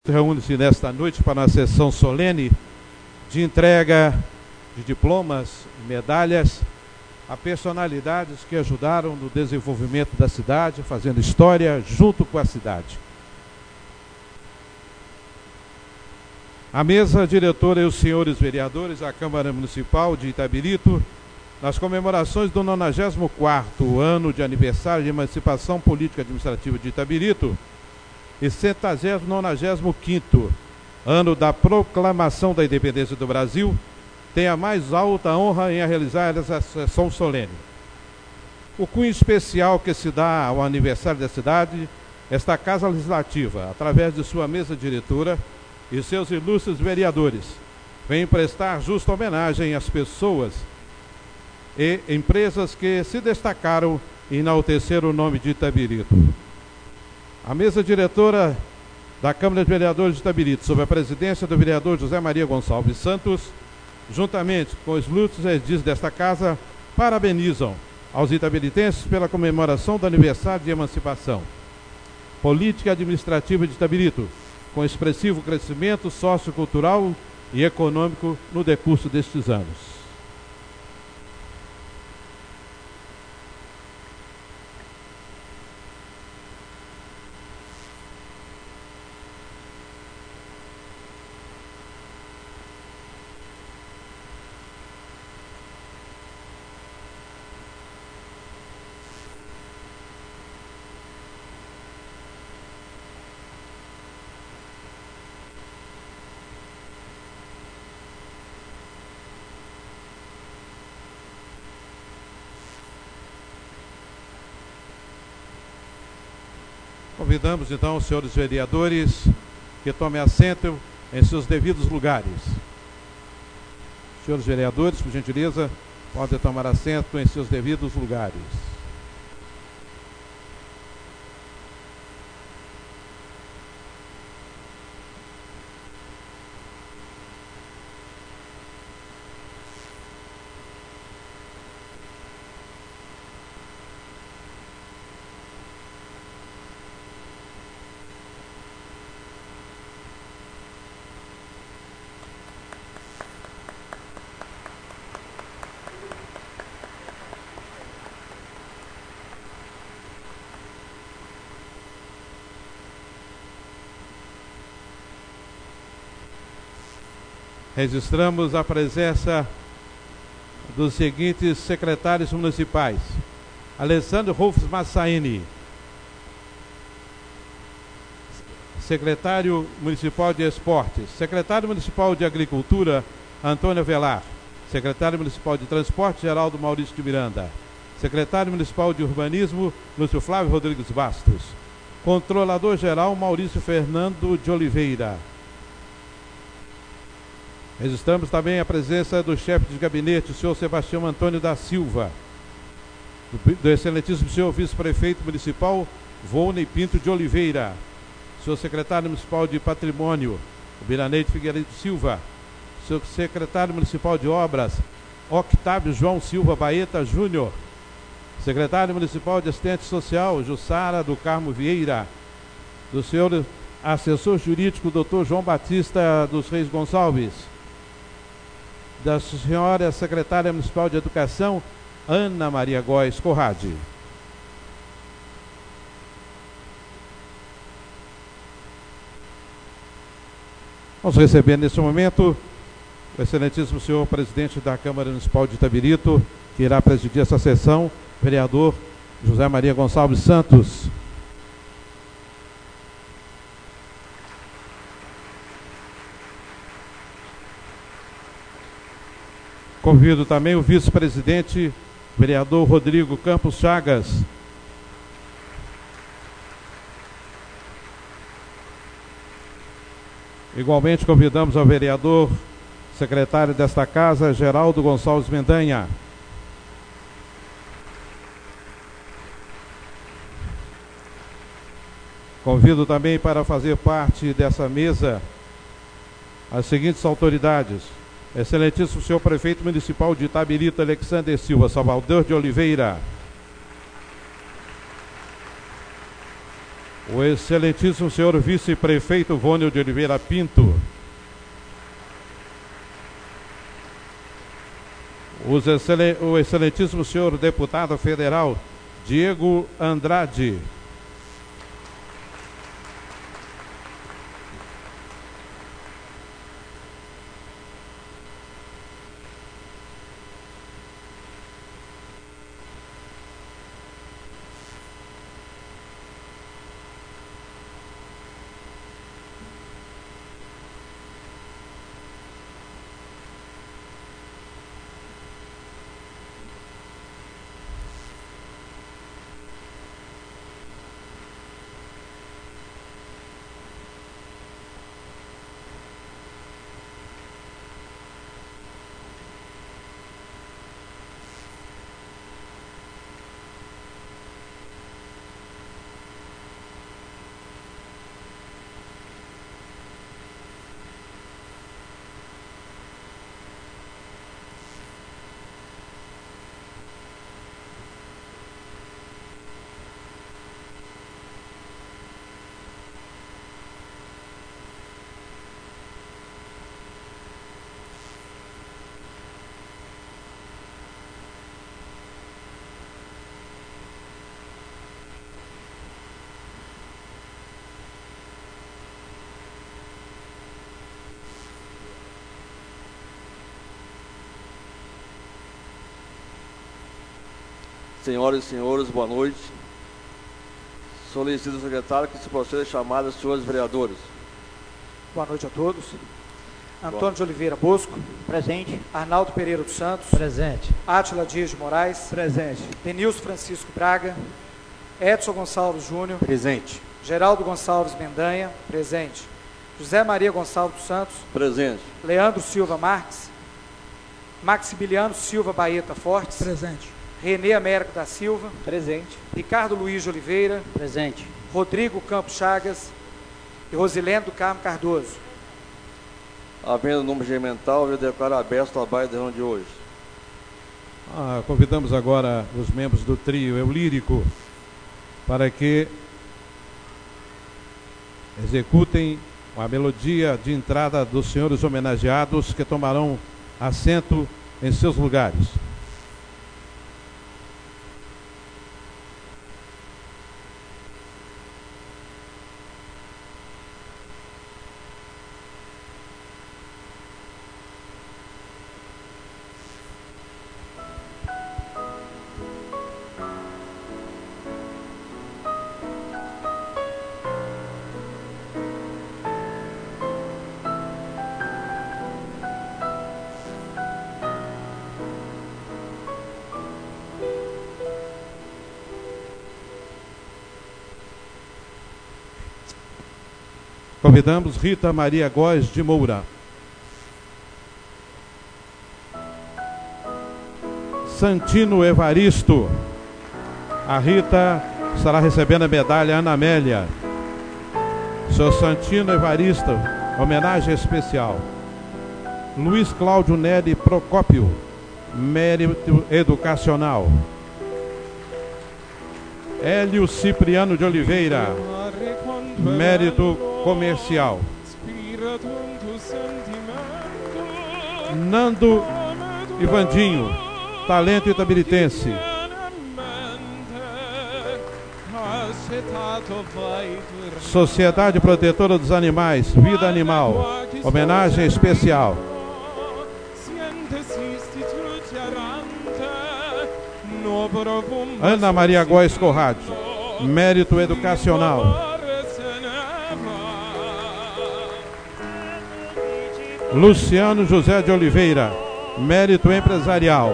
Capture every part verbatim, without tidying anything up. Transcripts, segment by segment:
Reúne-se nesta noite para uma sessão solene de entrega de diplomas e medalhas a personalidades que ajudaram no desenvolvimento da cidade, fazendo história junto com a cidade. A mesa diretora e os senhores vereadores da Câmara Municipal de Itabirito, nas comemorações do nonagésimo quarto ano de aniversário de emancipação política administrativa de Itabirito, e centésimo nonagésimo quinto ano da proclamação da independência do Brasil, tem a mais alta honra em realizar essa sessão solene. O cunho especial que se dá ao aniversário da cidade, esta Casa Legislativa, através de sua mesa diretora e seus ilustres vereadores, vem prestar justa homenagem às pessoas e empresas que se destacaram e enalteceram o nome de Itabirito. A mesa diretora da Câmara de Vereadores de Itabirito, sob a presidência do vereador José Maria Gonçalves Santos, juntamente com os ilustres edis desta casa, parabenizam aos itabiritenses pela comemoração do aniversário de emancipação política e administrativa de Itabirito, com expressivo crescimento sociocultural e econômico no decurso destes anos. Convidamos então os senhores vereadores que tomem assento em seus devidos lugares. Senhores vereadores, por gentileza, podem tomar assento em seus devidos lugares. Registramos a presença dos seguintes secretários municipais: Alessandro Rufus Massaini, secretário municipal de Esportes; secretário municipal de Agricultura, Antônio Velar; secretário municipal de Transporte, Geraldo Maurício de Miranda; secretário municipal de Urbanismo, Lúcio Flávio Rodrigues Bastos; controlador-geral, Maurício Fernando de Oliveira. Registramos também a presença do chefe de gabinete, o senhor Sebastião Antônio da Silva, do, do excelentíssimo senhor vice-prefeito municipal, Volney Pinto de Oliveira, senhor secretário municipal de Patrimônio, o Biraneide Figueiredo Silva, senhor secretário municipal de Obras, Octávio João Silva Baeta Júnior, secretário municipal de Assistente Social, Jussara do Carmo Vieira, do senhor assessor jurídico, doutor João Batista dos Reis Gonçalves, da senhora secretária municipal de Educação, Ana Maria Góes Corrade. Vamos receber neste momento o excelentíssimo senhor presidente da Câmara Municipal de Itabirito, que irá presidir essa sessão, vereador José Maria Gonçalves Santos. Convido também o vice-presidente, vereador Rodrigo Campos Chagas. Igualmente convidamos ao vereador, secretário desta casa, Geraldo Gonçalves Mendanha. Convido também para fazer parte dessa mesa as seguintes autoridades: excelentíssimo senhor prefeito municipal de Itabirito, Alexander Silva Salvador de Oliveira; o excelentíssimo senhor vice-prefeito Vônio de Oliveira Pinto, os excelen- o excelentíssimo senhor deputado federal Diego Andrade, Senhoras e senhores, boa noite. Solicito ao secretário que se proceda a chamada dos senhores vereadores. Boa noite a todos. Antônio de Oliveira Bosco. Presente. Arnaldo Pereira dos Santos. Presente. Átila Dias de Moraes. Presente. Denilson Francisco Braga. Edson Gonçalves Júnior. Presente. Geraldo Gonçalves Mendanha. Presente. José Maria Gonçalves dos Santos. Presente. Leandro Silva Marques. Maximiliano Silva Baeta Fortes. Presente. Renê Américo da Silva. Presente. Ricardo Luiz de Oliveira. Presente. Rodrigo Campos Chagas. E Rosilene do Carmo Cardoso. Havendo número regimental, eu declaro aberto o trabalho da reunião de hoje. Ah, convidamos agora os membros do trio Eulírico para que executem a melodia de entrada dos senhores homenageados, que tomarão assento em seus lugares. Convidamos Rita Maria Góes de Moura. Santino Evaristo. A Rita estará recebendo a medalha Ana Amélia. Seu Santino Evaristo, homenagem especial. Luiz Cláudio Nery Procópio, mérito educacional. Hélio Cipriano de Oliveira, mérito comercial. Nando Ivandinho, talento itabiritense. Sociedade Protetora dos Animais, Vida Animal, homenagem especial. Ana Maria Góes Corrade, mérito educacional. Luciano José de Oliveira, mérito empresarial.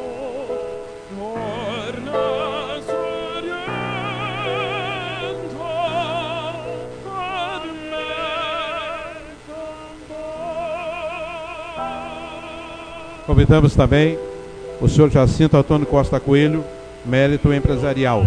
Torna sorriendo Convidamos também o senhor Jacinto Antônio Costa Coelho, mérito empresarial.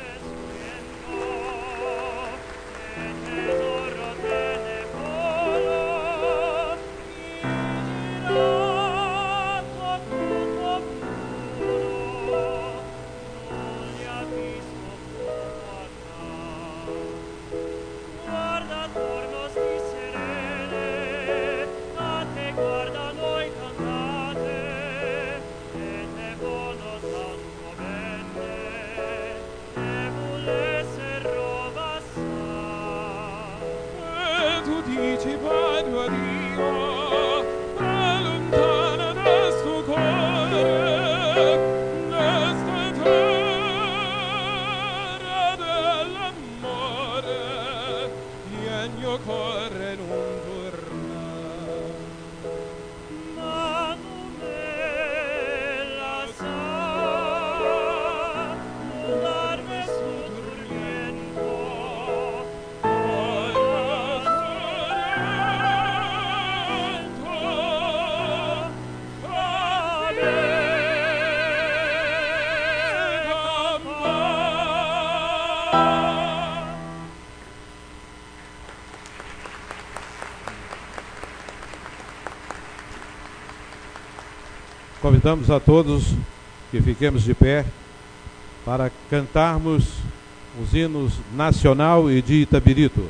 Convidamos a todos que fiquemos de pé para cantarmos os hinos nacional e de Itabirito.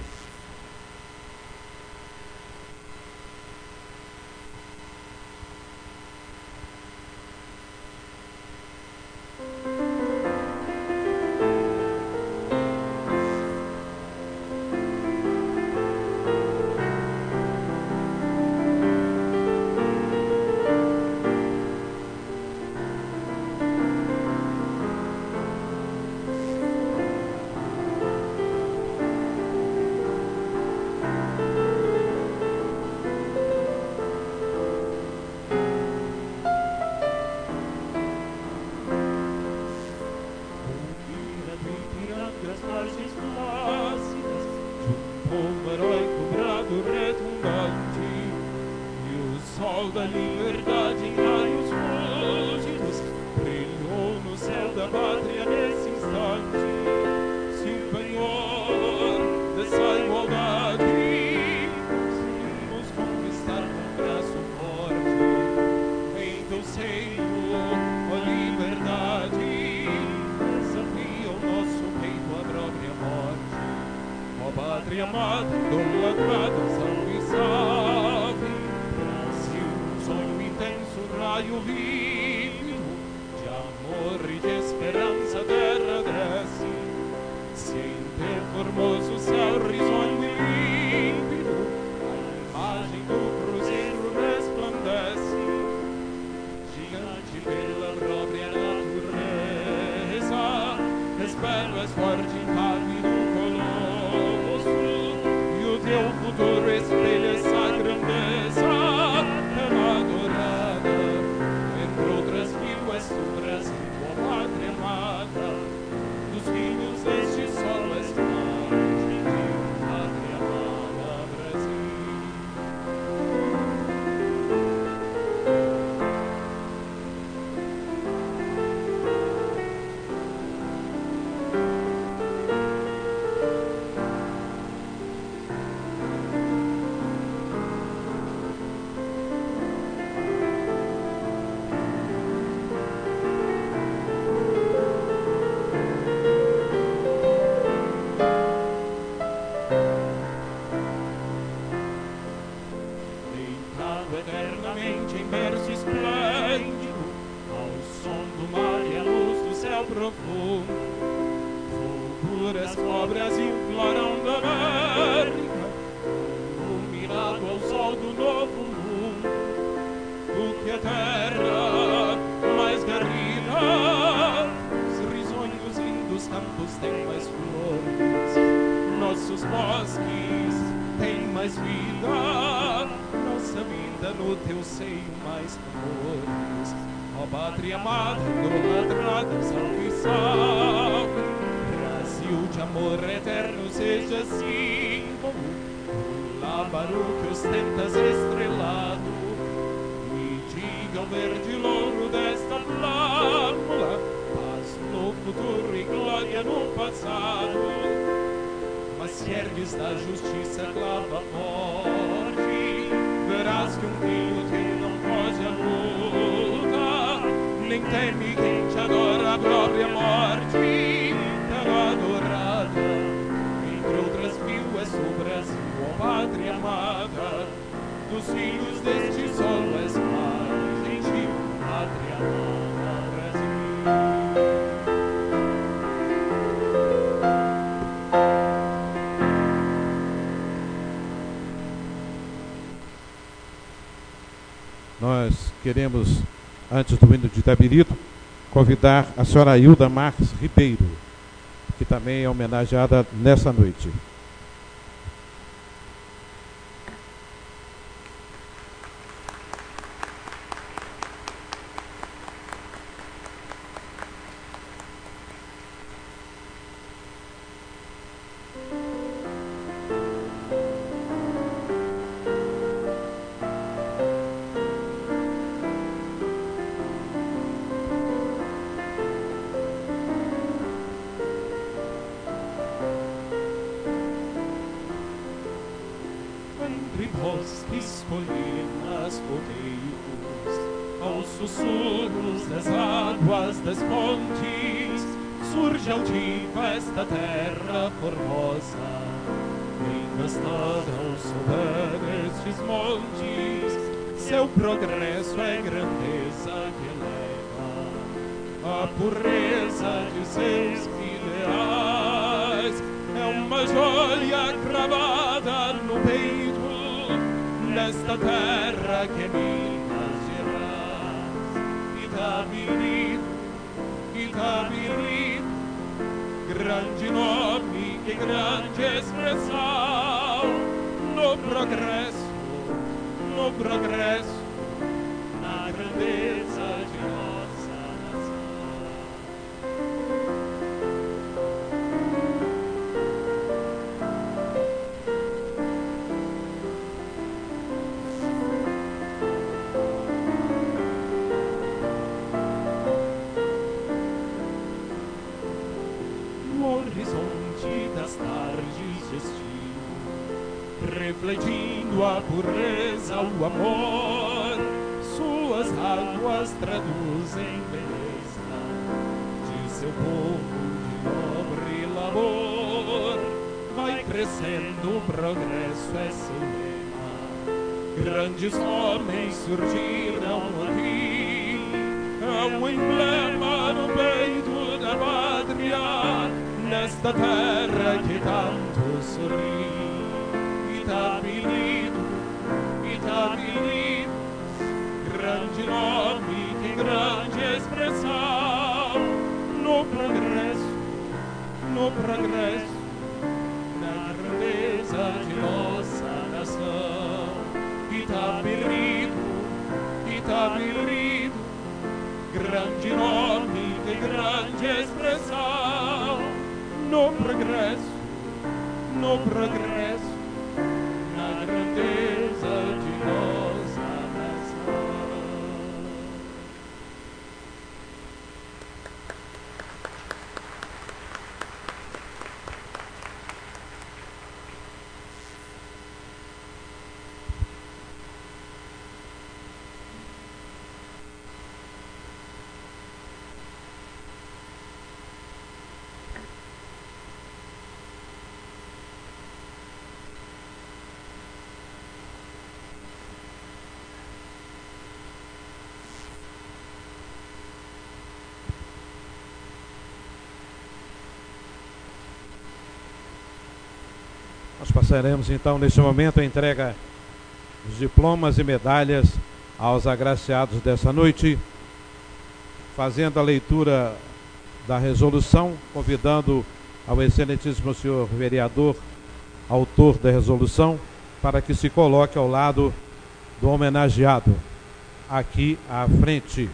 verde louro desta flâmula, paz no futuro e glória no passado. Mas se ergues da justiça clava forte, verás que um filho teu não foge à luta, nem teme quem te adora a própria morte. Terra adorada, entre outras mil és o Brasil, ó pátria amada, dos filhos deste solo és mais gentil, pátria amada, Brasil. Nós queremos, antes do hino de Itabirito, convidar a senhora Hilda Marques Ribeiro, que também é homenageada nessa noite. Entre bosques, colinas, rodeios, aos sussurros das águas das fontes, surge altiva esta terra formosa, engastada ao sober destes montes. Seu progresso é grandeza que eleva a pureza de seus ideais. É uma joia cravada no peito, nesta terra que é Minas Gerais. Itabirito, Itabirito, grande nome e grande expressão, no progresso, no progresso, na grandeza de nossa nação. Horizonte das tardes de estio, refletindo a pureza, o amor, suas águas traduzem beleza de seu povo de nobre labor. Vai crescendo, o progresso é seu lema, grandes homens surgiram aqui, é um emblema no peito da pátria, nesta terra que tanto sorri. Itabirito, Itabirito, grande nome, que grande expressão, no progresso, no progresso, na grandeza de nossa nação. Itabirito, Itabirito, grande nome, que grande expressão, no progresso, no progresso, na grandeza de nossa nação. Nós passaremos então neste momento a entrega dos diplomas e medalhas aos agraciados dessa noite, fazendo a leitura da resolução, convidando ao excelentíssimo senhor vereador, autor da resolução, para que se coloque ao lado do homenageado, aqui à frente.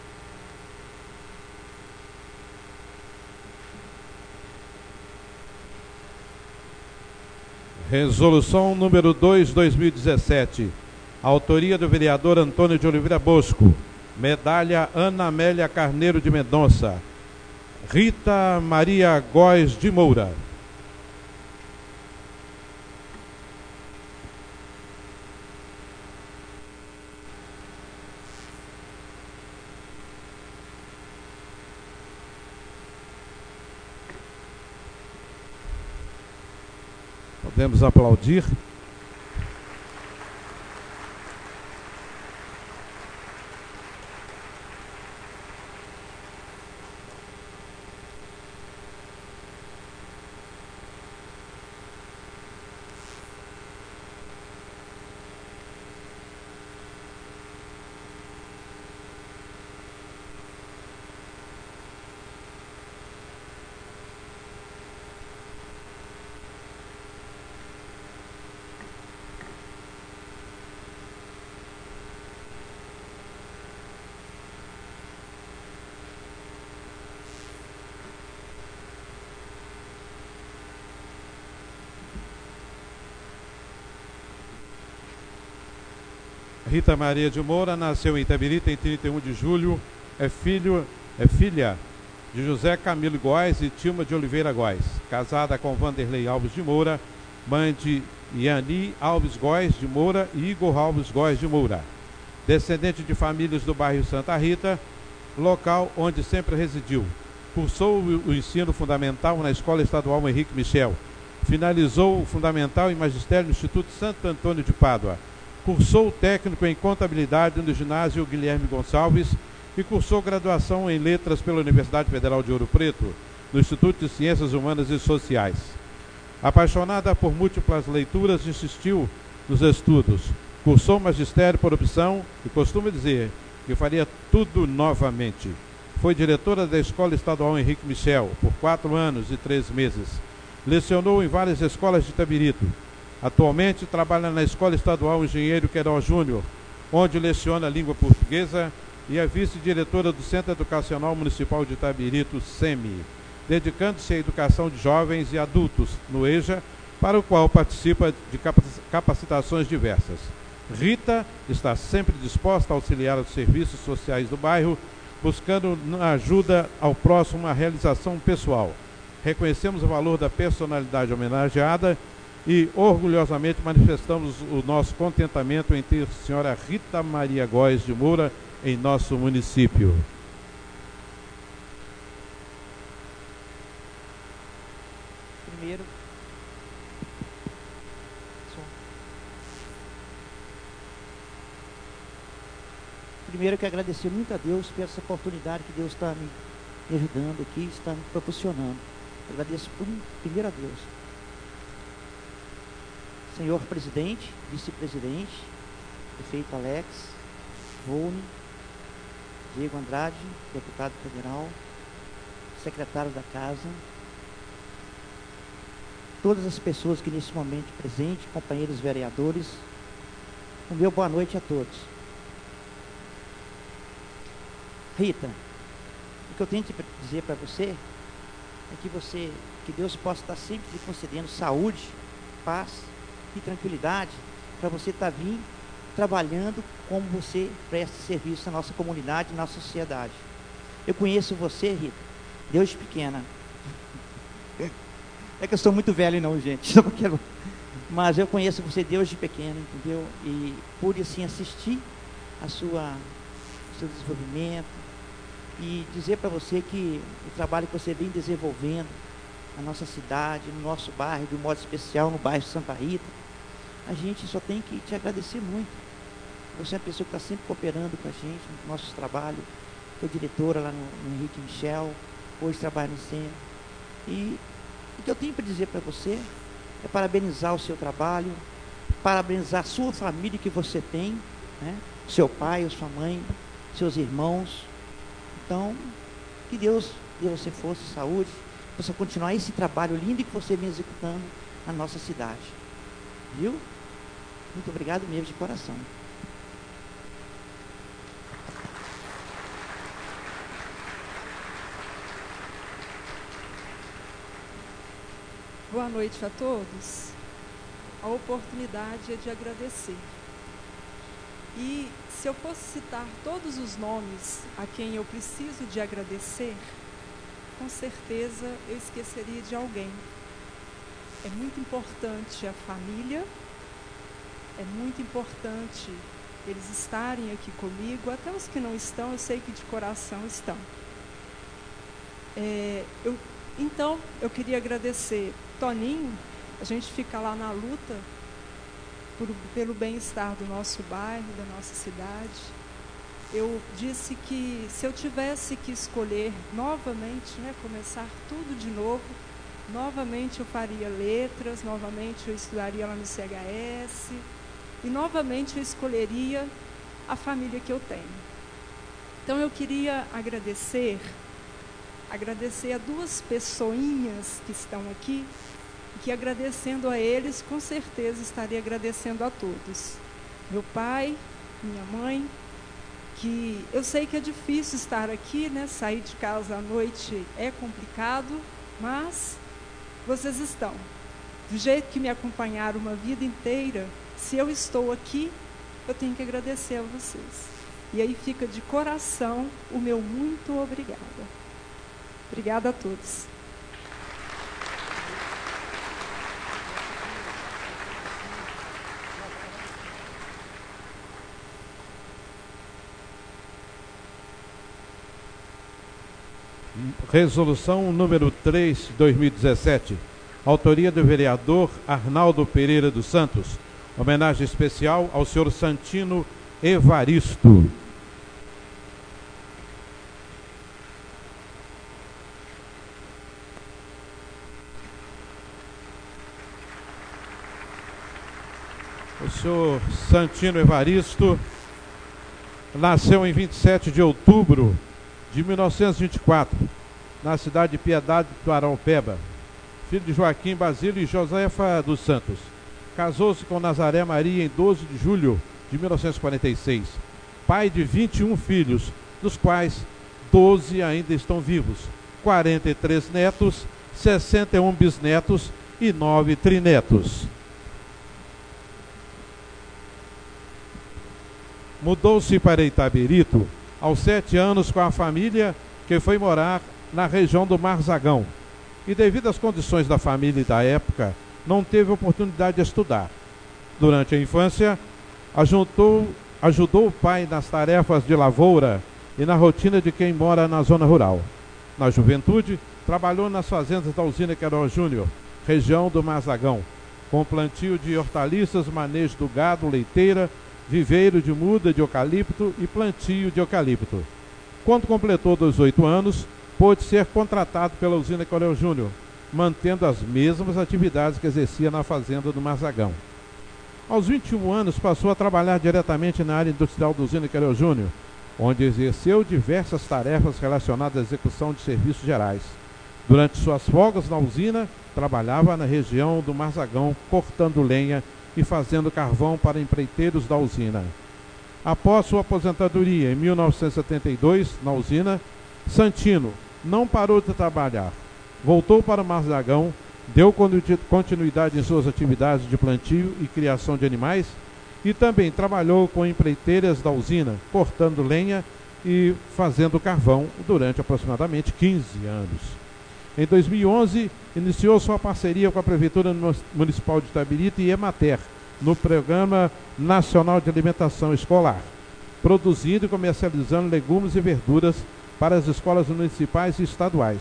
Resolução número dois, dois mil e dezessete. Autoria do vereador Antônio de Oliveira Bosco. Medalha Ana Amélia Carneiro de Mendonça. Rita Maria Góes de Moura. Podemos aplaudir. Rita Maria de Moura nasceu em Itabirito em trinta e um de julho, é, filho, é filha de José Camilo Góes e Tilma de Oliveira Góes, casada com Vanderlei Alves de Moura, mãe de Yani Alves Góes de Moura e Igor Alves Góes de Moura. Descendente de famílias do bairro Santa Rita, local onde sempre residiu. Cursou o ensino fundamental na Escola Estadual Henrique Michel. Finalizou o fundamental e magistério no Instituto Santo Antônio de Pádua. Cursou técnico em contabilidade no ginásio Guilherme Gonçalves e cursou graduação em letras pela Universidade Federal de Ouro Preto, no Instituto de Ciências Humanas e Sociais. Apaixonada por múltiplas leituras, insistiu nos estudos. Cursou magistério por opção e costuma dizer que faria tudo novamente. Foi diretora da Escola Estadual Henrique Michel por quatro anos e três meses. Lecionou em várias escolas de Itabirito. Atualmente trabalha na Escola Estadual Engenheiro Queiroz Júnior, onde leciona a língua portuguesa e é vice-diretora do Centro Educacional Municipal de Itabirito, SEMI, dedicando-se à educação de jovens e adultos no EJA, para o qual participa de capacitações diversas. Rita está sempre disposta a auxiliar os serviços sociais do bairro, buscando na ajuda ao próximo a realização pessoal. Reconhecemos o valor da personalidade homenageada e orgulhosamente manifestamos o nosso contentamento em ter a senhora Rita Maria Góes de Moura em nosso município. Primeiro, primeiro eu quero agradecer muito a Deus por essa oportunidade que Deus está me ajudando aqui, está me proporcionando. Eu agradeço por, primeiro a Deus. Senhor presidente, vice-presidente, prefeito Alex, Volne, Diego Andrade, deputado federal, secretário da casa, todas as pessoas que nesse momento presentes, companheiros vereadores, o meu boa noite a todos. Rita, o que eu tenho que dizer para você é que você, que Deus possa estar sempre lhe concedendo saúde, paz e tranquilidade para você estar vindo trabalhando como você presta serviço na nossa comunidade, na nossa sociedade. Eu conheço você, Rita, desde pequena. É que eu sou muito velho não, gente. Mas eu conheço você desde pequena, entendeu? E pude assim assistir a sua, o seu desenvolvimento e dizer para você que o trabalho que você vem desenvolvendo na nossa cidade, no nosso bairro, de um modo especial no bairro Santa Rita, a gente só tem que te agradecer muito. Você é uma pessoa que está sempre cooperando com a gente no nosso trabalho, foi diretora lá no, no Henrique Michel, hoje trabalha no Centro. E o que eu tenho para dizer para você é parabenizar o seu trabalho, parabenizar a sua família que você tem, né? Seu pai, sua mãe, seus irmãos. Então, que Deus dê você força e saúde, possa continuar esse trabalho lindo que você vem executando na nossa cidade. Viu? Muito obrigado mesmo de coração. Boa noite a todos. A oportunidade é de agradecer. E se eu fosse citar todos os nomes a quem eu preciso de agradecer, com certeza eu esqueceria de alguém. É muito importante a família, é muito importante eles estarem aqui comigo, até os que não estão, eu sei que de coração estão. É, eu, então, eu queria agradecer Toninho, a gente fica lá na luta por, pelo bem-estar do nosso bairro, da nossa cidade. Eu disse que se eu tivesse que escolher novamente, né, começar tudo de novo, novamente eu faria letras, novamente eu estudaria lá no C H S e novamente eu escolheria a família que eu tenho. Então eu queria agradecer, agradecer a duas pessoinhas que estão aqui, que agradecendo a eles, com certeza estaria agradecendo a todos. Meu pai, minha mãe, que eu sei que é difícil estar aqui, né? Sair de casa à noite é complicado, mas vocês estão. Do jeito que me acompanharam uma vida inteira, se eu estou aqui, eu tenho que agradecer a vocês. E aí fica de coração o meu muito obrigada. Obrigada a todos. Resolução número três, dois mil e dezessete. Autoria do vereador Arnaldo Pereira dos Santos. Homenagem especial ao senhor Santino Evaristo. O senhor Santino Evaristo nasceu em vinte e sete de outubro de mil novecentos e vinte e quatro, na cidade de Piedade do Araupeba, filho de Joaquim Basílio e Josefa dos Santos. Casou-se com Nazaré Maria em doze de julho de mil novecentos e quarenta e seis. Pai de vinte e um filhos, dos quais doze ainda estão vivos, quarenta e três netos, sessenta e um bisnetos e nove trinetos. Mudou-se para Itabirito aos sete anos com a família, que foi morar na região do Marzagão. E devido às condições da família e da época, não teve oportunidade de estudar. Durante a infância, ajudou, ajudou o pai nas tarefas de lavoura e na rotina de quem mora na zona rural. Na juventude, trabalhou nas fazendas da usina Queiroz Júnior, região do Marzagão, com plantio de hortaliças, manejo do gado, leiteira, viveiro de muda de eucalipto e plantio de eucalipto. Quando completou dezoito anos, pôde ser contratado pela usina Queiroz Júnior, mantendo as mesmas atividades que exercia na fazenda do Marzagão. Aos vinte e um anos, passou a trabalhar diretamente na área industrial da usina Queiroz Júnior, onde exerceu diversas tarefas relacionadas à execução de serviços gerais. Durante suas folgas na usina, trabalhava na região do Marzagão, cortando lenha e fazendo carvão para empreiteiros da usina. Após sua aposentadoria em mil novecentos e setenta e dois, na usina, Santino não parou de trabalhar. Voltou para o Marzagão, deu continuidade em suas atividades de plantio e criação de animais e também trabalhou com empreiteiras da usina, cortando lenha e fazendo carvão durante aproximadamente quinze anos. Em dois mil e onze, iniciou sua parceria com a Prefeitura Municipal de Itabirito e Emater, no Programa Nacional de Alimentação Escolar, produzindo e comercializando legumes e verduras para as escolas municipais e estaduais.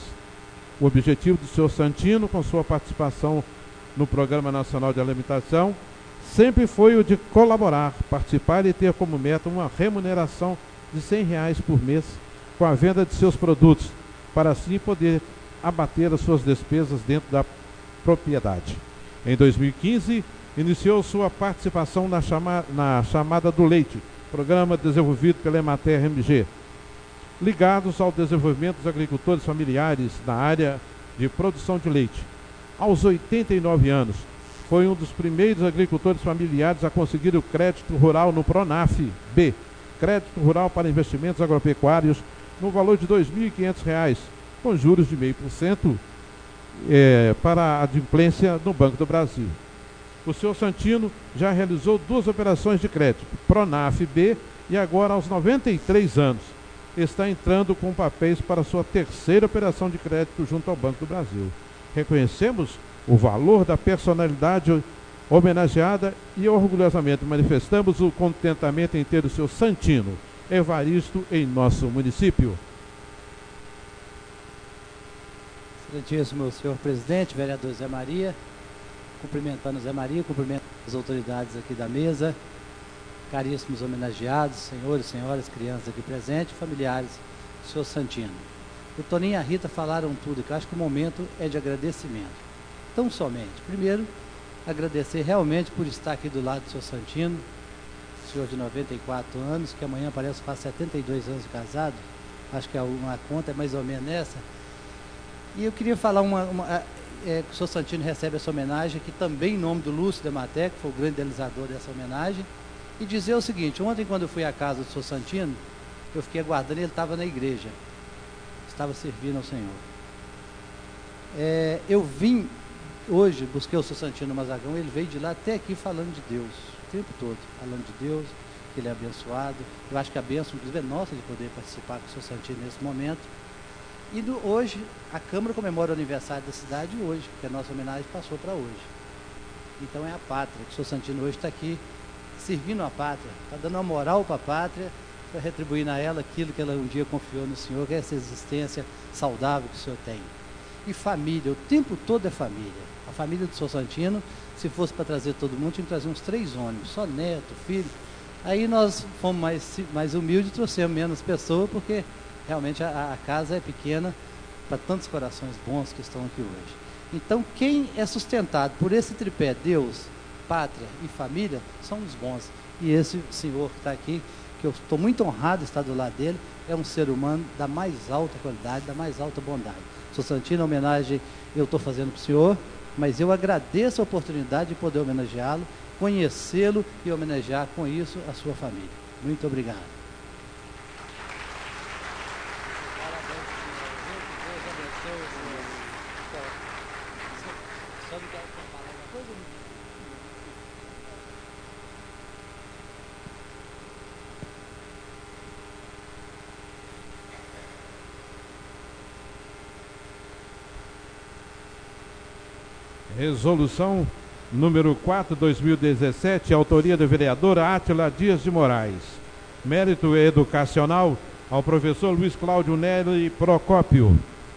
O objetivo do senhor Santino, com sua participação no Programa Nacional de Alimentação, sempre foi o de colaborar, participar e ter como meta uma remuneração de cem reais por mês com a venda de seus produtos, para assim poder abater as suas despesas dentro da propriedade. Em dois mil e quinze, iniciou sua participação na, chama, na chamada do leite, programa desenvolvido pela Emater M G, ligados ao desenvolvimento dos agricultores familiares na área de produção de leite. Aos oitenta e nove anos, foi um dos primeiros agricultores familiares a conseguir o crédito rural no Pronaf B, crédito rural para investimentos agropecuários, no valor de dois mil e quinhentos reais, com juros de zero vírgula cinco por cento é, para a adimplência no Banco do Brasil. O senhor Santino já realizou duas operações de crédito, Pronaf B, e agora aos noventa e três anos está entrando com papéis para sua terceira operação de crédito junto ao Banco do Brasil. Reconhecemos o valor da personalidade homenageada e orgulhosamente manifestamos o contentamento em ter o senhor Santino Evaristo em nosso município. Excelentíssimo senhor presidente, vereador Zé Maria, cumprimentando o Zé Maria, cumprimento as autoridades aqui da mesa, caríssimos homenageados, senhores, senhoras, crianças aqui presentes, familiares do senhor Santino. O Toninho e a Rita falaram tudo, que eu acho que o momento é de agradecimento. Tão somente, primeiro, agradecer realmente por estar aqui do lado do senhor Santino, senhor de noventa e quatro anos, que amanhã parece que faz setenta e dois anos de casado, acho que uma conta é mais ou menos essa. E eu queria falar uma... uma É, que o senhor Santino recebe essa homenagem aqui também em nome do Lúcio Dematec, que foi o grande idealizador dessa homenagem, e dizer o seguinte: ontem, quando eu fui à casa do senhor Santino, eu fiquei aguardando, ele estava na igreja, estava servindo ao Senhor. É, eu vim hoje, busquei o senhor Santino no Mazagão, ele veio de lá até aqui falando de Deus, o tempo todo, falando de Deus, que ele é abençoado. Eu acho que a bênção, inclusive, é nossa de poder participar com o senhor Santino nesse momento. E do, hoje, a Câmara comemora o aniversário da cidade hoje, porque a nossa homenagem passou para hoje. Então é a pátria, que o senhor Santino hoje está aqui, servindo a pátria, está dando uma moral para a pátria, para retribuir a ela aquilo que ela um dia confiou no Senhor, que é essa existência saudável que o Senhor tem. E família, o tempo todo é família. A família do senhor Santino, se fosse para trazer todo mundo, tinha que trazer uns três ônibus, só neto, filho. Aí nós fomos mais, mais humildes e trouxemos menos pessoas, porque realmente a, a casa é pequena para tantos corações bons que estão aqui hoje. Então, quem é sustentado por esse tripé, Deus, pátria e família, são os bons. E esse senhor que está aqui, que eu estou muito honrado de estar do lado dele, é um ser humano da mais alta qualidade, da mais alta bondade. senhor Santino, a homenagem eu estou fazendo para o senhor, mas eu agradeço a oportunidade de poder homenageá-lo, conhecê-lo e homenagear com isso a sua família. Muito obrigado. Resolução número quatro, dois mil e dezessete, autoria do vereador Átila Dias de Moraes. Mérito educacional ao professor Luiz Cláudio Nery Procópio.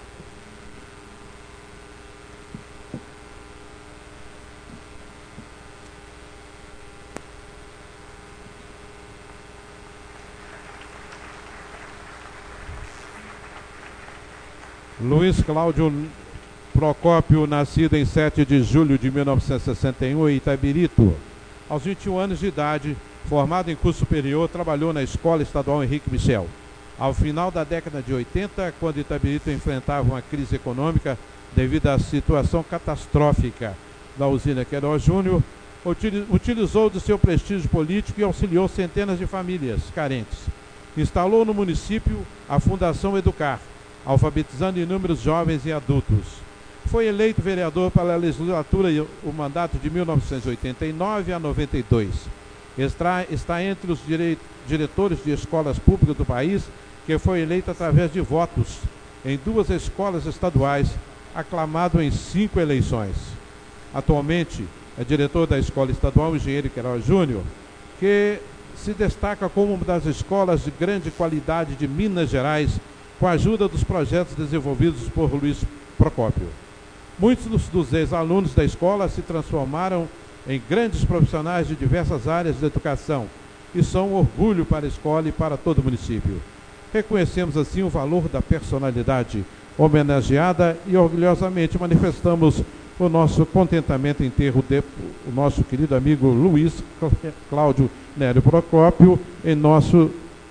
Luiz Cláudio Procópio, nascido em sete de julho de mil novecentos e sessenta e um, em Itabirito. Aos vinte e um anos de idade, formado em curso superior, trabalhou na Escola Estadual Henrique Michel. Ao final da década de oitenta, quando Itabirito enfrentava uma crise econômica devido à situação catastrófica da usina Queiroz Júnior, utilizou de seu prestígio político e auxiliou centenas de famílias carentes. Instalou no município a Fundação Educar, alfabetizando inúmeros jovens e adultos. Foi eleito vereador para a legislatura e o mandato de mil novecentos e oitenta e nove a noventa e dois. Está, está entre os direi, diretores de escolas públicas do país, que foi eleito através de votos em duas escolas estaduais, aclamado em cinco eleições. Atualmente é diretor da Escola Estadual Engenheiro Queiroz Júnior, que se destaca como uma das escolas de grande qualidade de Minas Gerais, com a ajuda dos projetos desenvolvidos por Luiz Procópio. Muitos dos, dos ex-alunos da escola se transformaram em grandes profissionais de diversas áreas da educação e são um orgulho para a escola e para todo o município. Reconhecemos assim o valor da personalidade homenageada e orgulhosamente manifestamos o nosso contentamento em ter o, de, o nosso querido amigo Luiz Cláudio Nery Procópio em nosso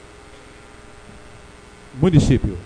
município.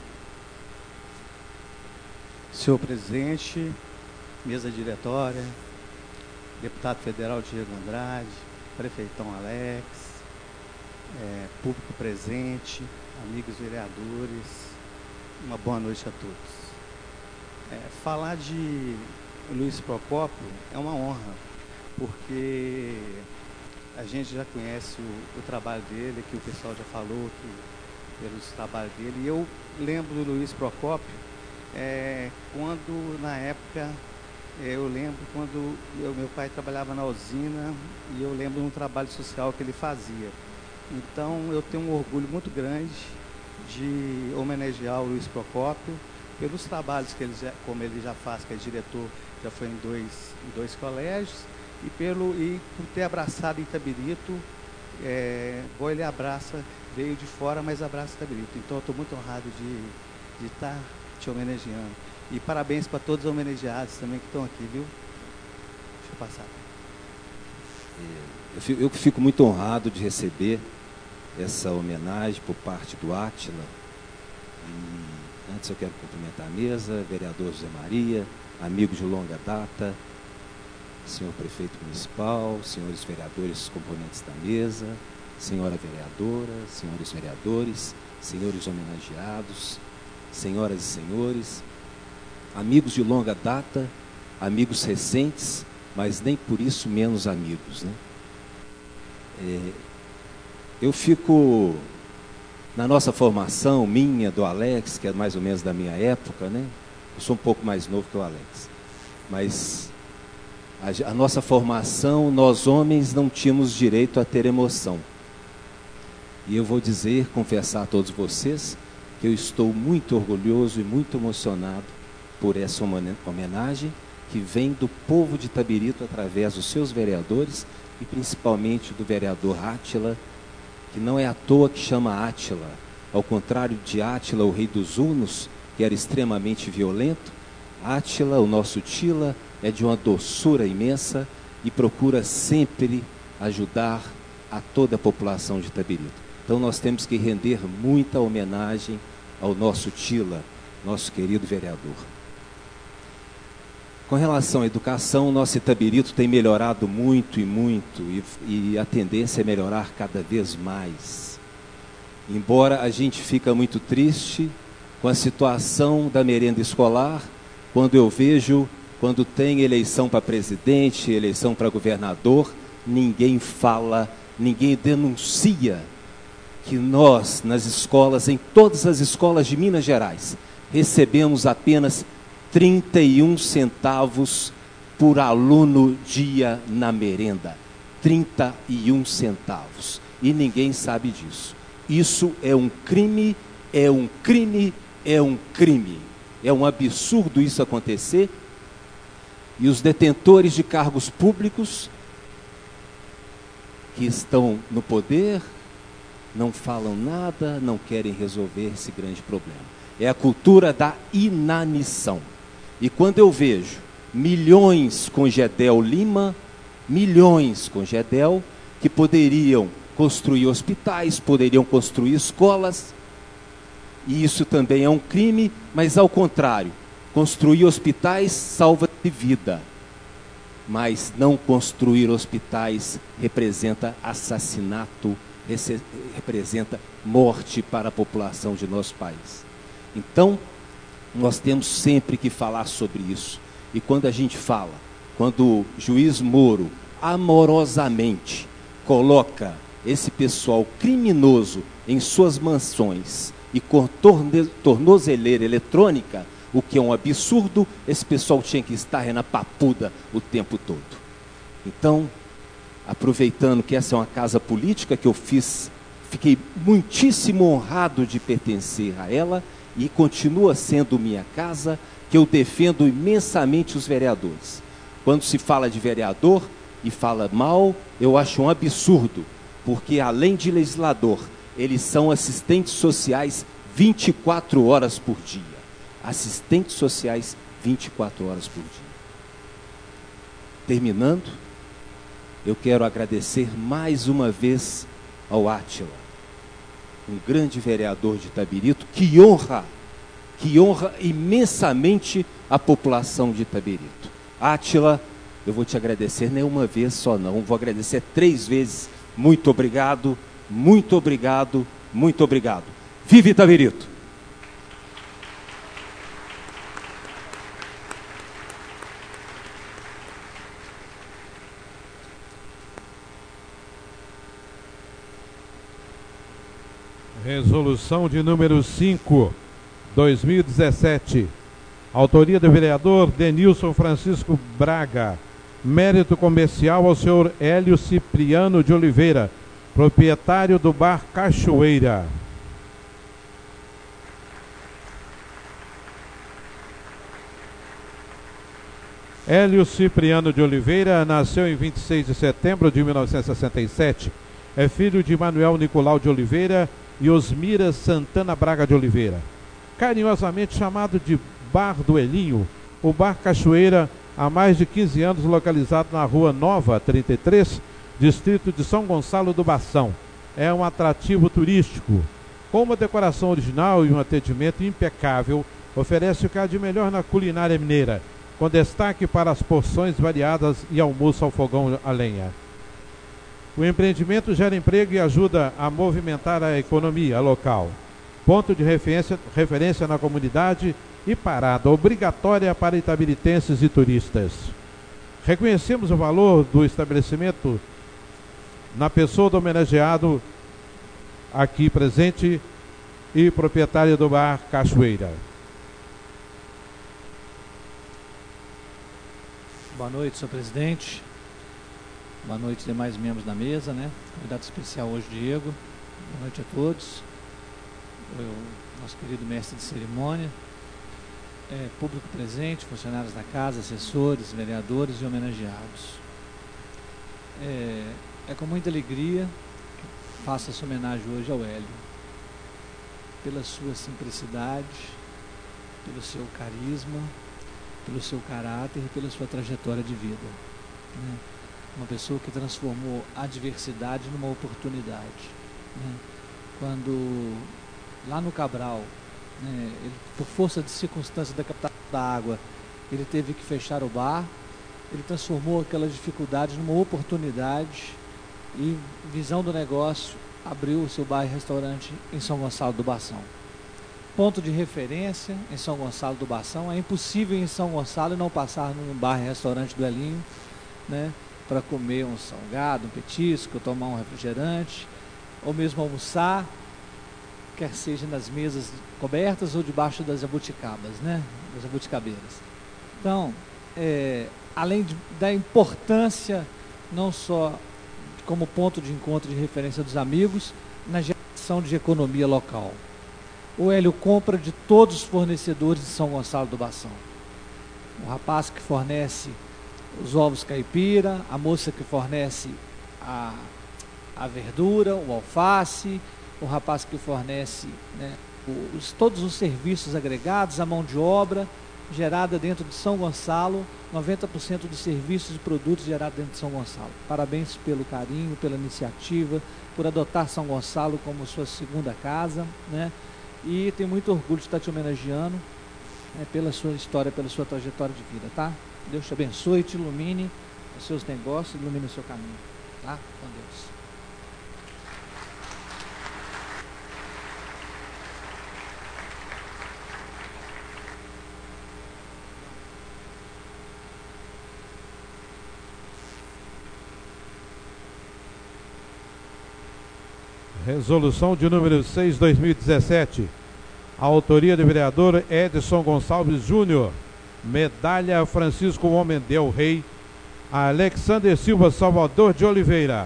Senhor presidente, mesa diretória, deputado federal Diego Andrade, prefeitão Alex, é, público presente, amigos vereadores, uma boa noite a todos. É, falar de Luiz Procópio é uma honra, porque a gente já conhece o, o trabalho dele, que o pessoal já falou que, pelos trabalhos dele. E eu lembro do Luiz Procópio, é, quando, na época, é, eu lembro quando eu, meu pai trabalhava na usina, e eu lembro de um trabalho social que ele fazia. Então, eu tenho um orgulho muito grande de homenagear o Luiz Procópio pelos trabalhos que ele já, como ele já faz, que é diretor, já foi em dois, em dois colégios, e, pelo, e por ter abraçado Itabirito, é, igual ele abraça, veio de fora, mas abraça Itabirito. Então, eu estou muito honrado de estar tá te homenageando. E parabéns para todos os homenageados também que estão aqui, viu? Deixa eu passar. Eu fico, eu fico muito honrado de receber essa homenagem por parte do Átila. E antes eu quero cumprimentar a mesa, vereador José Maria, amigos de longa data, senhor prefeito municipal, senhores vereadores componentes da mesa, senhora vereadora, senhores vereadores, senhores homenageados, senhoras e senhores, amigos de longa data, amigos recentes, mas nem por isso menos amigos, né? É, eu fico, na nossa formação, minha, do Alex, que é mais ou menos da minha época, né? Eu sou um pouco mais novo que o Alex, mas a, a nossa formação, nós homens não tínhamos direito a ter emoção. E eu vou dizer, confessar a todos vocês, que eu estou muito orgulhoso e muito emocionado por essa homenagem que vem do povo de Itabirito através dos seus vereadores e principalmente do vereador Átila, que não é à toa que chama Átila. Ao contrário de Átila, o rei dos Hunos, que era extremamente violento, Átila, o nosso Tila, é de uma doçura imensa e procura sempre ajudar a toda a população de Itabirito. Então nós temos que render muita homenagem ao nosso Tila, nosso querido vereador. Com relação à educação, o nosso Itabirito tem melhorado muito e muito, e, e a tendência é melhorar cada vez mais. Embora a gente fica muito triste com a situação da merenda escolar, quando eu vejo, quando tem eleição para presidente, eleição para governador, ninguém fala, ninguém denuncia que nós, nas escolas, em todas as escolas de Minas Gerais, recebemos apenas trinta e um centavos por aluno dia na merenda. trinta e um centavos. E ninguém sabe disso. Isso é um crime, é um crime, é um crime. É um absurdo isso acontecer. E os detentores de cargos públicos que estão no poder não falam nada, não querem resolver esse grande problema. É a cultura da inanição. E quando eu vejo milhões com Gedel Lima, milhões com Gedel, que poderiam construir hospitais, poderiam construir escolas, e isso também é um crime, mas ao contrário, construir hospitais salva de vida, mas não construir hospitais representa assassinato, representa morte para a população de nosso país. Então, nós temos sempre que falar sobre isso. E quando a gente fala, quando o juiz Moro amorosamente coloca esse pessoal criminoso em suas mansões e com torne, tornozeleira eletrônica, o que é um absurdo, esse pessoal tinha que estar na papuda o tempo todo. Então, aproveitando que essa é uma casa política que eu fiz, fiquei muitíssimo honrado de pertencer a ela, e continua sendo minha casa, que eu defendo imensamente os vereadores. Quando se fala de vereador e fala mal, eu acho um absurdo, porque além de legislador, eles são assistentes sociais vinte e quatro horas por dia. Assistentes sociais vinte e quatro horas por dia. Terminando, eu quero agradecer mais uma vez ao Átila, um grande vereador de Itabirito, que honra, que honra imensamente a população de Itabirito. Átila, eu vou te agradecer nem uma vez só não, vou agradecer três vezes. Muito obrigado, muito obrigado, muito obrigado. Viva Itabirito! Resolução de número cinco, dois mil e dezessete. Autoria do vereador Denilson Francisco Braga. Mérito comercial ao senhor Hélio Cipriano de Oliveira, proprietário do bar Cachoeira. Hélio Cipriano de Oliveira nasceu em vinte e seis de setembro de mil novecentos e sessenta e sete. É filho de Manuel Nicolau de Oliveira e Osmira Santana Braga de Oliveira. Carinhosamente chamado de Bar do Elinho, o Bar Cachoeira, há mais de quinze anos localizado na Rua Nova trinta e três, distrito de São Gonçalo do Bação. É um atrativo turístico. Com uma decoração original e um atendimento impecável, oferece o que há de melhor na culinária mineira, com destaque para as porções variadas e almoço ao fogão a lenha. O empreendimento gera emprego e ajuda a movimentar a economia local. Ponto de referência, referência na comunidade e parada obrigatória para itabiritenses e turistas. Reconhecemos o valor do estabelecimento na pessoa do homenageado aqui presente e proprietário do bar Cachoeira. Boa noite, senhor presidente. Boa noite, demais membros da mesa, né? Convidado especial hoje, Diego. Boa noite a todos. O nosso querido mestre de cerimônia, é, público presente, funcionários da casa, assessores, vereadores e homenageados. É, é com muita alegria que faço essa homenagem hoje ao Hélio, pela sua simplicidade, pelo seu carisma, pelo seu caráter e pela sua trajetória de vida, né? Uma pessoa que transformou a adversidade numa oportunidade, né? Quando lá no Cabral, né, ele, por força de circunstâncias da captação da água, ele teve que fechar o bar, ele transformou aquela dificuldade numa oportunidade e, visão do negócio, abriu o seu bar e restaurante em São Gonçalo do Bação. Ponto de referência em São Gonçalo do Bação. É impossível ir em São Gonçalo e não passar num bar e restaurante do Elinho, né, para comer um salgado, um petisco, tomar um refrigerante, ou mesmo almoçar, quer seja nas mesas cobertas ou debaixo das jabuticabas, né, das jabuticabeiras. Então, é, além de, da importância, não só como ponto de encontro e de referência dos amigos, na geração de economia local. O Hélio compra de todos os fornecedores de São Gonçalo do Bação. O rapaz que fornece os ovos caipira, a moça que fornece a, a verdura, o alface, o rapaz que fornece, né, os, todos os serviços agregados, a mão de obra gerada dentro de São Gonçalo, noventa por cento dos serviços e produtos gerados dentro de São Gonçalo. Parabéns pelo carinho, pela iniciativa, por adotar São Gonçalo como sua segunda casa, né? E tenho muito orgulho de estar te homenageando, né, pela sua história, pela sua trajetória de vida, tá? Deus te abençoe, te ilumine os seus negócios, ilumine o seu caminho, tá? Com Deus. Resolução de número seis, dois mil e dezessete. A autoria do vereador Edson Gonçalves Júnior. Medalha Francisco Homem del Rei. Alexander Silva Salvador de Oliveira.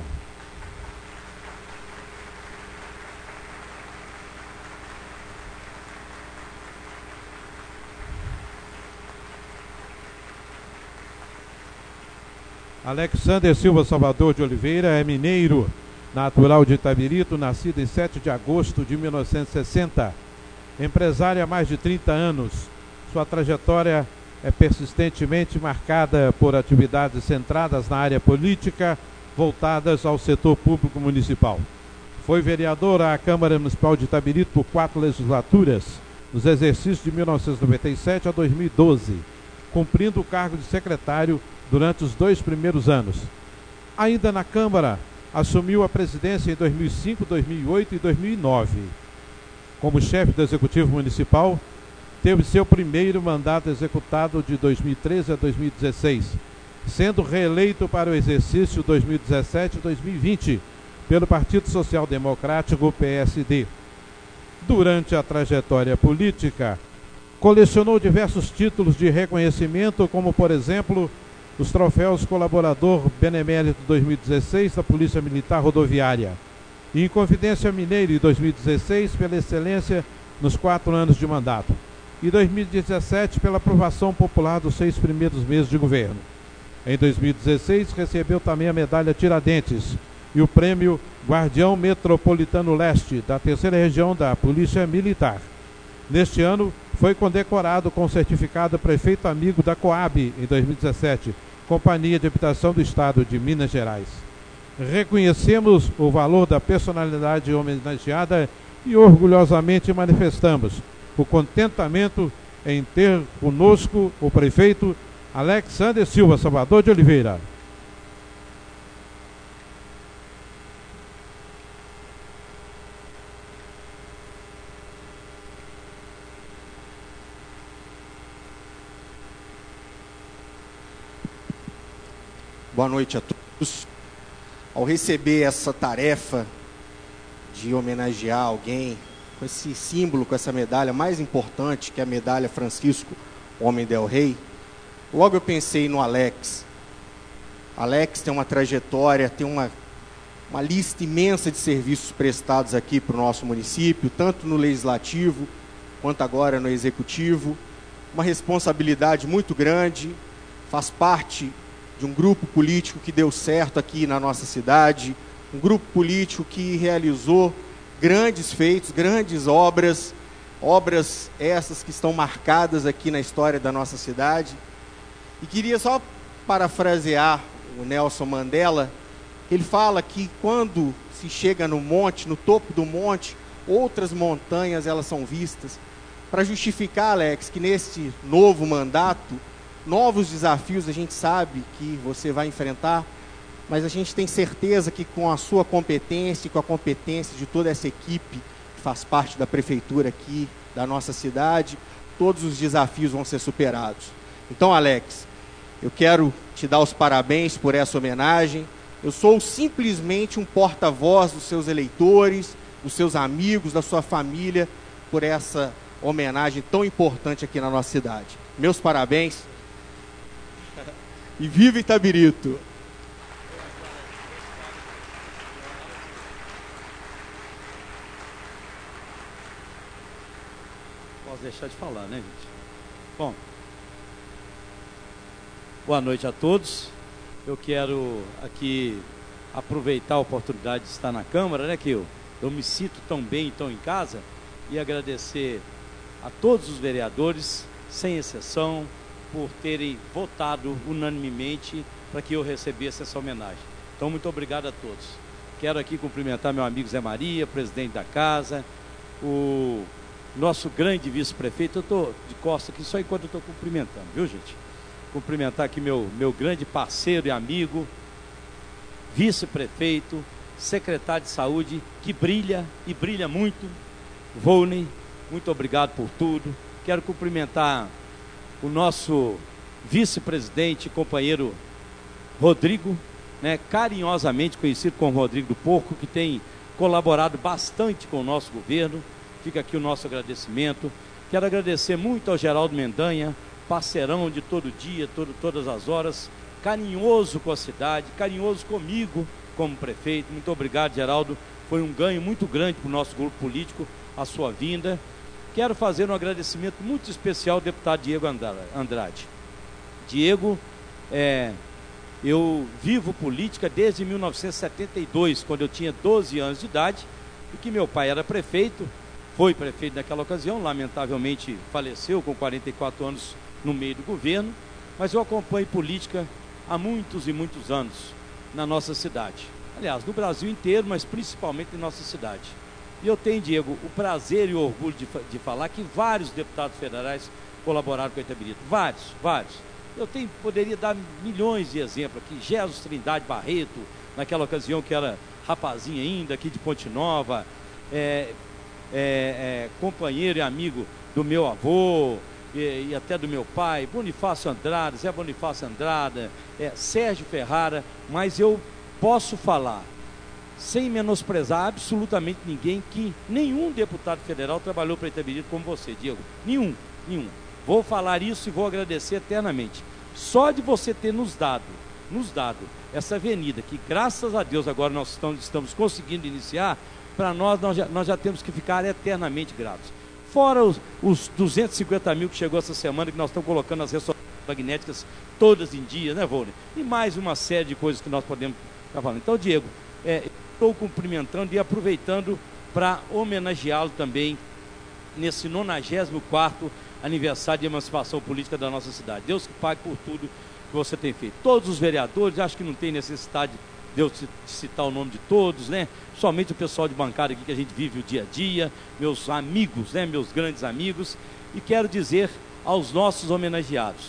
Alexander Silva Salvador de Oliveira é mineiro, natural de Itabirito, nascido em sete de agosto de mil novecentos e sessenta. Empresário há mais de trinta anos. Sua trajetória é persistentemente marcada por atividades centradas na área política, voltadas ao setor público municipal. Foi vereador à Câmara Municipal de Itabirito por quatro legislaturas, nos exercícios de mil novecentos e noventa e sete a dois mil e doze, cumprindo o cargo de secretário durante os dois primeiros anos. Ainda na Câmara, assumiu a presidência em dois mil e cinco, dois mil e oito e dois mil e nove. Como chefe do Executivo Municipal, teve seu primeiro mandato executado de dois mil e treze a dois mil e dezesseis, sendo reeleito para o exercício dois mil e dezessete e dois mil e vinte pelo Partido Social Democrático, P S D. Durante a trajetória política, colecionou diversos títulos de reconhecimento, como, por exemplo, os troféus Colaborador Benemérito dois mil e dezesseis da Polícia Militar Rodoviária e Inconfidência Mineira em dois mil e dezesseis pela excelência nos quatro anos de mandato e dois mil e dezessete pela aprovação popular dos seis primeiros meses de governo. Em dois mil e dezesseis, recebeu também a medalha Tiradentes e o prêmio Guardião Metropolitano Leste da terceira região da Polícia Militar. Neste ano, foi condecorado com o certificado Prefeito Amigo da Coab em dois mil e dezessete, Companhia de Habitação do Estado de Minas Gerais. Reconhecemos o valor da personalidade homenageada e orgulhosamente manifestamos o contentamento em ter conosco o prefeito Alexander Silva Salvador de Oliveira. Boa noite a todos. Ao receber essa tarefa de homenagear alguém com esse símbolo, com essa medalha mais importante, que é a medalha Francisco Homem del Rei, logo eu pensei no Alex. Alex tem uma trajetória, tem uma, uma lista imensa de serviços prestados aqui para o nosso município, tanto no Legislativo, quanto agora no Executivo. Uma responsabilidade muito grande, faz parte de um grupo político que deu certo aqui na nossa cidade, um grupo político que realizou grandes feitos, grandes obras, obras essas que estão marcadas aqui na história da nossa cidade. E queria só parafrasear o Nelson Mandela, que ele fala que quando se chega no monte, no topo do monte, outras montanhas elas são vistas, para justificar, Alex, que neste novo mandato, novos desafios a gente sabe que você vai enfrentar, mas a gente tem certeza que com a sua competência e com a competência de toda essa equipe que faz parte da prefeitura aqui, da nossa cidade, todos os desafios vão ser superados. Então, Alex, eu quero te dar os parabéns por essa homenagem. Eu sou simplesmente um porta-voz dos seus eleitores, dos seus amigos, da sua família, por essa homenagem tão importante aqui na nossa cidade. Meus parabéns. E viva Itabirito! Posso deixar de falar, né, gente? Bom, boa noite a todos. Eu quero aqui aproveitar a oportunidade de estar na Câmara, né, que eu, eu me sinto tão bem, tão em casa, e agradecer a todos os vereadores, sem exceção, por terem votado unanimemente para que eu recebesse essa homenagem. Então, muito obrigado a todos. Quero aqui cumprimentar meu amigo Zé Maria, presidente da casa, o nosso grande vice-prefeito. Eu estou de costa aqui só enquanto eu estou cumprimentando, viu, gente? Cumprimentar aqui meu, meu grande parceiro e amigo, vice-prefeito, secretário de saúde, que brilha e brilha muito, Volney, muito obrigado por tudo. Quero cumprimentar o nosso vice-presidente, companheiro Rodrigo, né, carinhosamente conhecido como Rodrigo do Porco, que tem colaborado bastante com o nosso governo. Fica aqui o nosso agradecimento. Quero agradecer muito ao Geraldo Mendanha, parceirão de todo dia, todo, todas as horas, carinhoso com a cidade, carinhoso comigo como prefeito. Muito obrigado, Geraldo. Foi um ganho muito grande para o nosso grupo político, a sua vinda. Quero fazer um agradecimento muito especial ao deputado Diego Andrade. Diego, é, eu vivo política desde mil novecentos e setenta e dois, quando eu tinha doze anos de idade, e que meu pai era prefeito, foi prefeito naquela ocasião, lamentavelmente faleceu com quarenta e quatro anos no meio do governo, mas eu acompanho política há muitos e muitos anos na nossa cidade. Aliás, no Brasil inteiro, mas principalmente em nossa cidade. E eu tenho, Diego, o prazer e o orgulho de, de falar que vários deputados federais colaboraram com o Itabirito. Vários, vários. Eu tenho, poderia dar milhões de exemplos aqui. Jesus Trindade Barreto, naquela ocasião que era rapazinho ainda, aqui de Ponte Nova, é, é, é, companheiro e amigo do meu avô e, e até do meu pai, Bonifácio Andrade, Zé Bonifácio Andrade, é, Sérgio Ferrara, mas eu posso falar, sem menosprezar absolutamente ninguém, que nenhum deputado federal trabalhou para Itabirito como você, Diego. Nenhum, nenhum. Vou falar isso e vou agradecer eternamente. Só de você ter nos dado, nos dado essa avenida, que graças a Deus agora nós estamos, estamos conseguindo iniciar, para nós, nós já, nós já temos que ficar eternamente gratos. Fora os, os duzentos e cinquenta mil que chegou essa semana, que nós estamos colocando as ressonâncias magnéticas todas em dia, né, Vôlei? E mais uma série de coisas que nós podemos estar falando. Então, Diego, é, estou cumprimentando e aproveitando para homenageá-lo também nesse nonagésimo quarto aniversário de emancipação política da nossa cidade. Deus que pague por tudo que você tem feito. Todos os vereadores, acho que não tem necessidade de eu citar o nome de todos, né? Somente o pessoal de bancada aqui que a gente vive o dia a dia, meus amigos, né? Meus grandes amigos, e quero dizer aos nossos homenageados,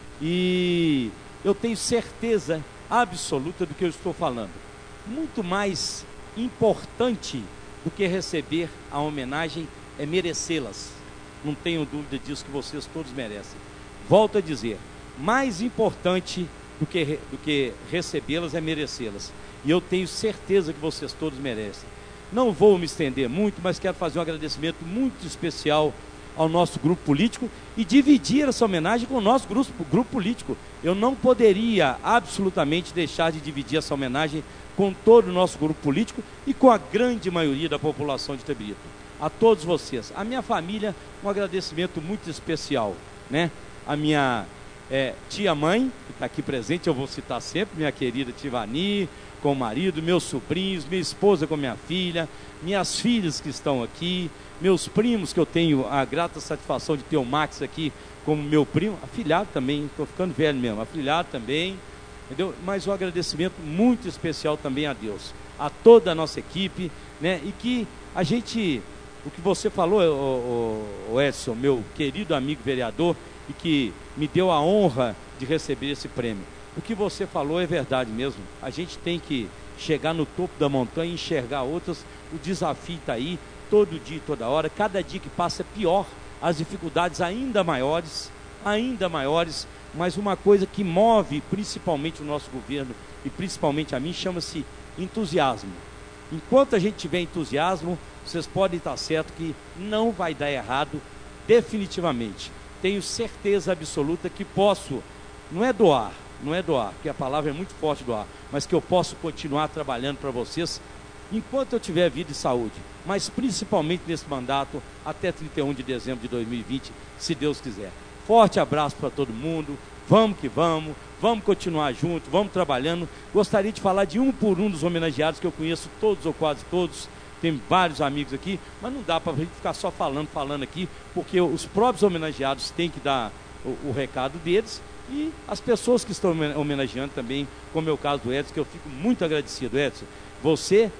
e eu tenho certeza absoluta do que eu estou falando, muito mais importante do que receber a homenagem é merecê-las. Não tenho dúvida disso, que vocês todos merecem. Volto a dizer, mais importante do que, do que recebê-las é merecê-las. E eu tenho certeza que vocês todos merecem. Não vou me estender muito, mas quero fazer um agradecimento muito especial ao nosso grupo político e dividir essa homenagem com o nosso grupo, grupo político. Eu não poderia absolutamente deixar de dividir essa homenagem com todo o nosso grupo político e com a grande maioria da população de Itabirito. A todos vocês. A minha família, um agradecimento muito especial, né? A minha é, tia-mãe, que está aqui presente, eu vou citar sempre, minha querida Tivani, com o marido, meus sobrinhos, minha esposa com minha filha, minhas filhas que estão aqui, meus primos, que eu tenho a grata satisfação de ter o Max aqui como meu primo, afilhado também, estou ficando velho mesmo, afilhado também, entendeu? Mas um agradecimento muito especial também a Deus, a toda a nossa equipe, né? E que a gente, o que você falou, o, o, o Edson, meu querido amigo vereador, e que me deu a honra de receber esse prêmio. O que você falou é verdade mesmo. A gente tem que chegar no topo da montanha e enxergar outras. O desafio está aí, todo dia e toda hora. Cada dia que passa é pior, as dificuldades ainda maiores, ainda maiores. Mas uma coisa que move principalmente o nosso governo e principalmente a mim, chama-se entusiasmo. Enquanto a gente tiver entusiasmo, vocês podem estar certos que não vai dar errado definitivamente. Tenho certeza absoluta que posso, não é doar, não é doar, porque a palavra é muito forte, doar, mas que eu posso continuar trabalhando para vocês enquanto eu tiver vida e saúde, mas principalmente nesse mandato até trinta e um de dezembro de dois mil e vinte, se Deus quiser. Forte abraço para todo mundo, vamos que vamos, vamos continuar juntos, vamos trabalhando. Gostaria de falar de um por um dos homenageados, que eu conheço todos ou quase todos, tem vários amigos aqui, mas não dá para a gente ficar só falando, falando aqui, porque os próprios homenageados têm que dar o, o recado deles, e as pessoas que estão homenageando também, como é o caso do Edson, que eu fico muito agradecido. Edson, você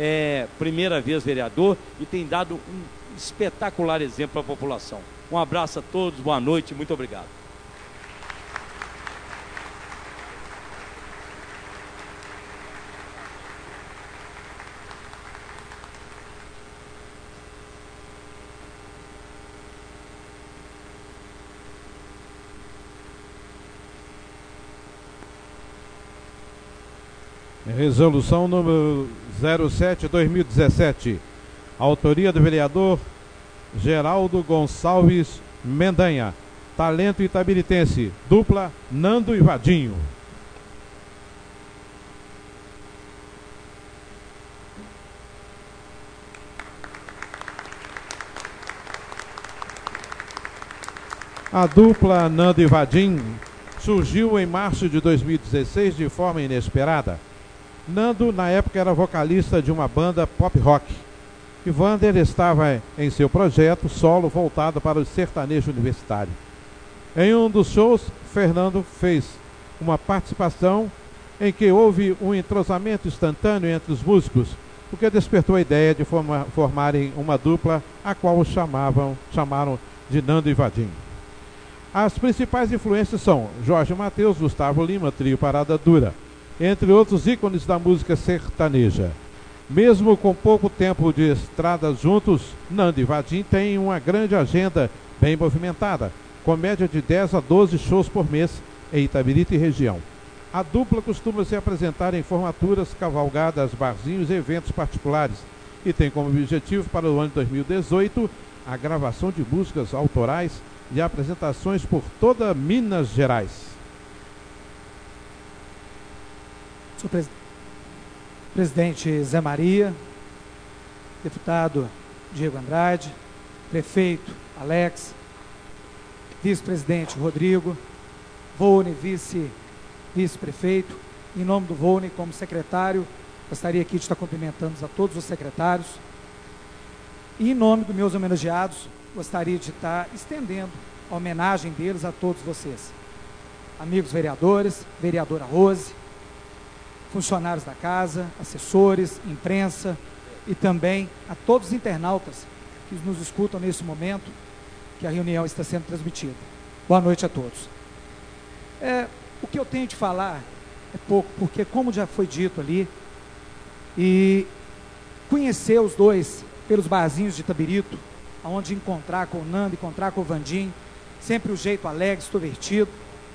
é primeira vez vereador e tem dado um espetacular exemplo para a população. Um abraço a todos, boa noite, muito obrigado. Resolução número zero sete barra dois mil e dezessete. Autoria do vereador Geraldo Gonçalves Mendanha. Talento itabiritense. Dupla Nando e Vadinho. A dupla Nando e Vadinho surgiu em março de dois mil e dezesseis de forma inesperada. Nando, na época, era vocalista de uma banda pop rock. E Vander estava em seu projeto solo voltado para o sertanejo universitário. Em um dos shows, Fernando fez uma participação em que houve um entrosamento instantâneo entre os músicos, o que despertou a ideia de forma, formarem uma dupla, a qual chamavam, chamaram de Nando e Vadinho. As principais influências são Jorge Mateus, Gustavo Lima, Trio Parada Dura, entre outros ícones da música sertaneja. Mesmo com pouco tempo de estrada juntos, Nando e Vadinho têm uma grande agenda bem movimentada, com média de dez a doze shows por mês em Itabirito e região. A dupla costuma se apresentar em formaturas, cavalgadas, barzinhos e eventos particulares e tem como objetivo para o ano de dois mil e dezoito a gravação de músicas autorais e apresentações por toda Minas Gerais. Senhor pres... Presidente Zé Maria, deputado Diego Andrade, prefeito Alex, vice-presidente Rodrigo, Volney, vice, vice-prefeito, em nome do Volney, como secretário, gostaria aqui de estar cumprimentando a todos os secretários. E em nome dos meus homenageados, gostaria de estar estendendo a homenagem deles a todos vocês. Amigos vereadores, vereadora Rose, funcionários da casa, assessores, imprensa e também a todos os internautas que nos escutam nesse momento que a reunião está sendo transmitida. Boa noite a todos. É, o que eu tenho de falar é pouco, porque como já foi dito ali, e conhecer os dois pelos barzinhos de Itabirito, onde encontrar com o Nando, encontrar com o Vandim, sempre o jeito alegre, extrovertido,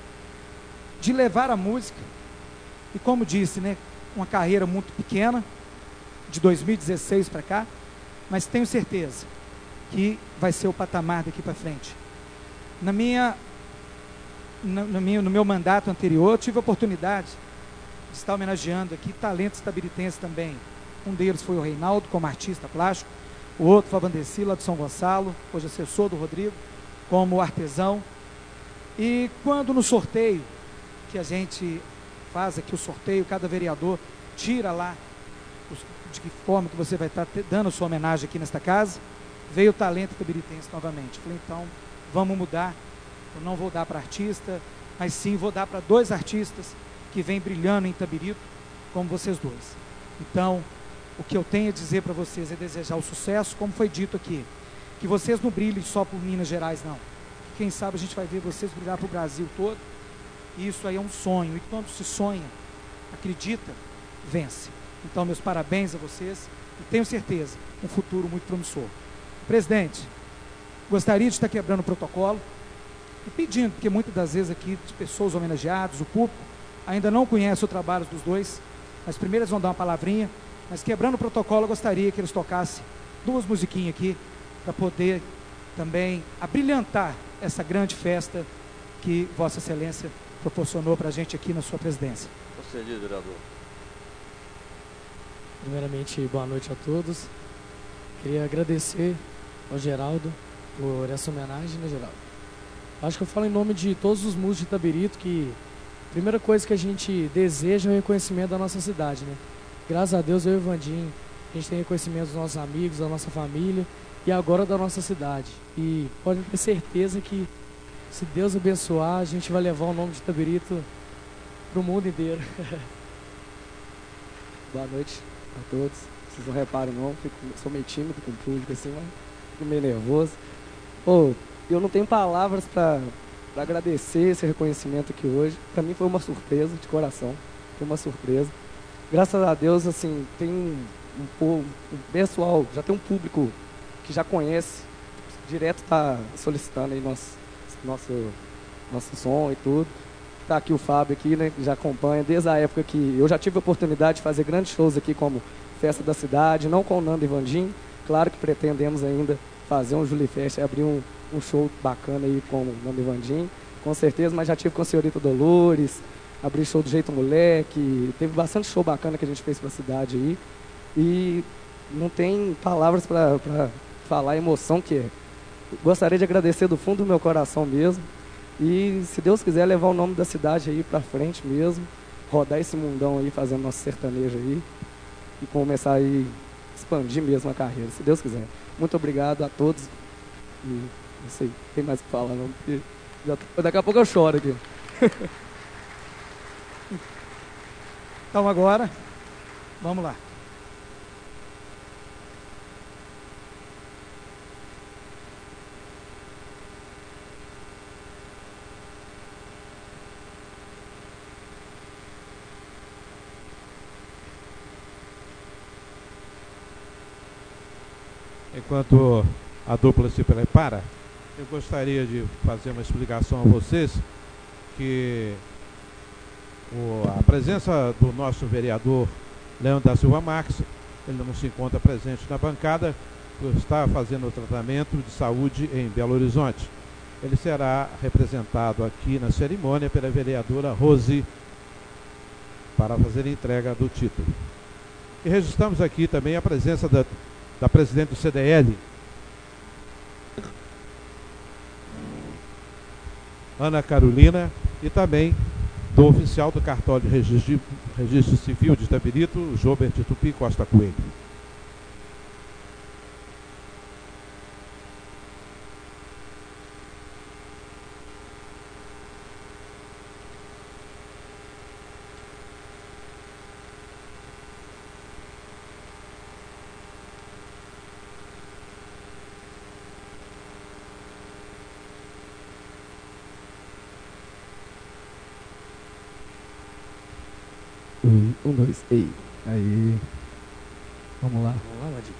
de levar a música, e como disse, né, uma carreira muito pequena, de dois mil e dezesseis para cá, mas tenho certeza que vai ser o patamar daqui para frente. Na minha, na, na minha, no meu mandato anterior, eu tive a oportunidade de estar homenageando aqui talentos itabiritenses também. Um deles foi o Reinaldo, como artista plástico, o outro foi a Vandeci, lá de São Gonçalo, hoje assessor do Rodrigo, como artesão. E quando no sorteio, que a gente faz aqui o sorteio, cada vereador tira lá os, de que forma que você vai estar te, dando a sua homenagem aqui nesta casa, veio o talento itabiritense novamente. Falei, então, vamos mudar. Eu não vou dar para artista, mas sim vou dar para dois artistas que vêm brilhando em Itabirito, como vocês dois. Então, o que eu tenho a dizer para vocês é desejar o sucesso, como foi dito aqui. Que vocês não brilhem só por Minas Gerais, não. Quem sabe a gente vai ver vocês brilhar para o Brasil todo. E isso aí é um sonho. E quando se sonha, acredita, vence. Então, meus parabéns a vocês. E tenho certeza, um futuro muito promissor. Presidente, gostaria de estar quebrando o protocolo e pedindo, porque muitas das vezes aqui, de pessoas homenageadas, o público, ainda não conhece o trabalho dos dois, mas primeiro eles vão dar uma palavrinha, mas quebrando o protocolo, eu gostaria que eles tocassem duas musiquinhas aqui, para poder também abrilhantar essa grande festa que Vossa Excelência proporcionou para a gente aqui na sua presidência. Concedido, vereador. Primeiramente, boa noite a todos. Queria agradecer ao Geraldo por essa homenagem, né, Geraldo? Acho que eu falo em nome de todos os músicos de Itabirito que a primeira coisa que a gente deseja é o reconhecimento da nossa cidade, né? Graças a Deus, eu e o Vandim, a gente tem reconhecimento dos nossos amigos, da nossa família e agora da nossa cidade. E podem ter certeza que, se Deus abençoar, a gente vai levar o nome de Itabirito para o mundo inteiro. Boa noite a todos. Vocês não reparam não, fico, sou meio tímido com o público assim, mas fico meio nervoso. Pô, eu não tenho palavras para agradecer esse reconhecimento aqui hoje. Para mim foi uma surpresa, de coração, foi uma surpresa. Graças a Deus, assim, tem um, um, um pessoal, já tem um público que já conhece, direto está solicitando aí nosso, nosso, nosso som e tudo. Está aqui o Fábio aqui, né, que já acompanha desde a época que eu já tive a oportunidade de fazer grandes shows aqui, como Festa da Cidade, não com o Nando e Vandim. Claro que pretendemos ainda fazer um Julifest e abrir um, um show bacana aí com o Nando e Vandim, com certeza, mas já tive com a Senhorita Dolores, abri show do Jeito Moleque, teve bastante show bacana que a gente fez para a cidade aí. E não tem palavras para falar a emoção que é. Gostaria de agradecer do fundo do meu coração mesmo. E, se Deus quiser, levar o nome da cidade aí para frente mesmo, rodar esse mundão aí, fazendo nosso sertanejo aí, e começar aí, expandir mesmo a carreira, se Deus quiser. Muito obrigado a todos. E não sei, tem mais o que falar não, porque já, daqui a pouco eu choro aqui. Então agora, vamos lá. Enquanto a dupla se prepara, eu gostaria de fazer uma explicação a vocês que o, a presença do nosso vereador Leandro da Silva Marques. Ele não se encontra presente na bancada por estar fazendo o tratamento de saúde em Belo Horizonte. Ele será representado aqui na cerimônia pela vereadora Rose para fazer a entrega do título. E registramos aqui também a presença da, da presidente do C D L, Ana Carolina, e também do oficial do cartório de registro, registro civil de Itabirito, Jobert Tupi Costa Coelho. Um, dois, ei. Aí. Vamos lá. Vamos lá, Vadir.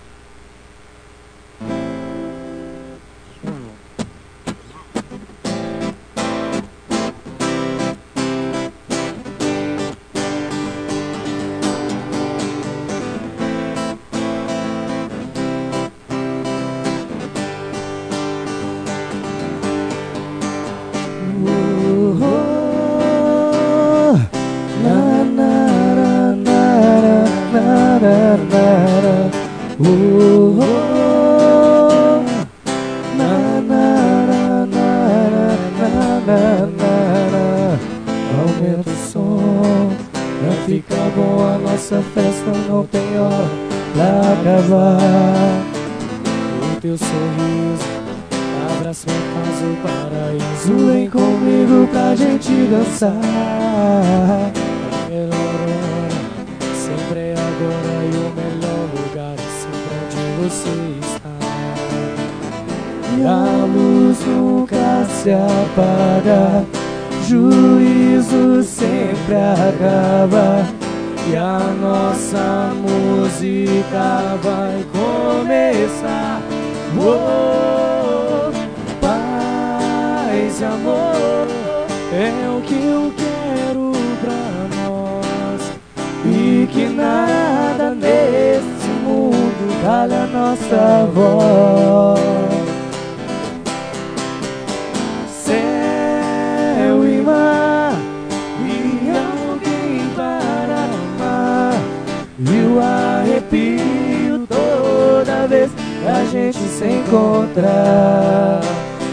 Aumenta o som, pra ficar bom a nossa festa não tem hora pra acabar. O teu sorriso abraça minha casa, o paraíso. Vem comigo pra gente dançar. A melhor hora sempre é agora, e o melhor lugar é sempre onde você está. E a luz nunca se apaga, juízo sempre acaba, e a nossa música vai começar. Oh, paz e amor é o que eu quero pra nós, e que nada nesse mundo cale a nossa voz. Céu e mar, e alguém para amar, e o arrepio toda vez que a gente se encontrar.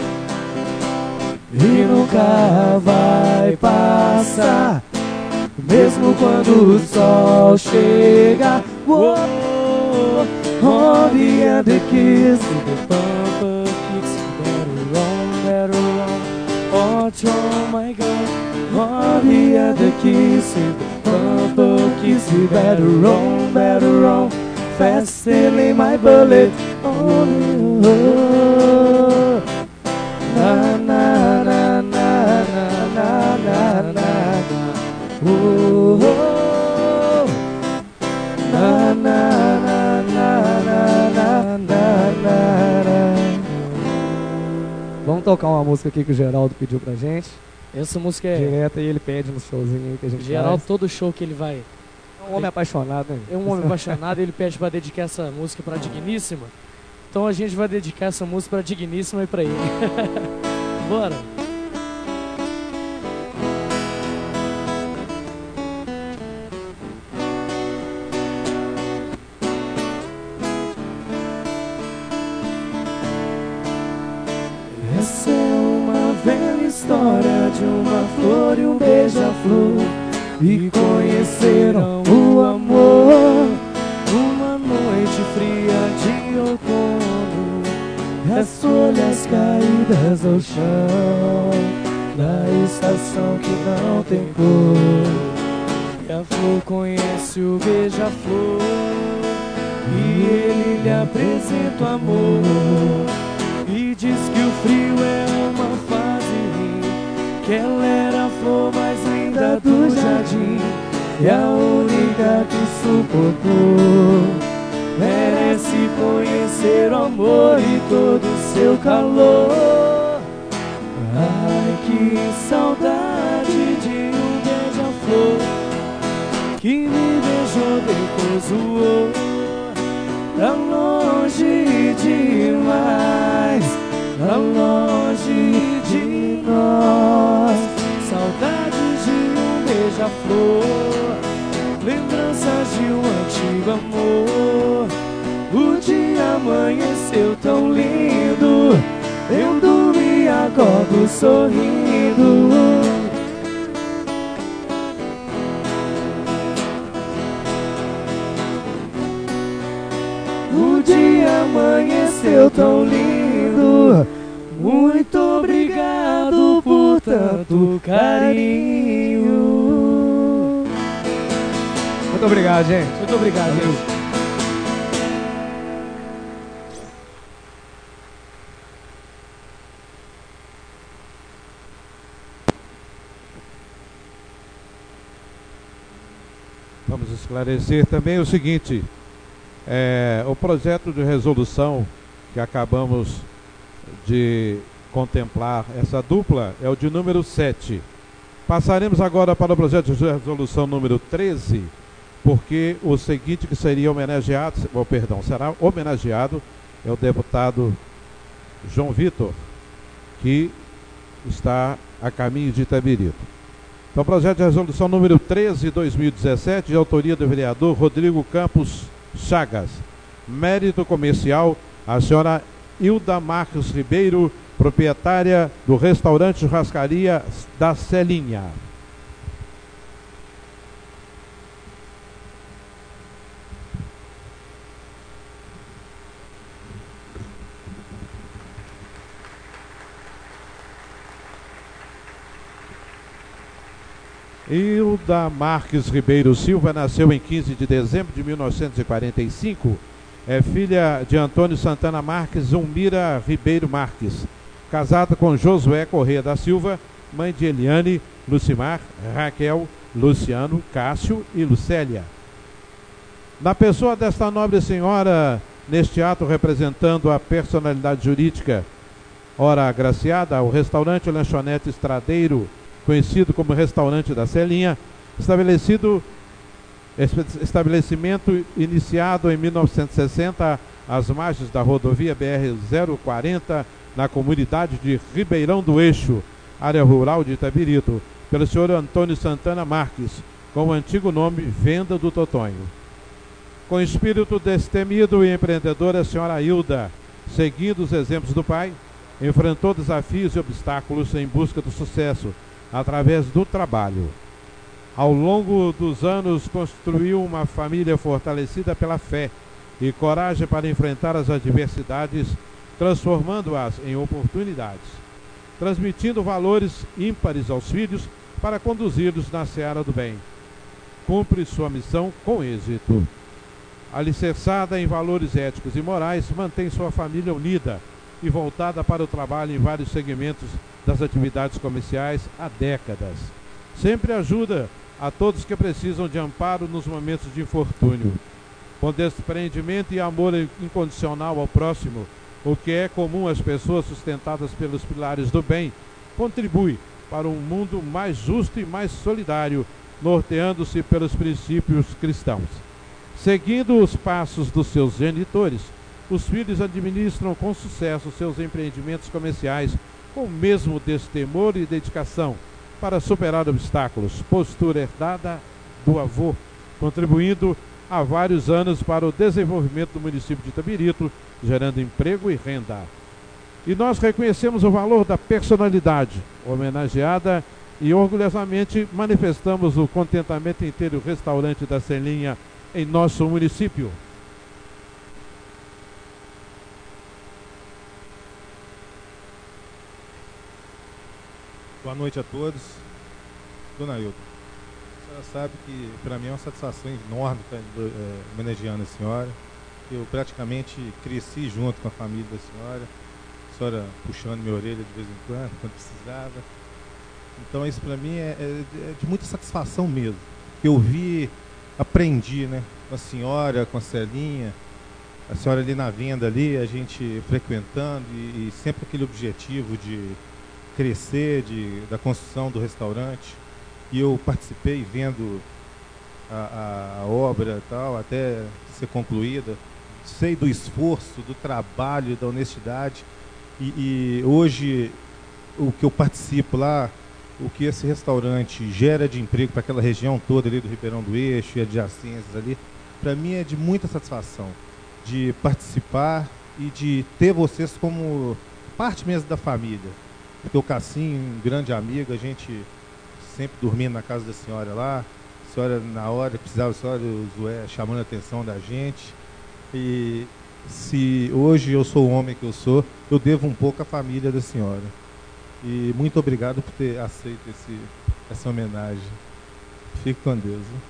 E nunca vai passar, mesmo quando o sol chega. Oh, on the other kiss, the pampa kicks, better wrong, better wrong. Oh my God, on the other kiss, the pampa kicks, better wrong, better wrong. Fast sailing my bullet. Oh, oh, na na na na na na na na. Oh, oh, na na na na na na na. Vamos tocar uma música aqui que o Geraldo pediu pra gente. Essa música é direta, e ele pede no showzinho aí que a gente Geraldo, faz. todo show que ele vai. É um homem apaixonado, né? É um homem apaixonado, ele pede para dedicar essa música para Digníssima. Então a gente vai dedicar essa música para Digníssima e para ele. Bora! Essa é uma velha história de uma flor e um beija-flor, e conheceram o amor numa noite fria de outono. As folhas caídas ao chão da estação que não tem cor. E a flor conhece o beija-flor, e ele lhe apresenta o amor, e diz que o frio é uma fase ruim, que ela era a flor mais linda do jardim, e a única que suportou. Merece conhecer o amor e todo o seu calor. Ai, que saudade de um beija-flor. nos voou pra longe demais, pra longe de nós. Saudades de um beija-flor, lembranças de um antigo amor. O dia amanheceu tão lindo, eu dormi e acordo sorrindo. O dia amanheceu tão lindo, muito obrigado por tanto carinho. Muito obrigado, gente. Muito obrigado, gente. Vamos esclarecer também o seguinte, é, o projeto de resolução que acabamos de contemplar, essa dupla, é o de número sete. Passaremos agora para o projeto de resolução número treze, porque o seguinte que seria homenageado, oh, perdão, será homenageado é o deputado João Vitor, que está a caminho de Itabirito. Então, projeto de resolução número treze de dois mil e dezessete, de autoria do vereador Rodrigo Campos Chagas. Mérito comercial, a senhora Hilda Marques Ribeiro, proprietária do restaurante Churrascaria da Celinha. Hilda Marques Ribeiro Silva nasceu em quinze de dezembro de mil novecentos e quarenta e cinco. É filha de Antônio Santana Marques e Zulmira Ribeiro Marques. Casada com Josué Corrêa da Silva, mãe de Eliane, Lucimar, Raquel, Luciano, Cássio e Lucélia. Na pessoa desta nobre senhora, neste ato representando a personalidade jurídica, ora agraciada, o restaurante Lanchonete Estradeiro, conhecido como Restaurante da Celinha, estabelecido, estabelecimento iniciado em mil novecentos e sessenta às margens da rodovia B R zero quarenta, na comunidade de Ribeirão do Eixo, área rural de Itabirito, pelo senhor Antônio Santana Marques, com o antigo nome Venda do Totonho. Com espírito destemido e empreendedor, a senhora Hilda, seguindo os exemplos do pai, enfrentou desafios e obstáculos em busca do sucesso, através do trabalho. Ao longo dos anos, construiu uma família fortalecida pela fé e coragem para enfrentar as adversidades, transformando-as em oportunidades, transmitindo valores ímpares aos filhos para conduzi-los na seara do bem. Cumpre sua missão com êxito. Alicerçada em valores éticos e morais, mantém sua família unida e voltada para o trabalho em vários segmentos das atividades comerciais há décadas. Sempre ajuda a todos que precisam de amparo nos momentos de infortúnio. Com desprendimento e amor incondicional ao próximo, o que é comum às pessoas sustentadas pelos pilares do bem, contribui para um mundo mais justo e mais solidário, norteando-se pelos princípios cristãos. Seguindo os passos dos seus genitores, os filhos administram com sucesso seus empreendimentos comerciais com o mesmo destemor e dedicação para superar obstáculos, postura herdada do avô, contribuindo há vários anos para o desenvolvimento do município de Itabirito, gerando emprego e renda. E nós reconhecemos o valor da personalidade homenageada e orgulhosamente manifestamos o contentamento em ter o restaurante da Celinha em nosso município. Boa noite a todos. Dona Hilda, a senhora sabe que para mim é uma satisfação enorme estar é, homenageando a senhora. Eu praticamente cresci junto com a família da senhora, a senhora puxando minha orelha de vez em quando, quando precisava. Então isso para mim é, é, é de muita satisfação mesmo. Eu vi, aprendi, né, com a senhora, com a Celinha, a senhora ali na venda ali, a gente frequentando e, e sempre aquele objetivo de crescer, de, da construção do restaurante. E eu participei vendo a, a obra tal, até ser concluída. Sei do esforço, do trabalho, da honestidade. E, e hoje, o que eu participo lá, o que esse restaurante gera de emprego para aquela região toda ali do Ribeirão do Eixo e adjacências ali, para mim é de muita satisfação de participar e de ter vocês como parte mesmo da família. Porque o Cassim, um grande amigo, a gente sempre dormindo na casa da senhora lá, a senhora na hora precisava, a senhora, o Zoé chamando a atenção da gente. E se hoje eu sou o homem que eu sou, eu devo um pouco à família da senhora. E muito obrigado por ter aceito esse, essa homenagem. Fique com Deus. Hein?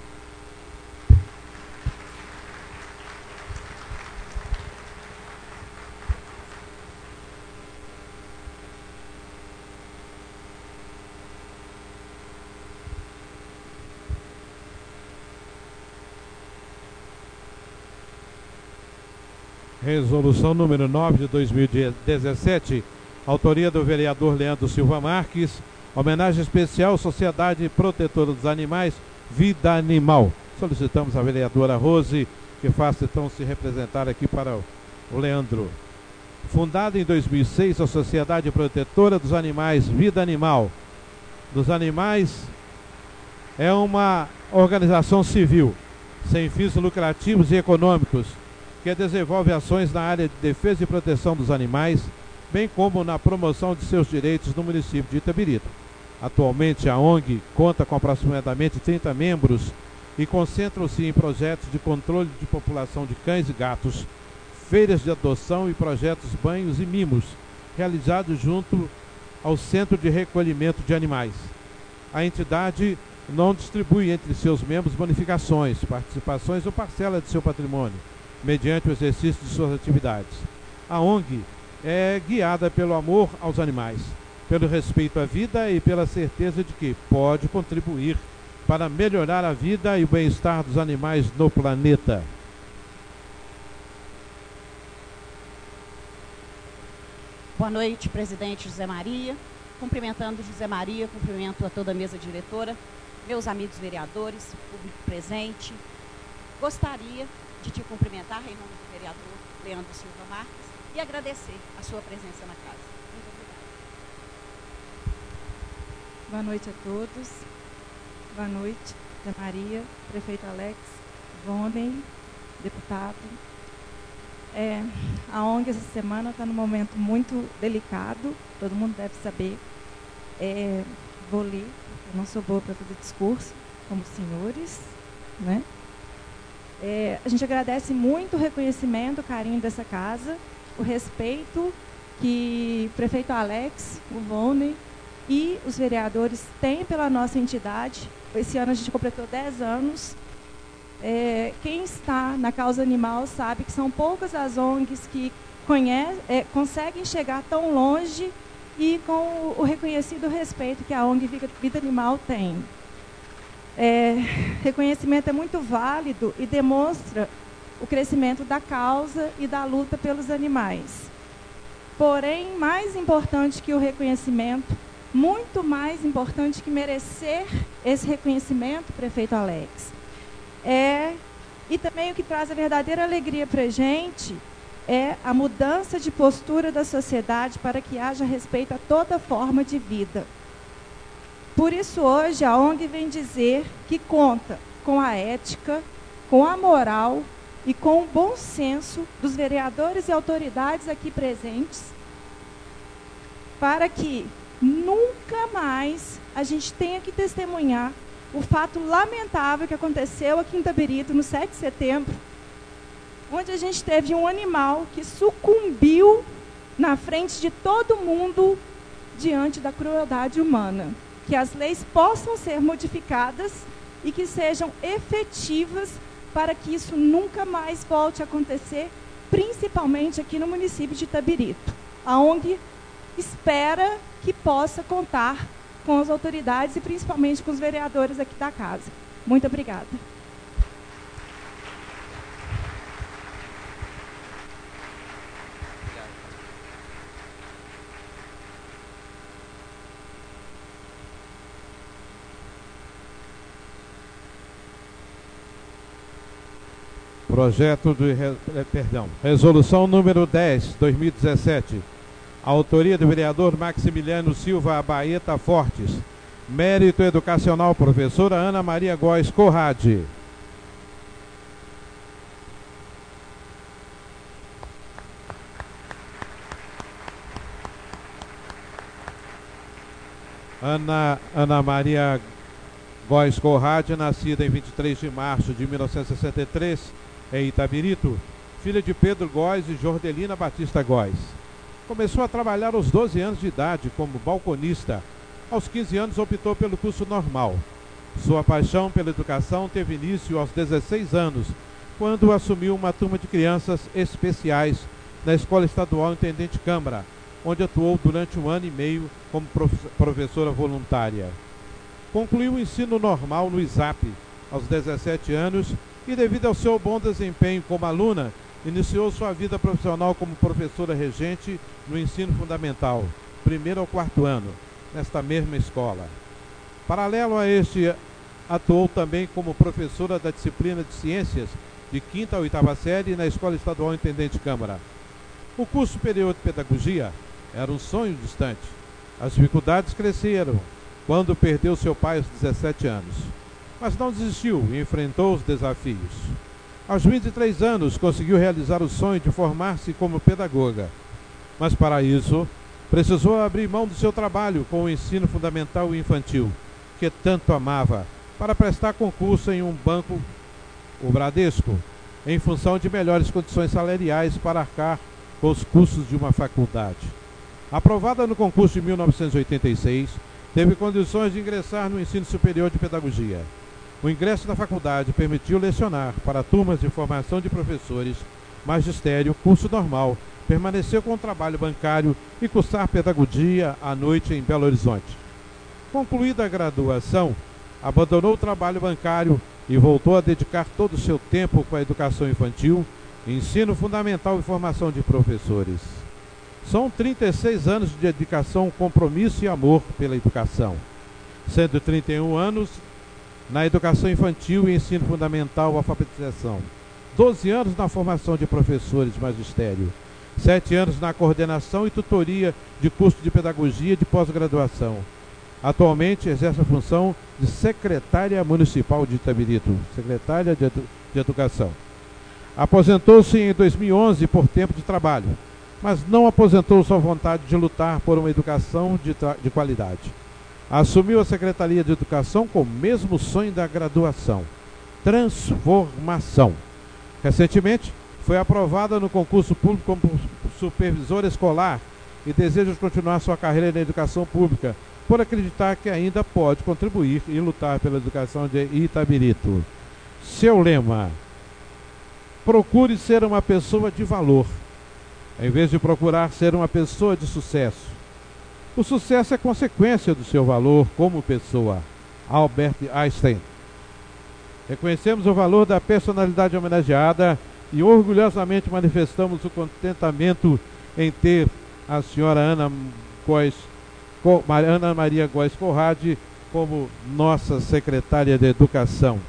Resolução número nove de dois mil e dezessete, autoria do vereador Leandro Silva Marques, homenagem especial à Sociedade Protetora dos Animais, Vida Animal. Solicitamos a vereadora Rose que faça então se representar aqui para o Leandro. Fundada em dois mil e seis, a Sociedade Protetora dos Animais, Vida Animal dos Animais é uma organização civil, sem fins lucrativos e econômicos, que desenvolve ações na área de defesa e proteção dos animais, bem como na promoção de seus direitos no município de Itabirito. Atualmente, a ONG conta com aproximadamente trinta membros e concentram-se em projetos de controle de população de cães e gatos, feiras de adoção e projetos banhos e mimos, realizados junto ao Centro de Recolhimento de Animais. A entidade não distribui entre seus membros bonificações, participações ou parcela de seu patrimônio, mediante o exercício de suas atividades. A ONG é guiada pelo amor aos animais, pelo respeito à vida e pela certeza de que pode contribuir para melhorar a vida e o bem-estar dos animais no planeta. Boa noite, presidente José Maria. Cumprimentando José Maria, cumprimento a toda a mesa diretora, meus amigos vereadores, público presente. Gostaria de te cumprimentar em nome do vereador Leandro Silva Marques e agradecer a sua presença na casa. Muito obrigada. Boa noite a todos. Boa noite, Zé Maria, prefeito Alex, Vonem, deputado. É, a ONG essa semana está num momento muito delicado, todo mundo deve saber. É, vou ler, eu não sou boa para fazer discurso, como os senhores, né? É, a gente agradece muito o reconhecimento, o carinho dessa casa, o respeito que o prefeito Alex, o Vonem e os vereadores têm pela nossa entidade. Esse ano a gente completou dez anos. É, quem está na causa animal sabe que são poucas as O N Gs que conhece, é, conseguem chegar tão longe e com o, o reconhecido respeito que a O N G Vida, Vida Animal tem. É, reconhecimento é muito válido e demonstra o crescimento da causa e da luta pelos animais. Porém, mais importante que o reconhecimento, muito mais importante que merecer esse reconhecimento, prefeito Alex, é, e também o que traz a verdadeira alegria para a gente é a mudança de postura da sociedade para que haja respeito a toda forma de vida. Por isso, hoje, a O N G vem dizer que conta com a ética, com a moral e com o bom senso dos vereadores e autoridades aqui presentes, para que nunca mais a gente tenha que testemunhar o fato lamentável que aconteceu aqui em Itabirito, no sete de setembro, onde a gente teve um animal que sucumbiu na frente de todo mundo diante da crueldade humana. Que as leis possam ser modificadas e que sejam efetivas para que isso nunca mais volte a acontecer, principalmente aqui no município de Itabirito. A O N G espera que possa contar com as autoridades e principalmente com os vereadores aqui da casa. Muito obrigada. Projeto de, eh, perdão, resolução número dez, dois mil e dezessete. Autoria do vereador Maximiliano Silva Baeta Fortes. Mérito educacional, professora Ana Maria Góes Corrade. Ana, Ana Maria Góes Corrade, nascida em vinte e três de março de mil novecentos e sessenta e três, em Itabirito, filha de Pedro Góes e Jordelina Batista Góes. Começou a trabalhar aos doze anos de idade como balconista. Aos quinze anos optou pelo curso normal. Sua paixão pela educação teve início aos dezesseis anos, quando assumiu uma turma de crianças especiais na Escola Estadual Intendente Câmara, onde atuou durante um ano e meio como professora voluntária. Concluiu o ensino normal no I S A P aos dezessete anos e, devido ao seu bom desempenho como aluna, iniciou sua vida profissional como professora regente no ensino fundamental, primeiro ao quarto ano, nesta mesma escola. Paralelo a este, atuou também como professora da disciplina de Ciências de quinta a oitava série na Escola Estadual Intendente Câmara. O curso superior de Pedagogia era um sonho distante. As dificuldades cresceram quando perdeu seu pai aos dezessete anos. Mas não desistiu e enfrentou os desafios. Aos vinte e três anos, conseguiu realizar o sonho de formar-se como pedagoga. Mas para isso, precisou abrir mão do seu trabalho com o ensino fundamental e infantil, que tanto amava, para prestar concurso em um banco, o Bradesco, em função de melhores condições salariais para arcar com os custos de uma faculdade. Aprovada no concurso de mil novecentos e oitenta e seis, teve condições de ingressar no ensino superior de pedagogia. O ingresso na faculdade permitiu lecionar para turmas de formação de professores, magistério, curso normal, permaneceu com o trabalho bancário e cursar pedagogia à noite em Belo Horizonte. Concluída a graduação, abandonou o trabalho bancário e voltou a dedicar todo o seu tempo com a educação infantil, ensino fundamental e formação de professores. São trinta e seis anos de dedicação, compromisso e amor pela educação, sendo trinta e um anos na educação infantil e ensino fundamental, alfabetização, doze anos na formação de professores magistério, sete anos na coordenação e tutoria de curso de pedagogia de pós-graduação. Atualmente exerce a função de secretária municipal de Itabirito, secretária de, edu de Educação. Aposentou-se em dois mil e onze por tempo de trabalho, mas não aposentou sua vontade de lutar por uma educação de, de qualidade. Assumiu a Secretaria de Educação com o mesmo sonho da graduação: transformação. Recentemente, foi aprovada no concurso público como supervisora escolar e deseja continuar sua carreira na educação pública, por acreditar que ainda pode contribuir e lutar pela educação de Itabirito. Seu lema: procure ser uma pessoa de valor, em vez de procurar ser uma pessoa de sucesso. O sucesso é consequência do seu valor como pessoa. Albert Einstein. Reconhecemos o valor da personalidade homenageada e orgulhosamente manifestamos o contentamento em ter a senhora Ana, Góes, Ana Maria Góes Corrade como nossa secretária de Educação.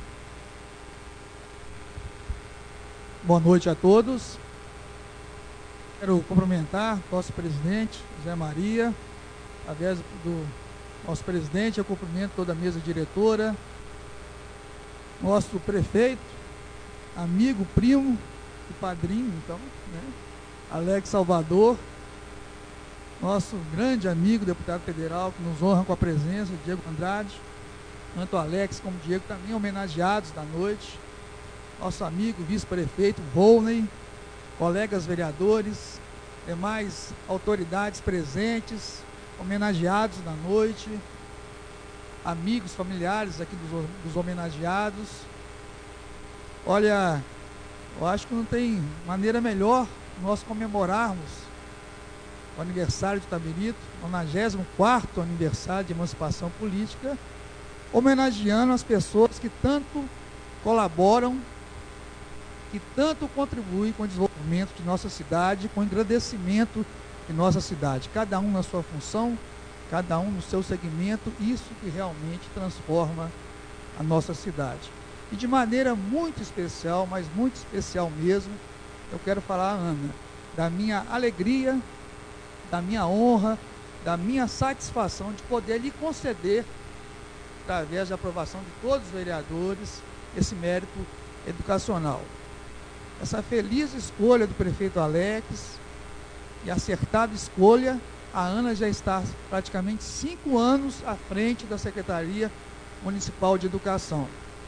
Boa noite a todos. Quero cumprimentar nosso presidente, Zé Maria, através do nosso presidente, eu cumprimento toda a mesa diretora, nosso prefeito, amigo, primo e padrinho, então, né, Alex Salvador, nosso grande amigo, deputado federal, que nos honra com a presença, Diego Andrade, tanto Alex como Diego também homenageados da noite, nosso amigo vice-prefeito Volney, colegas vereadores, demais autoridades presentes, homenageados da noite, amigos, familiares aqui dos, dos homenageados. Olha, eu acho que não tem maneira melhor nós comemorarmos o aniversário de Itabirito, nonagésimo quarto aniversário de emancipação política, homenageando as pessoas que tanto colaboram, que tanto contribuem com o desenvolvimento de nossa cidade, com o engrandecimento de nossa cidade. Cada um na sua função, cada um no seu segmento, isso que realmente transforma a nossa cidade. E de maneira muito especial, mas muito especial mesmo, eu quero falar, Ana, da minha alegria, da minha honra, da minha satisfação de poder lhe conceder, através da aprovação de todos os vereadores, esse mérito educacional. Essa feliz escolha do prefeito Alex e acertada escolha, a Ana já está praticamente cinco anos à frente da Secretaria Municipal de Educação.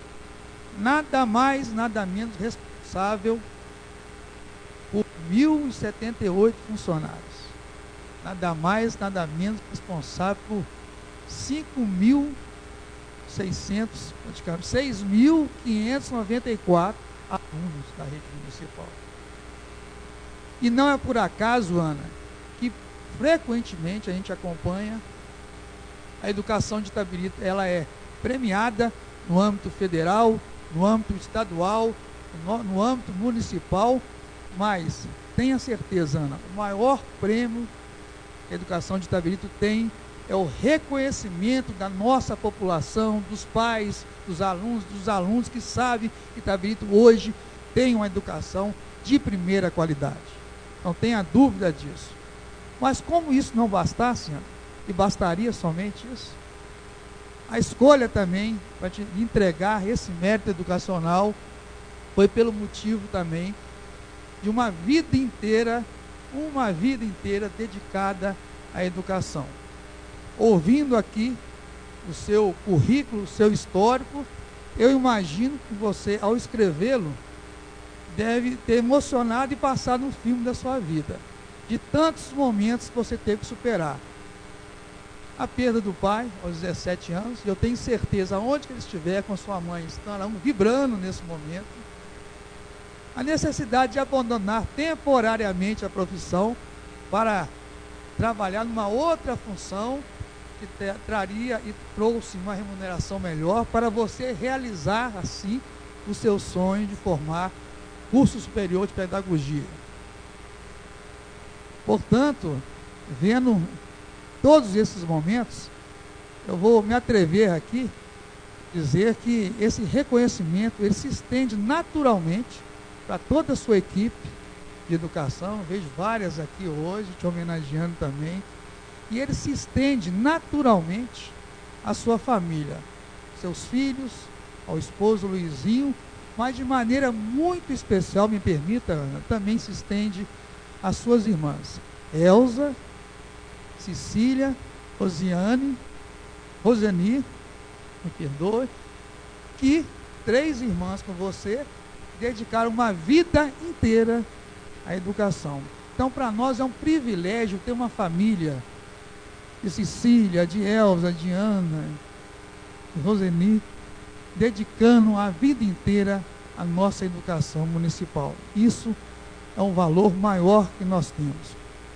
Nada mais, nada menos responsável por mil e setenta e oito funcionários. Nada mais, nada menos responsável por cinco mil seiscentos, seis mil quinhentos e noventa e quatro alunos da rede municipal. E não é por acaso, Ana, que frequentemente a gente acompanha a educação de Itabirito. Ela é premiada no âmbito federal, no âmbito estadual, no, no âmbito municipal, mas tenha certeza, Ana, o maior prêmio que a educação de Itabirito tem é o reconhecimento da nossa população, dos pais, dos alunos, dos alunos que sabem que Itabirito hoje tem uma educação de primeira qualidade. Não tenha dúvida disso. Mas como isso não bastasse, Ana, e bastaria somente isso, a escolha também para te entregar esse mérito educacional foi pelo motivo também de uma vida inteira, uma vida inteira dedicada à educação. Ouvindo aqui o seu currículo, o seu histórico, eu imagino que você, ao escrevê-lo, deve ter emocionado e passado um filme da sua vida, de tantos momentos que você teve que superar. A perda do pai, aos dezessete anos, eu tenho certeza, onde que ele estiver, com sua mãe, estarão vibrando nesse momento. A necessidade de abandonar temporariamente a profissão para trabalhar numa outra função que te, traria e trouxe uma remuneração melhor para você realizar, assim, o seu sonho de formar curso superior de pedagogia. Portanto, vendo todos esses momentos, eu vou me atrever aqui a dizer que esse reconhecimento ele se estende naturalmente para toda a sua equipe de educação. Eu vejo várias aqui hoje te homenageando também, e ele se estende naturalmente à sua família, seus filhos, ao esposo Luizinho, mas de maneira muito especial, me permita, Ana, também se estende às suas irmãs, Elza, Cecília, Rosiane, Rosani, me perdoe, que três irmãs com você dedicaram uma vida inteira à educação. Então, para nós é um privilégio ter uma família de Cecília, de Elza, de Ana, de Roseni, dedicando a vida inteira à nossa educação municipal. Isso é um valor maior que nós temos.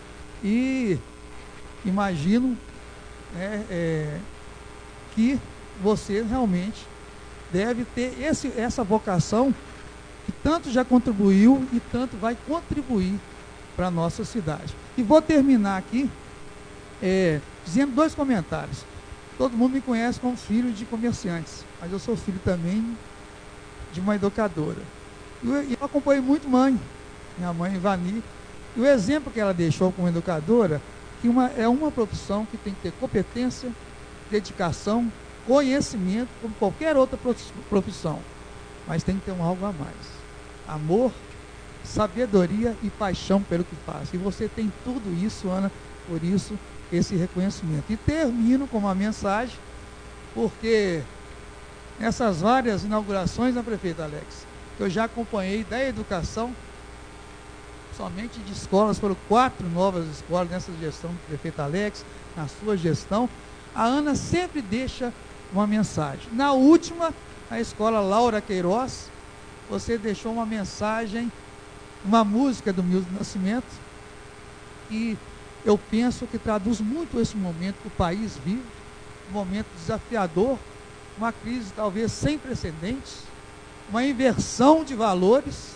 E imagino né, é, que você realmente deve ter esse, essa vocação que tanto já contribuiu e tanto vai contribuir para a nossa cidade. E vou terminar aqui é, dizendo dois comentários. Todo mundo me conhece como filho de comerciantes, mas eu sou filho também de uma educadora. E eu, eu acompanhei muito mãe, minha mãe Ivani, e o exemplo que ela deixou como educadora, que uma, é uma profissão que tem que ter competência, dedicação, conhecimento, como qualquer outra profissão, mas tem que ter um algo a mais. Amor, sabedoria e paixão pelo que faz. E você tem tudo isso, Ana, por isso esse reconhecimento. E termino com uma mensagem, porque nessas várias inaugurações da prefeita Alex, que eu já acompanhei da educação, somente de escolas, foram quatro novas escolas nessa gestão do prefeito Alex, na sua gestão, a Ana sempre deixa uma mensagem. Na última, a escola Laura Queiroz, você deixou uma mensagem, uma música do Milton Nascimento, e eu penso que traduz muito esse momento que o país vive, um momento desafiador, uma crise talvez sem precedentes, uma inversão de valores,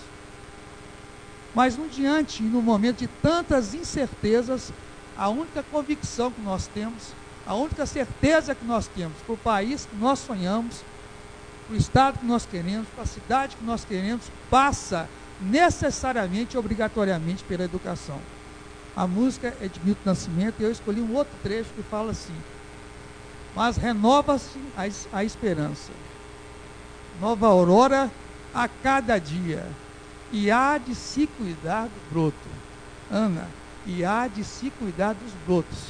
mas no diante e no momento de tantas incertezas, a única convicção que nós temos, a única certeza que nós temos para o país que nós sonhamos, para o estado que nós queremos, para a cidade que nós queremos, passa necessariamente, obrigatoriamente pela educação. A música é de Milton Nascimento e eu escolhi um outro trecho que fala assim: mas renova-se a, a esperança, nova aurora a cada dia, e há de se cuidar do broto. Ana, e há de se cuidar dos brotos,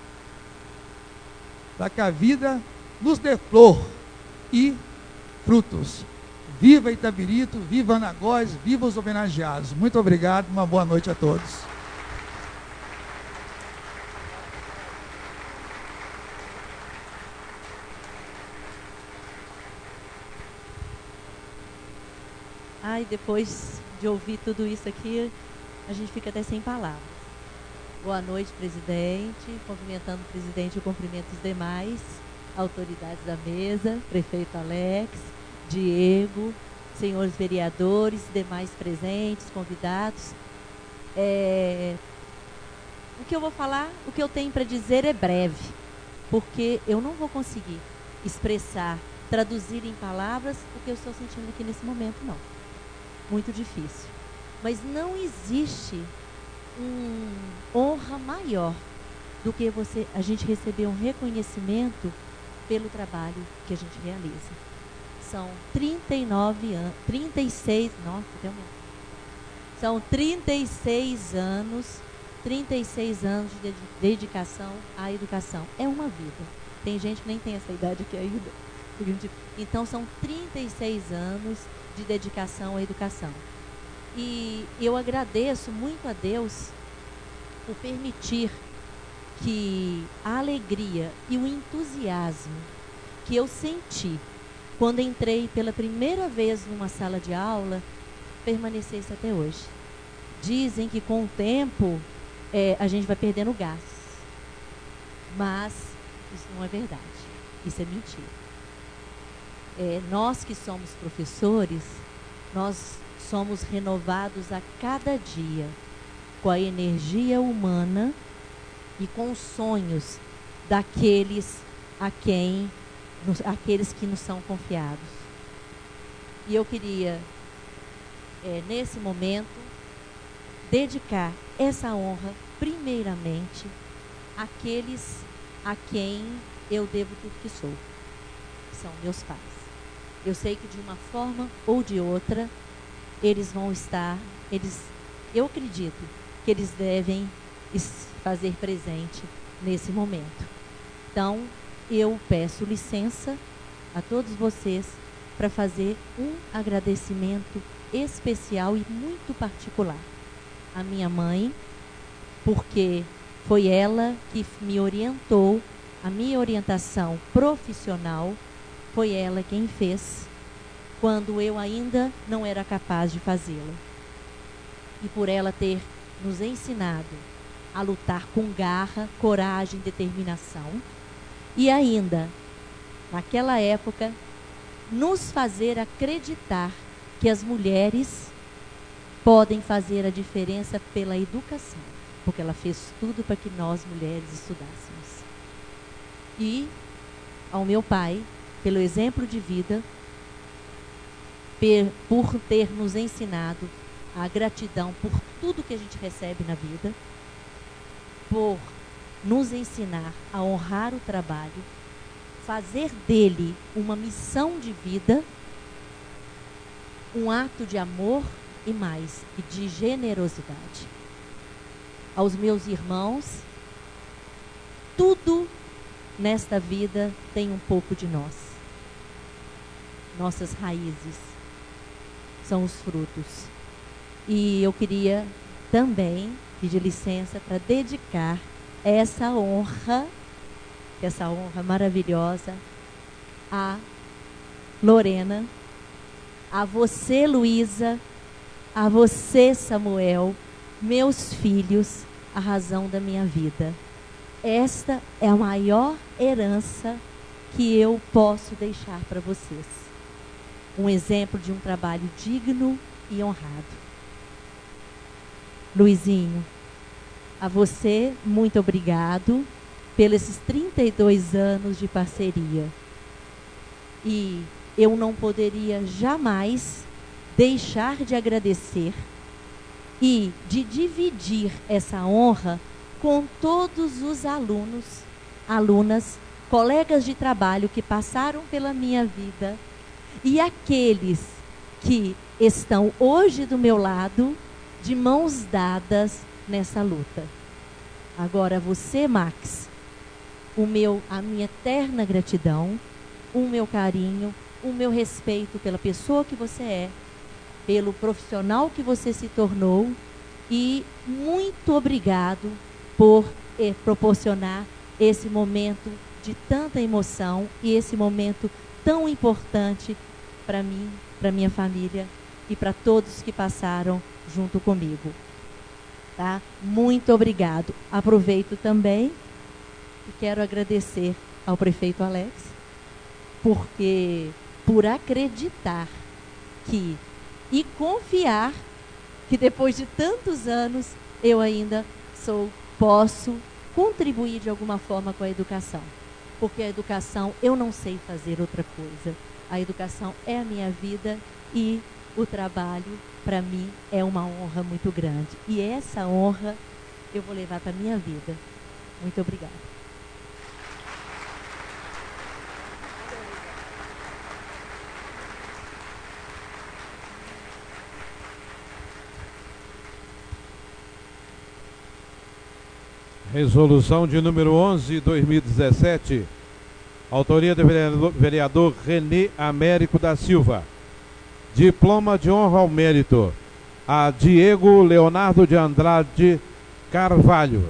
para que a vida nos dê flor e frutos. Viva Itabirito, viva Anagós, viva os homenageados. Muito obrigado, uma boa noite a todos. Ai, depois de ouvir tudo isso aqui, a gente fica até sem palavras. Boa noite, presidente. Cumprimentando o presidente, eu cumprimento os demais autoridades da mesa, prefeito Alex, Diego, senhores vereadores, demais presentes, convidados. É... O que eu vou falar, o que eu tenho para dizer é breve, porque eu não vou conseguir expressar, traduzir em palavras o que eu estou sentindo aqui nesse momento, não. Muito difícil. Mas não existe uma honra maior do que você, a gente receber um reconhecimento pelo trabalho que a gente realiza. São trinta e nove anos, trinta e seis, nossa, até um São trinta e seis anos, trinta e seis anos de dedicação à educação. É uma vida. Tem gente que nem tem essa idade aqui ainda. Então, são trinta e seis anos de dedicação à educação. E eu agradeço muito a Deus por permitir que a alegria e o entusiasmo que eu senti quando entrei pela primeira vez numa sala de aula permanecesse até hoje. Dizem que com o tempo é, a gente vai perdendo gás, mas isso não é verdade, isso é mentira. É, nós que somos professores, nós somos renovados a cada dia com a energia humana e com os sonhos daqueles a quem, nos, aqueles que nos são confiados. E eu queria, é, nesse momento, dedicar essa honra, primeiramente, àqueles a quem eu devo tudo que sou, que são meus pais. Eu sei que de uma forma ou de outra, eles vão estar, eles, eu acredito que eles devem fazer presente nesse momento. Então, eu peço licença a todos vocês para fazer um agradecimento especial e muito particular à minha mãe, porque foi ela que me orientou, a minha orientação profissional foi ela quem fez, quando eu ainda não era capaz de fazê-la. E por ela ter nos ensinado a lutar com garra, coragem, determinação, e ainda, naquela época, nos fazer acreditar que as mulheres podem fazer a diferença pela educação, porque ela fez tudo para que nós, mulheres, estudássemos. E ao meu pai, pelo exemplo de vida, por ter nos ensinado a gratidão por tudo que a gente recebe na vida, por nos ensinar a honrar o trabalho, fazer dele uma missão de vida, um ato de amor e mais, e de generosidade. Aos meus irmãos, tudo nesta vida tem um pouco de nós. Nossas raízes são os frutos. E eu queria também pedir licença para dedicar essa honra, essa honra maravilhosa, a Lorena, a você, Luísa, a você, Samuel, meus filhos, a razão da minha vida. Esta é a maior herança que eu posso deixar para vocês. Um exemplo de um trabalho digno e honrado. Luizinho, a você, muito obrigado pelos esses trinta e dois anos de parceria. E eu não poderia jamais deixar de agradecer e de dividir essa honra com todos os alunos, alunas, colegas de trabalho que passaram pela minha vida e aqueles que estão hoje do meu lado, de mãos dadas nessa luta. Agora você, Max, o meu, a minha eterna gratidão, o meu carinho, o meu respeito pela pessoa que você é, pelo profissional que você se tornou e muito obrigado por eh, proporcionar esse momento de tanta emoção e esse momento tão importante para mim, para minha família e para todos que passaram junto comigo. Tá? Muito obrigado. Aproveito também e quero agradecer ao prefeito Alex, porque por acreditar que e confiar que depois de tantos anos eu ainda sou, posso contribuir de alguma forma com a educação. Porque a educação, eu não sei fazer outra coisa. A educação é a minha vida e o trabalho, para mim, é uma honra muito grande. E essa honra eu vou levar para a minha vida. Muito obrigada. Resolução de número onze, dois mil e dezessete, autoria do vereador, vereador Renê Américo da Silva. Diploma de honra ao mérito a Diego Leonardo de Andrade Carvalho.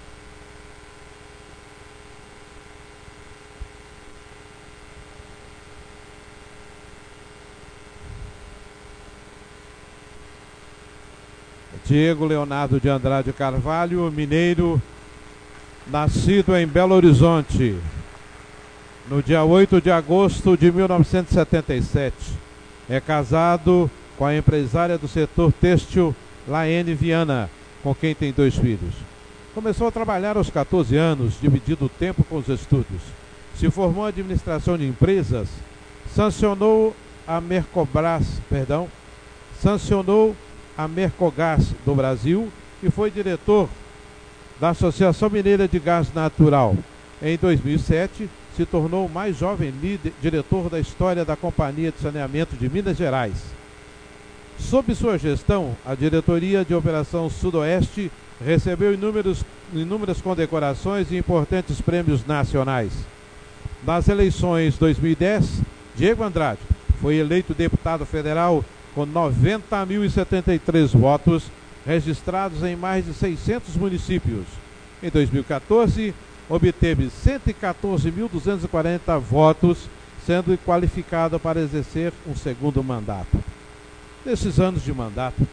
Diego Leonardo de Andrade Carvalho, mineiro, nascido em Belo Horizonte, no dia oito de agosto de mil novecentos e setenta e sete. É casado com a empresária do setor têxtil Laene Viana, com quem tem dois filhos. Começou a trabalhar aos quatorze anos, dividindo o tempo com os estudos. Se formou em administração de empresas, sancionou a Mercobras, perdão, sancionou a Mercogás do Brasil e foi diretor da Associação Mineira de Gás Natural. Em dois mil e sete, se tornou o mais jovem líder, diretor da história da Companhia de Saneamento de Minas Gerais. Sob sua gestão, a Diretoria de Operação Sudoeste recebeu inúmeros, inúmeras condecorações e importantes prêmios nacionais. Nas eleições dois mil e dez, Diego Andrade foi eleito deputado federal com noventa mil e setenta e três votos, registrados em mais de seiscentos municípios. Em dois mil e quatorze, obteve cento e quatorze mil duzentos e quarenta votos, sendo qualificado para exercer um segundo mandato. Nesses anos de mandato,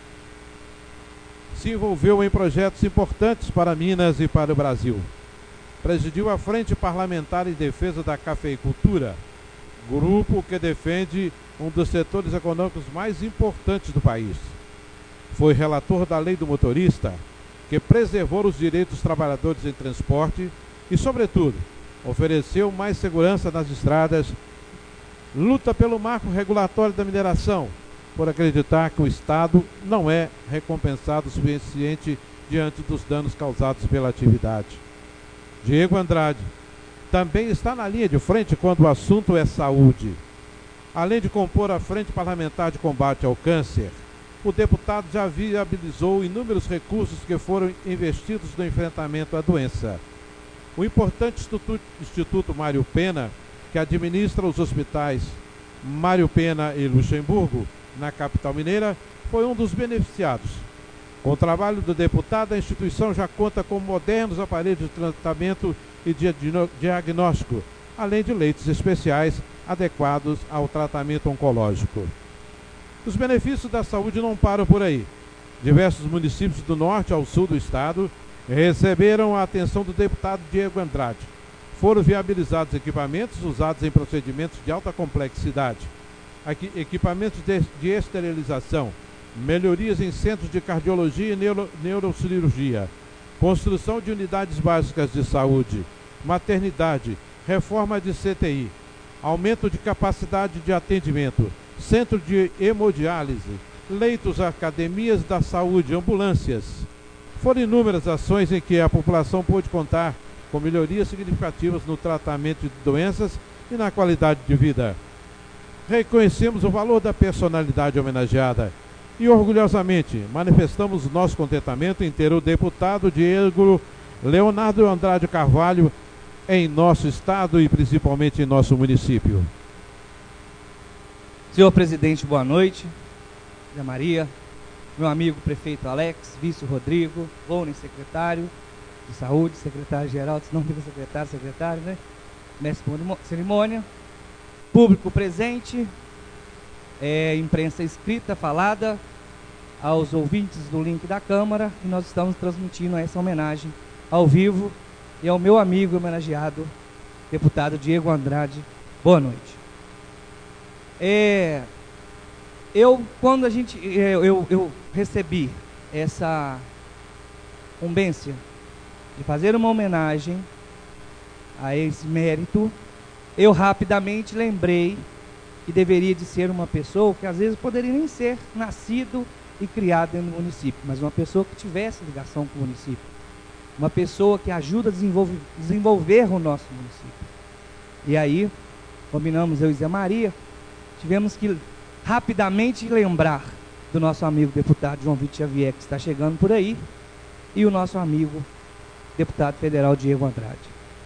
se envolveu em projetos importantes para Minas e para o Brasil. Presidiu a Frente Parlamentar em Defesa da Cafeicultura, grupo que defende um dos setores econômicos mais importantes do país. Foi relator da Lei do Motorista, que preservou os direitos dos trabalhadores em transporte e, sobretudo, ofereceu mais segurança nas estradas. Luta pelo marco regulatório da mineração, por acreditar que o Estado não é recompensado o suficiente diante dos danos causados pela atividade. Diego Andrade também está na linha de frente quando o assunto é saúde. Além de compor a Frente Parlamentar de Combate ao Câncer, o deputado já viabilizou inúmeros recursos que foram investidos no enfrentamento à doença. O importante Instituto, Instituto Mário Pena, que administra os hospitais Mário Pena e Luxemburgo, na capital mineira, foi um dos beneficiados. Com o trabalho do deputado, a instituição já conta com modernos aparelhos de tratamento e de diagnóstico, além de leitos especiais adequados ao tratamento oncológico. Os benefícios da saúde não param por aí. Diversos municípios do norte ao sul do estado receberam a atenção do deputado Diego Andrade. Foram viabilizados equipamentos usados em procedimentos de alta complexidade, Aqui, equipamentos de, de esterilização, melhorias em centros de cardiologia e neuro, neurocirurgia, construção de unidades básicas de saúde, maternidade, reforma de C T I. aumento de capacidade de atendimento, centro de hemodiálise, leitos, academias da saúde, ambulâncias. Foram inúmeras ações em que a população pôde contar com melhorias significativas no tratamento de doenças e na qualidade de vida. Reconhecemos o valor da personalidade homenageada e orgulhosamente manifestamos nosso contentamento em ter o deputado Diego Leonardo Andrade Carvalho em nosso estado e principalmente em nosso município. Senhor presidente, boa noite. Zé Maria, meu amigo prefeito Alex, vice Rodrigo, Volney, secretário de saúde, secretário-geral, se não digo secretário, secretário, né? Mestre de cerimônia, público presente, é, imprensa escrita, falada, aos ouvintes do link da Câmara, e nós estamos transmitindo essa homenagem ao vivo e ao meu amigo homenageado, deputado Diego Andrade. Boa noite. É, eu, quando a gente, eu, eu, eu recebi essa incumbência de fazer uma homenagem a esse mérito, eu rapidamente lembrei que deveria de ser uma pessoa que às vezes poderia nem ser nascido e criado dentro do município, mas uma pessoa que tivesse ligação com o município, uma pessoa que ajuda a desenvolver, desenvolver o nosso município. E aí, combinamos eu e Zé Maria, tivemos que rapidamente lembrar do nosso amigo deputado João Vitor Xavier, que está chegando por aí, e o nosso amigo deputado federal Diego Andrade.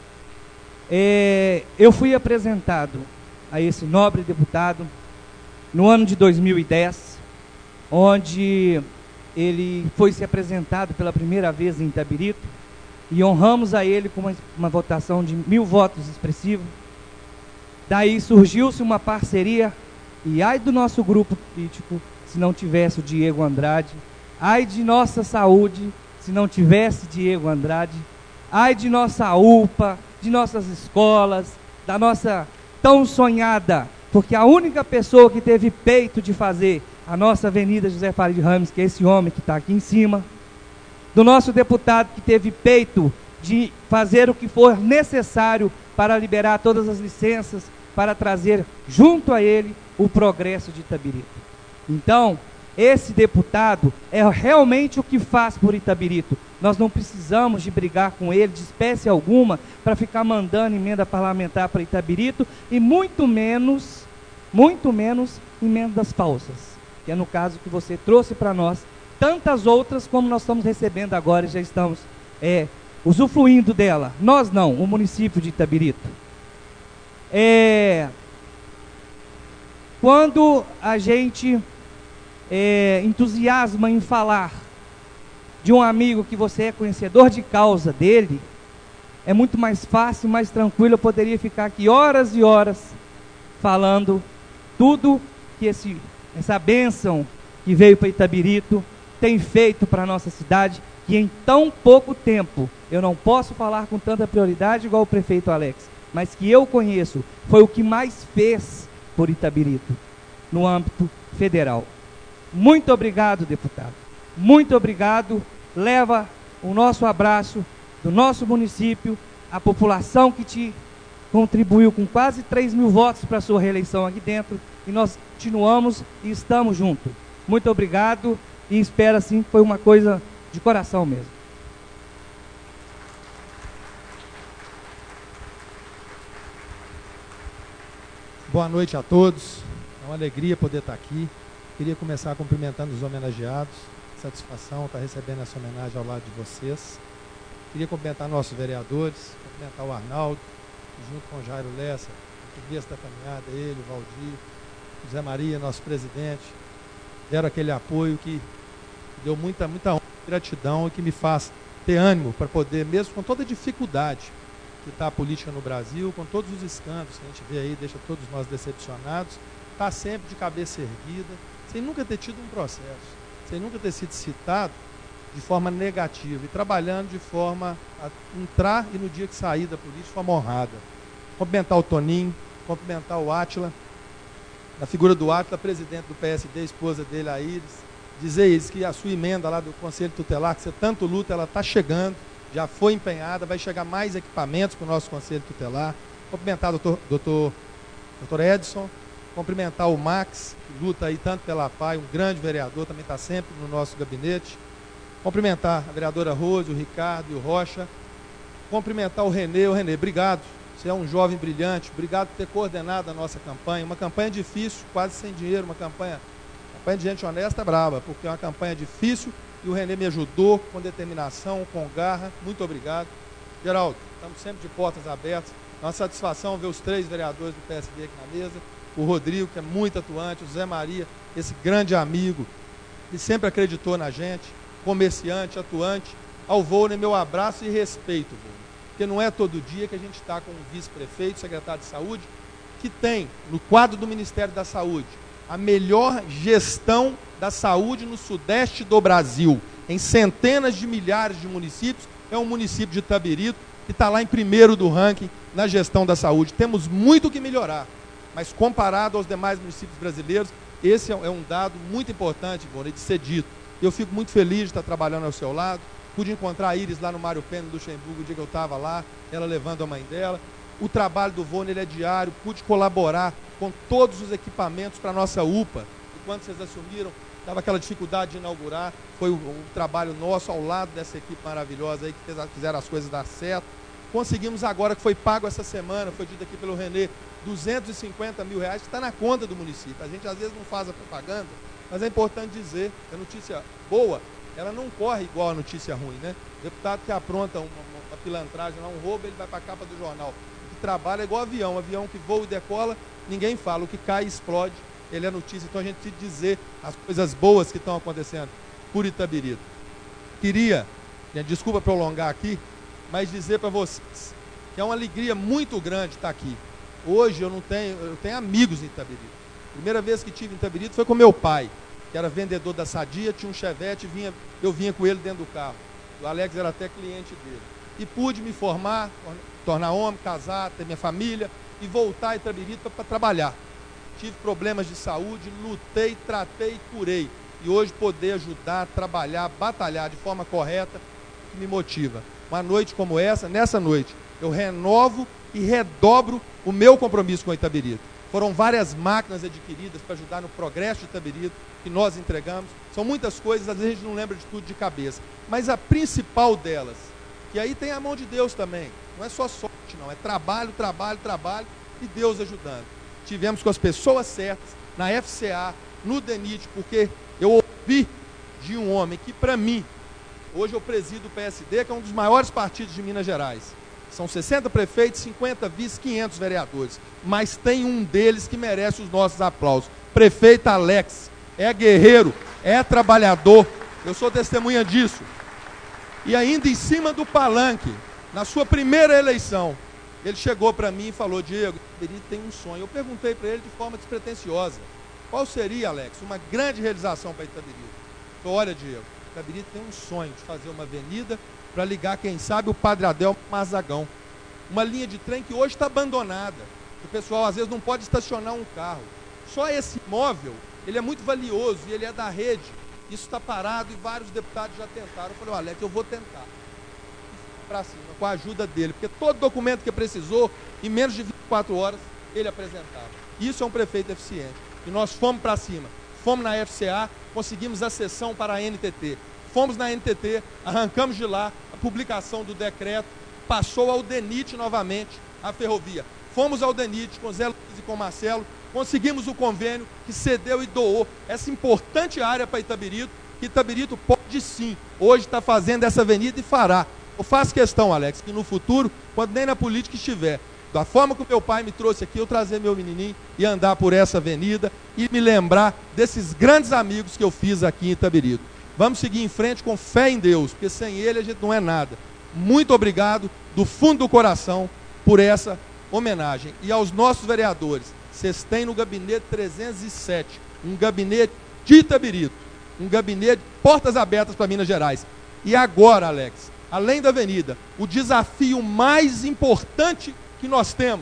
É, eu fui apresentado a esse nobre deputado no ano de dois mil e dez, onde ele foi se apresentado pela primeira vez em Itabirito, e honramos a ele com uma, uma votação de mil votos expressivos. Daí surgiu-se uma parceria, e ai do nosso grupo político se não tivesse o Diego Andrade, ai de nossa saúde se não tivesse Diego Andrade, ai de nossa U P A, de nossas escolas, da nossa tão sonhada, porque a única pessoa que teve peito de fazer a nossa Avenida José Farid Ramos, que é esse homem que está aqui em cima, do nosso deputado que teve peito de fazer o que for necessário para liberar todas as licenças, para trazer junto a ele o progresso de Itabirito. Então, esse deputado é realmente o que faz por Itabirito. Nós não precisamos de brigar com ele de espécie alguma para ficar mandando emenda parlamentar para Itabirito, e muito menos, muito menos emendas falsas, que é no caso que você trouxe para nós, tantas outras como nós estamos recebendo agora e já estamos é, usufruindo dela. Nós não, o município de Itabirito. É, quando a gente é, entusiasma em falar de um amigo que você é conhecedor de causa dele, é muito mais fácil, mais tranquilo. Eu poderia ficar aqui horas e horas falando tudo que esse, essa bênção que veio para Itabirito tem feito para a nossa cidade, que em tão pouco tempo, eu não posso falar com tanta prioridade igual o prefeito Alex, mas que eu conheço, foi o que mais fez por Itabirito, no âmbito federal. Muito obrigado, deputado. Muito obrigado. Leva o nosso abraço do nosso município, a população que te contribuiu com quase três mil votos para a sua reeleição aqui dentro, e nós continuamos e estamos juntos. Muito obrigado, e espero assim que foi uma coisa de coração mesmo. Boa noite a todos, é uma alegria poder estar aqui. Queria começar cumprimentando os homenageados, satisfação estar recebendo essa homenagem ao lado de vocês. Queria cumprimentar nossos vereadores, cumprimentar o Arnaldo, junto com o Jairo Lessa, o começo da caminhada, ele, o Valdir, o Zé Maria, nosso presidente, deram aquele apoio que deu muita, muita honra, gratidão, e que me faz ter ânimo para poder, mesmo com toda a dificuldade que está a política no Brasil, com todos os escândalos que a gente vê aí, deixa todos nós decepcionados, está sempre de cabeça erguida, sem nunca ter tido um processo, sem nunca ter sido citado de forma negativa e trabalhando de forma a entrar e no dia que sair da política de forma honrada. Cumprimentar o Toninho, cumprimentar o Átila, na figura do Átila, presidente do P S D, esposa dele, a Iris, dizer isso, que a sua emenda lá do Conselho Tutelar, que você tanto luta, ela está chegando, já foi empenhada, vai chegar mais equipamentos para o nosso Conselho Tutelar. Cumprimentar o doutor, doutor doutor Edson, cumprimentar o Max, que luta aí tanto pela A P A I, um grande vereador, também está sempre no nosso gabinete. Cumprimentar a vereadora Rose, o Ricardo e o Rocha. Cumprimentar o Renê. O Renê, obrigado. Você é um jovem brilhante. Obrigado por ter coordenado a nossa campanha. Uma campanha difícil, quase sem dinheiro. Uma campanha, campanha de gente honesta, brava, porque é uma campanha difícil e o Renê me ajudou com determinação, com garra. Muito obrigado. Geraldo, estamos sempre de portas abertas. É uma satisfação ver os três vereadores do P S D aqui na mesa. O Rodrigo, que é muito atuante. O Zé Maria, esse grande amigo, que sempre acreditou na gente. Comerciante, atuante. Ao Volney, meu abraço e respeito, Volney. Porque não é todo dia que a gente está com um vice-prefeito, secretário de saúde, que tem, no quadro do Ministério da Saúde, a melhor gestão da saúde no sudeste do Brasil. Em centenas de milhares de municípios, é um município de Itabirito, que está lá em primeiro do ranking na gestão da saúde. Temos muito que melhorar, mas comparado aos demais municípios brasileiros, esse é um dado muito importante, Volney, de ser dito. Eu fico muito feliz de estar trabalhando ao seu lado. Pude encontrar a Iris lá no Mário Pena, do Luxemburgo, o dia que eu estava lá, ela levando a mãe dela. O trabalho do Volney ele é diário, pude colaborar com todos os equipamentos para a nossa U P A. E quando vocês assumiram, estava aquela dificuldade de inaugurar, foi o, o trabalho nosso ao lado dessa equipe maravilhosa aí, que fez, fizeram as coisas dar certo. Conseguimos agora, que foi pago essa semana, foi dito aqui pelo Renê, duzentos e cinquenta mil reais, que está na conta do município. A gente às vezes não faz a propaganda, mas é importante dizer, a notícia boa, ela não corre igual a notícia ruim, né? O deputado que apronta uma, uma pilantragem, um roubo, ele vai para a capa do jornal. O que trabalha é igual avião, avião que voa e decola, ninguém fala, o que cai e explode, ele é notícia. Então a gente tem que dizer as coisas boas que estão acontecendo por Itabirito. Queria, desculpa prolongar aqui, mas dizer para vocês que é uma alegria muito grande estar aqui. Hoje eu não tenho, eu tenho amigos em Itabirito. Primeira vez que tive em Itabirito foi com meu pai, que era vendedor da Sadia, tinha um Chevette, vinha, eu vinha com ele dentro do carro. O Alex era até cliente dele. E pude me formar, tornar homem, casar, ter minha família e voltar a Itabirito para trabalhar. Tive problemas de saúde, lutei, tratei e curei. E hoje poder ajudar, trabalhar, batalhar de forma correta, me motiva. Uma noite como essa, nessa noite, eu renovo e redobro o meu compromisso com a Itabirito. Foram várias máquinas adquiridas para ajudar no progresso de Itabirito, que nós entregamos. São muitas coisas, às vezes a gente não lembra de tudo de cabeça. Mas a principal delas, que aí tem a mão de Deus também, não é só sorte não, é trabalho, trabalho, trabalho e Deus ajudando. Tivemos com as pessoas certas, na F C A, no DENIT, porque eu ouvi de um homem que, para mim, hoje eu presido o P S D, que é um dos maiores partidos de Minas Gerais. São sessenta prefeitos, cinquenta vice, quinhentos vereadores. Mas tem um deles que merece os nossos aplausos. Prefeito Alex. É guerreiro, é trabalhador. Eu sou testemunha disso. E ainda em cima do palanque, na sua primeira eleição, ele chegou para mim e falou: Diego, Itabirito tem um sonho. Eu perguntei para ele de forma despretensiosa: qual seria, Alex, uma grande realização para Itabirito? Ele falou: olha, Diego, Itabirito tem um sonho de fazer uma avenida para ligar, quem sabe, o Padre Adel Mazagão. Uma linha de trem que hoje está abandonada. O pessoal às vezes não pode estacionar um carro. Só esse imóvel, ele é muito valioso e ele é da rede. Isso está parado e vários deputados já tentaram. Eu falei: Alex, eu vou tentar. Para cima, com a ajuda dele, porque todo documento que precisou, em menos de vinte e quatro horas, ele apresentava. Isso é um prefeito eficiente. E nós fomos para cima. Fomos na F C A, conseguimos a cessão para a N T T. Fomos na N T T, arrancamos de lá a publicação do decreto, passou ao DENIT novamente, a ferrovia. Fomos ao DENIT com Zé Luiz e com Marcelo, conseguimos o convênio que cedeu e doou essa importante área para Itabirito, que Itabirito pode sim, hoje está fazendo essa avenida e fará. Eu faço questão, Alex, que no futuro, quando nem na política estiver, da forma que o meu pai me trouxe aqui, eu trazer meu menininho e andar por essa avenida e me lembrar desses grandes amigos que eu fiz aqui em Itabirito. Vamos seguir em frente com fé em Deus, porque sem Ele a gente não é nada. Muito obrigado, do fundo do coração, por essa homenagem. E aos nossos vereadores, vocês têm no gabinete trezentos e sete, um gabinete de Itabirito, um gabinete de portas abertas para Minas Gerais. E agora, Alex, além da avenida, o desafio mais importante que nós temos,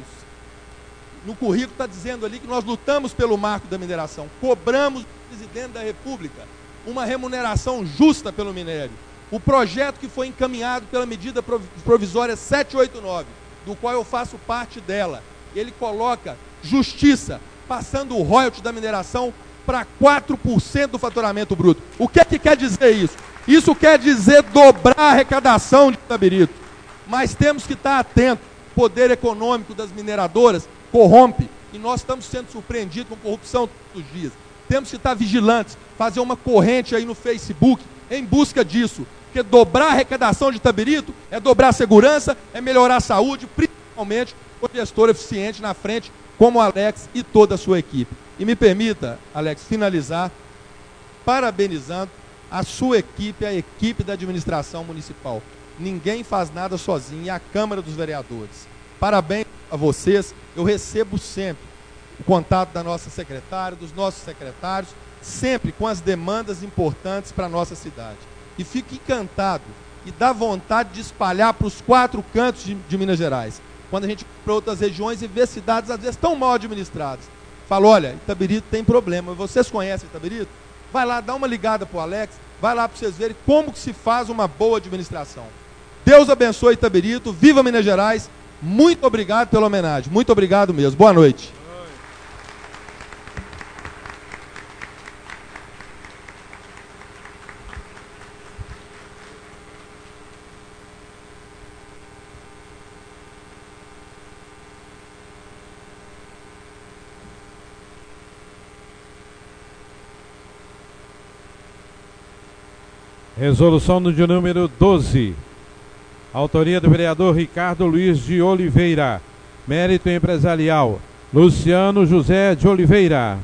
no currículo está dizendo ali que nós lutamos pelo marco da mineração, cobramos do presidente da República uma remuneração justa pelo minério. O projeto que foi encaminhado pela medida provisória setecentos e oitenta e nove, do qual eu faço parte dela, ele coloca justiça, passando o royalty da mineração para quatro por cento do faturamento bruto. O que é que quer dizer isso? Isso quer dizer dobrar a arrecadação de Itabirito. Mas temos que estar atentos. O poder econômico das mineradoras corrompe e nós estamos sendo surpreendidos com corrupção todos os dias. Temos que estar vigilantes, fazer uma corrente aí no Facebook em busca disso. Porque dobrar a arrecadação de Itabirito é dobrar a segurança, é melhorar a saúde, principalmente com o gestor eficiente na frente, como o Alex e toda a sua equipe. E me permita, Alex, finalizar parabenizando a sua equipe, a equipe da administração municipal. Ninguém faz nada sozinho, e a Câmara dos Vereadores. Parabéns a vocês. Eu recebo sempre o contato da nossa secretária, dos nossos secretários, sempre com as demandas importantes para a nossa cidade. E fico encantado e dá vontade de espalhar para os quatro cantos de, de Minas Gerais. Quando a gente vai para outras regiões e vê cidades, às vezes, tão mal administradas. Fala, olha, Itabirito tem problema. Vocês conhecem Itabirito? Vai lá, dá uma ligada para o Alex, vai lá para vocês verem como que se faz uma boa administração. Deus abençoe Itabirito, viva Minas Gerais. Muito obrigado pela homenagem. Muito obrigado mesmo. Boa noite. Resolução no de número doze. Autoria do vereador Ricardo Luiz de Oliveira. Mérito empresarial, Luciano José de Oliveira.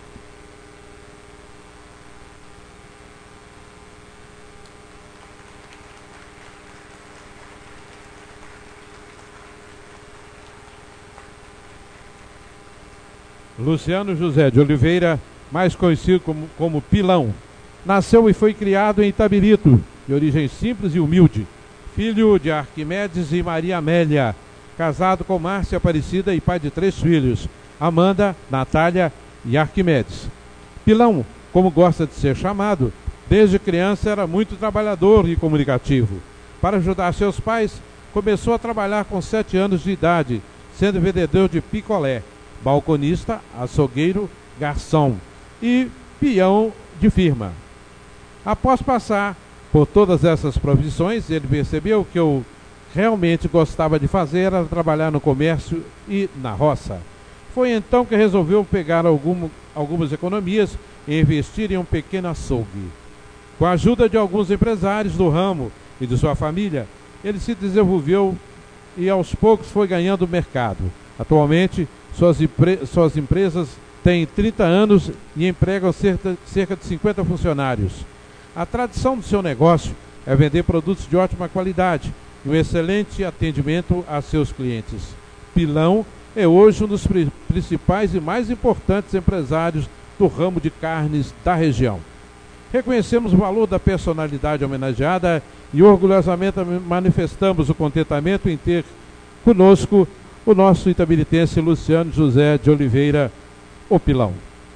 Luciano José de Oliveira, mais conhecido como, como Pilão. Nasceu e foi criado em Itabirito, de origem simples e humilde. Filho de Arquimedes e Maria Amélia. Casado com Márcia Aparecida e pai de três filhos, Amanda, Natália e Arquimedes. Pilão, como gosta de ser chamado, desde criança era muito trabalhador e comunicativo. Para ajudar seus pais, começou a trabalhar com sete anos de idade, sendo vendedor de picolé, balconista, açougueiro, garçom e peão de firma. Após passar por todas essas profissões, ele percebeu que eu realmente gostava de fazer era trabalhar no comércio e na roça. Foi então que resolveu pegar algum, algumas economias e investir em um pequeno açougue. Com a ajuda de alguns empresários do ramo e de sua família, ele se desenvolveu e aos poucos foi ganhando mercado. Atualmente, suas, empre suas empresas têm trinta anos e empregam cerca, cerca de cinquenta funcionários. A tradição do seu negócio é vender produtos de ótima qualidade e um excelente atendimento a seus clientes. Pilão é hoje um dos principais e mais importantes empresários do ramo de carnes da região. Reconhecemos o valor da personalidade homenageada e orgulhosamente manifestamos o contentamento em ter conosco o nosso itabiritense Luciano José de Oliveira, o Pilão.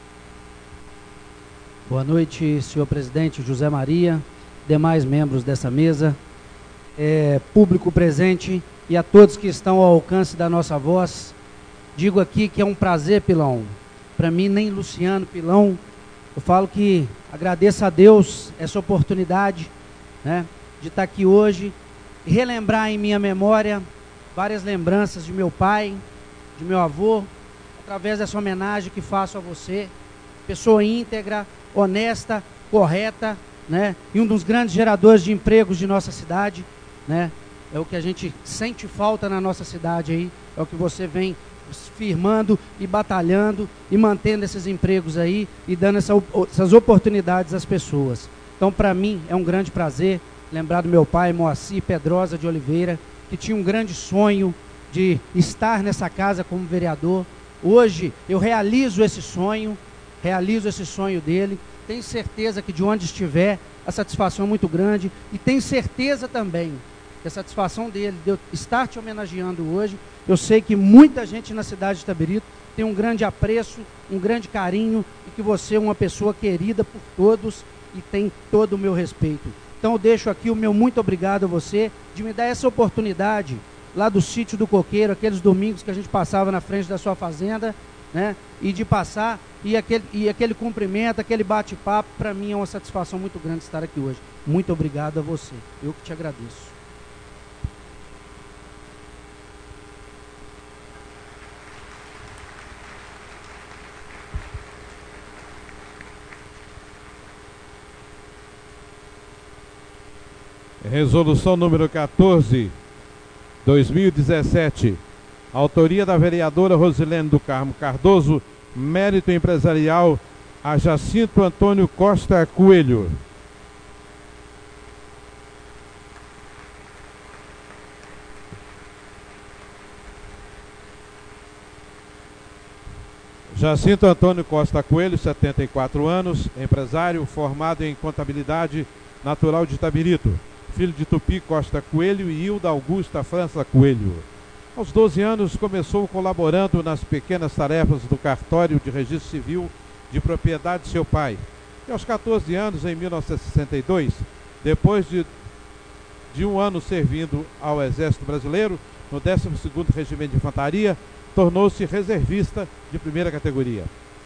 Boa noite, senhor presidente José Maria, demais membros dessa mesa, é, público presente e a todos que estão ao alcance da nossa voz. Digo aqui que é um prazer, Pilão. Para mim, nem Luciano, Pilão, eu falo que agradeço a Deus essa oportunidade, né, de estar aqui hoje e relembrar em minha memória várias lembranças de meu pai, de meu avô, através dessa homenagem que faço a você, pessoa íntegra, honesta, correta, né? E um dos grandes geradores de empregos de nossa cidade, né? É o que a gente sente falta na nossa cidade aí, é o que você vem firmando e batalhando e mantendo esses empregos aí e dando essa, essas oportunidades às pessoas. Então, para mim, é um grande prazer lembrar do meu pai, Moacir Pedrosa de Oliveira, que tinha um grande sonho de estar nessa casa como vereador. Hoje, eu realizo esse sonho, realizo esse sonho dele, tenho certeza que de onde estiver, a satisfação é muito grande, e tenho certeza também que a satisfação dele, de eu estar te homenageando hoje, eu sei que muita gente na cidade de Itabirito tem um grande apreço, um grande carinho, e que você é uma pessoa querida por todos e tem todo o meu respeito. Então eu deixo aqui o meu muito obrigado a você, de me dar essa oportunidade, lá do sítio do Coqueiro, aqueles domingos que a gente passava na frente da sua fazenda, né? E de passar, e aquele, e aquele cumprimento, aquele bate-papo, para mim é uma satisfação muito grande estar aqui hoje. Muito obrigado a você. Eu que te agradeço. Resolução número quatorze, dois mil e dezessete. Autoria da vereadora Rosilene do Carmo Cardoso. Mérito empresarial a Jacinto Antônio Costa Coelho. Jacinto Antônio Costa Coelho, setenta e quatro anos, empresário, formado em contabilidade, natural de Itabirito. Filho de Tupi Costa Coelho e Hilda Augusta França Coelho. Aos doze anos, começou colaborando nas pequenas tarefas do cartório de registro civil de propriedade de seu pai. E aos quatorze anos, em mil novecentos e sessenta e dois, depois de, de um ano servindo ao Exército Brasileiro, no décimo segundo Regimento de Infantaria, tornou-se reservista de primeira categoria.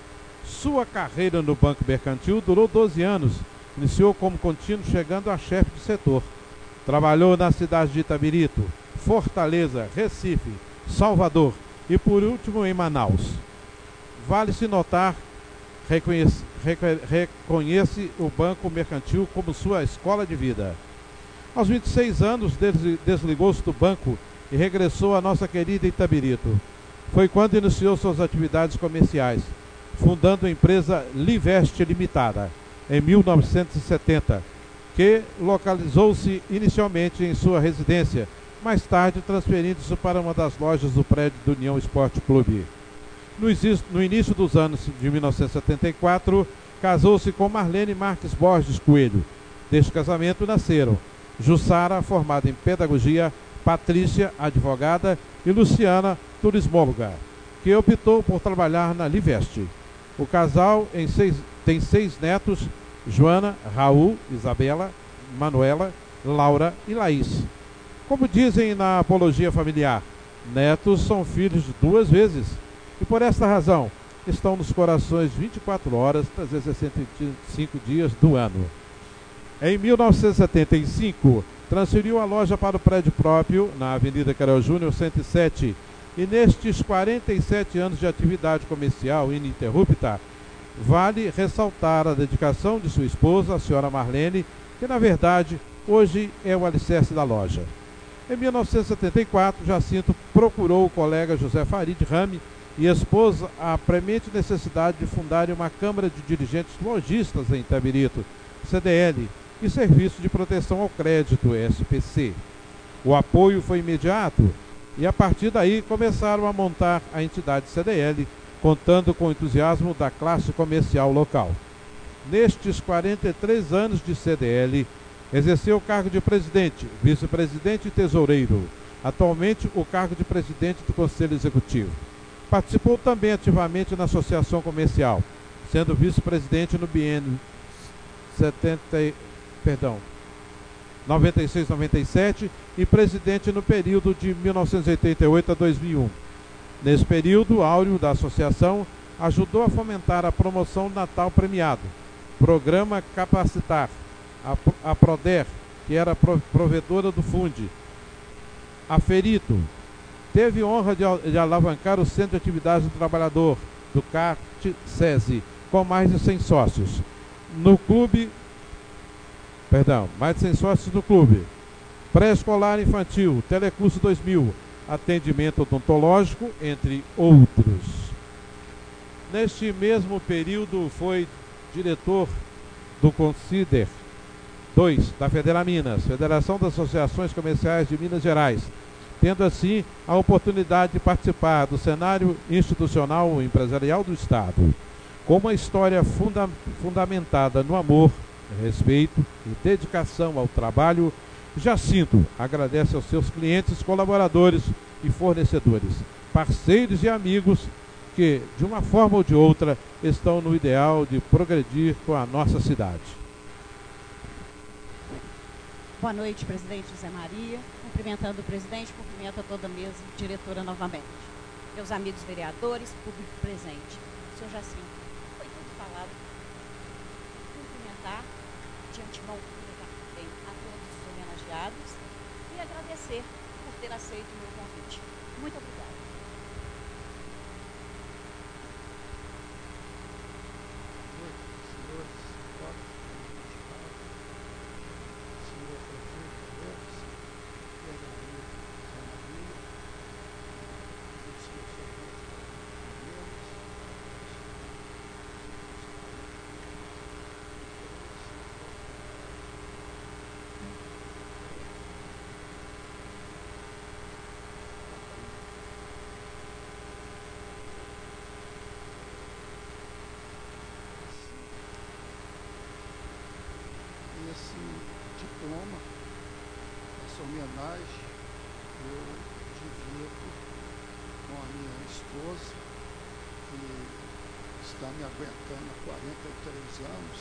Sua carreira no Banco Mercantil durou doze anos. Iniciou como contínuo, chegando a chefe de setor. Trabalhou na cidade de Itabirito, Fortaleza, Recife, Salvador e, por último, em Manaus. Vale-se notar, reconhece, reconhece o Banco Mercantil como sua escola de vida. Aos vinte e seis anos, desligou-se do banco e regressou à nossa querida Itabirito. Foi quando iniciou suas atividades comerciais, fundando a empresa Liveste Limitada, em mil novecentos e setenta, que localizou-se inicialmente em sua residência, mais tarde transferindo-se para uma das lojas do prédio do União Esporte Clube. No, no início dos anos de mil novecentos e setenta e quatro, casou-se com Marlene Marques Borges Coelho. Deste casamento nasceram Jussara, formada em pedagogia, Patrícia, advogada, e Luciana, turismóloga, que optou por trabalhar na Liveste. O casal em seis, tem seis netos: Joana, Raul, Isabela, Manuela, Laura e Laís. Como dizem na apologia familiar, netos são filhos duas vezes, e por esta razão estão nos corações vinte e quatro horas, trezentos e sessenta e cinco dias do ano. Em mil novecentos e setenta e cinco, transferiu a loja para o prédio próprio, na Avenida Carol Júnior, cento e sete, e nestes quarenta e sete anos de atividade comercial ininterrupta, vale ressaltar a dedicação de sua esposa, a senhora Marlene, que na verdade hoje é o alicerce da loja. Em mil novecentos e setenta e quatro, Jacinto procurou o colega José Farid Rame e expôs a premente necessidade de fundar uma Câmara de Dirigentes Lojistas em Itabirito, C D L, e Serviço de Proteção ao Crédito, S P C. O apoio foi imediato e a partir daí começaram a montar a entidade C D L, contando com o entusiasmo da classe comercial local. Nestes quarenta e três anos de C D L, exerceu o cargo de presidente, vice-presidente e tesoureiro, atualmente o cargo de presidente do Conselho Executivo. Participou também ativamente na Associação Comercial, sendo vice-presidente no biênio setenta, perdão, noventa e seis a noventa e sete e presidente no período de mil novecentos e oitenta e oito a dois mil e um. Nesse período áureo da associação, ajudou a fomentar a promoção do Natal Premiado, Programa Capacitar, a, a Proder, que era provedora do Fundi, a Ferito. Teve honra de, de alavancar o Centro de Atividades do Trabalhador, do C A R T-SESI, com mais de cem sócios. No clube, perdão, mais de cem sócios no clube. Pré-escolar infantil, Telecurso dois mil, atendimento odontológico, entre outros. Neste mesmo período foi diretor do Consider dois, da Federa Minas, Federação das Associações Comerciais de Minas Gerais, tendo assim a oportunidade de participar do cenário institucional e empresarial do Estado. Com uma história funda fundamentada no amor, respeito e dedicação ao trabalho, Jacinto agradece aos seus clientes, colaboradores e fornecedores, parceiros e amigos que, de uma forma ou de outra, estão no ideal de progredir com a nossa cidade. Boa noite, presidente José Maria. Cumprimentando o presidente, cumprimento a toda a mesa, diretora novamente. meus amigos vereadores, público presente. Senhor Jacinto, foi tudo falado. Cumprimentar, de antemão, cumprimentar também a todos os homenageados e agradecer por ter aceito o meu convite. Muito obrigada. Esse diploma, essa homenagem, eu divido com a minha esposa, que está me aguentando há quarenta e três anos.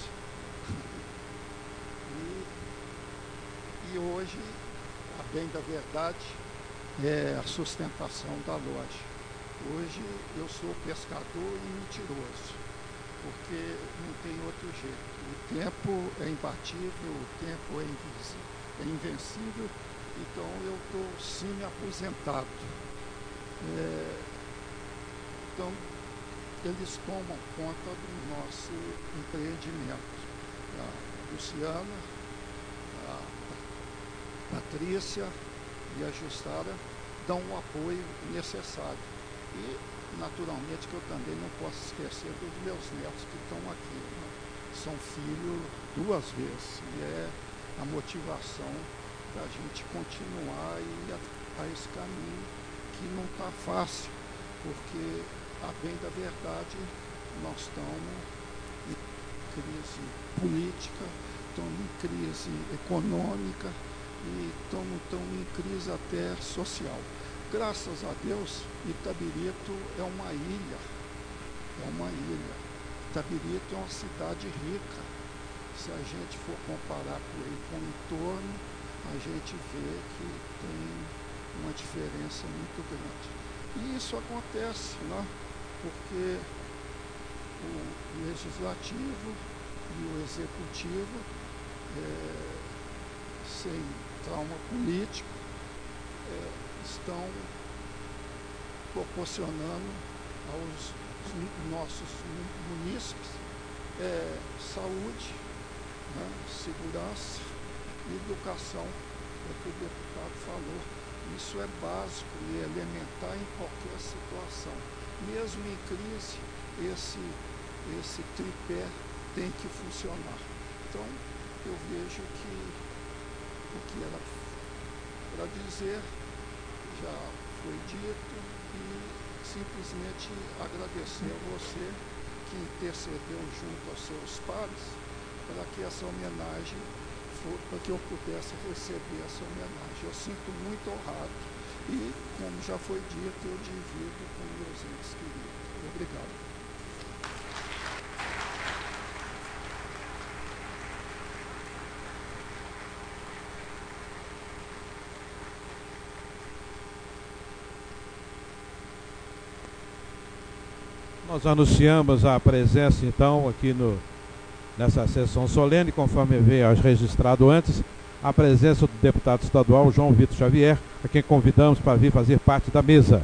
e, e hoje, a bem da verdade, é a sustentação da loja. Hoje eu sou pescador e mentiroso, porque não tem outro jeito. O tempo é imbatível, o tempo é, é invencível, então eu estou semi-aposentado. É, então, eles tomam conta do nosso empreendimento. A Luciana, a Patrícia e a Justara dão o apoio necessário. E, naturalmente, que eu também não posso esquecer dos meus netos que estão aqui, né? São filhos duas vezes, e é a motivação da gente continuar e a, a esse caminho que não está fácil, porque, a bem da verdade, nós estamos em crise política, estamos em crise econômica e estamos, estamos em crise até social. Graças a Deus, Itabirito é uma ilha, é uma ilha. Itabirito é uma cidade rica. Se a gente for comparar por aí com o entorno, a gente vê que tem uma diferença muito grande. E isso acontece, né? Porque o legislativo e o executivo, é, sem trauma político, é, estão proporcionando aos nossos munícipes é, saúde, né, segurança e educação, é o que o deputado falou. Isso é básico e elementar em qualquer situação. Mesmo em crise, esse, esse tripé tem que funcionar. Então, eu vejo que o que era para dizer já foi dito e simplesmente agradecer a você que intercedeu junto aos seus pares para que essa homenagem, for, para que eu pudesse receber essa homenagem. Eu sinto muito honrado e, como já foi dito, eu divido com meus entes queridos. Obrigado. Nós anunciamos a presença, então, aqui no, nessa sessão solene, conforme veio registrado antes, a presença do deputado estadual João Vitor Xavier, a quem convidamos para vir fazer parte da mesa.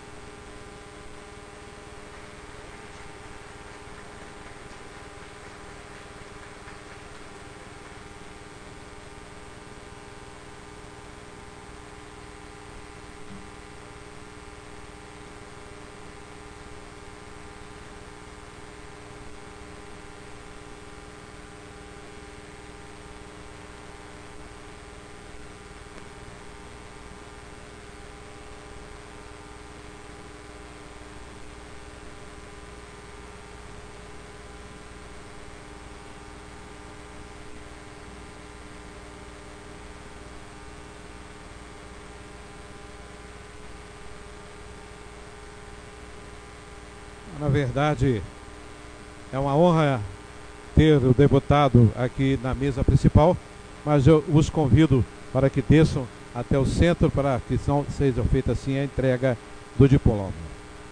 Na verdade, é uma honra ter o deputado aqui na mesa principal, mas eu os convido para que desçam até o centro para que são, seja feita assim a entrega do diploma.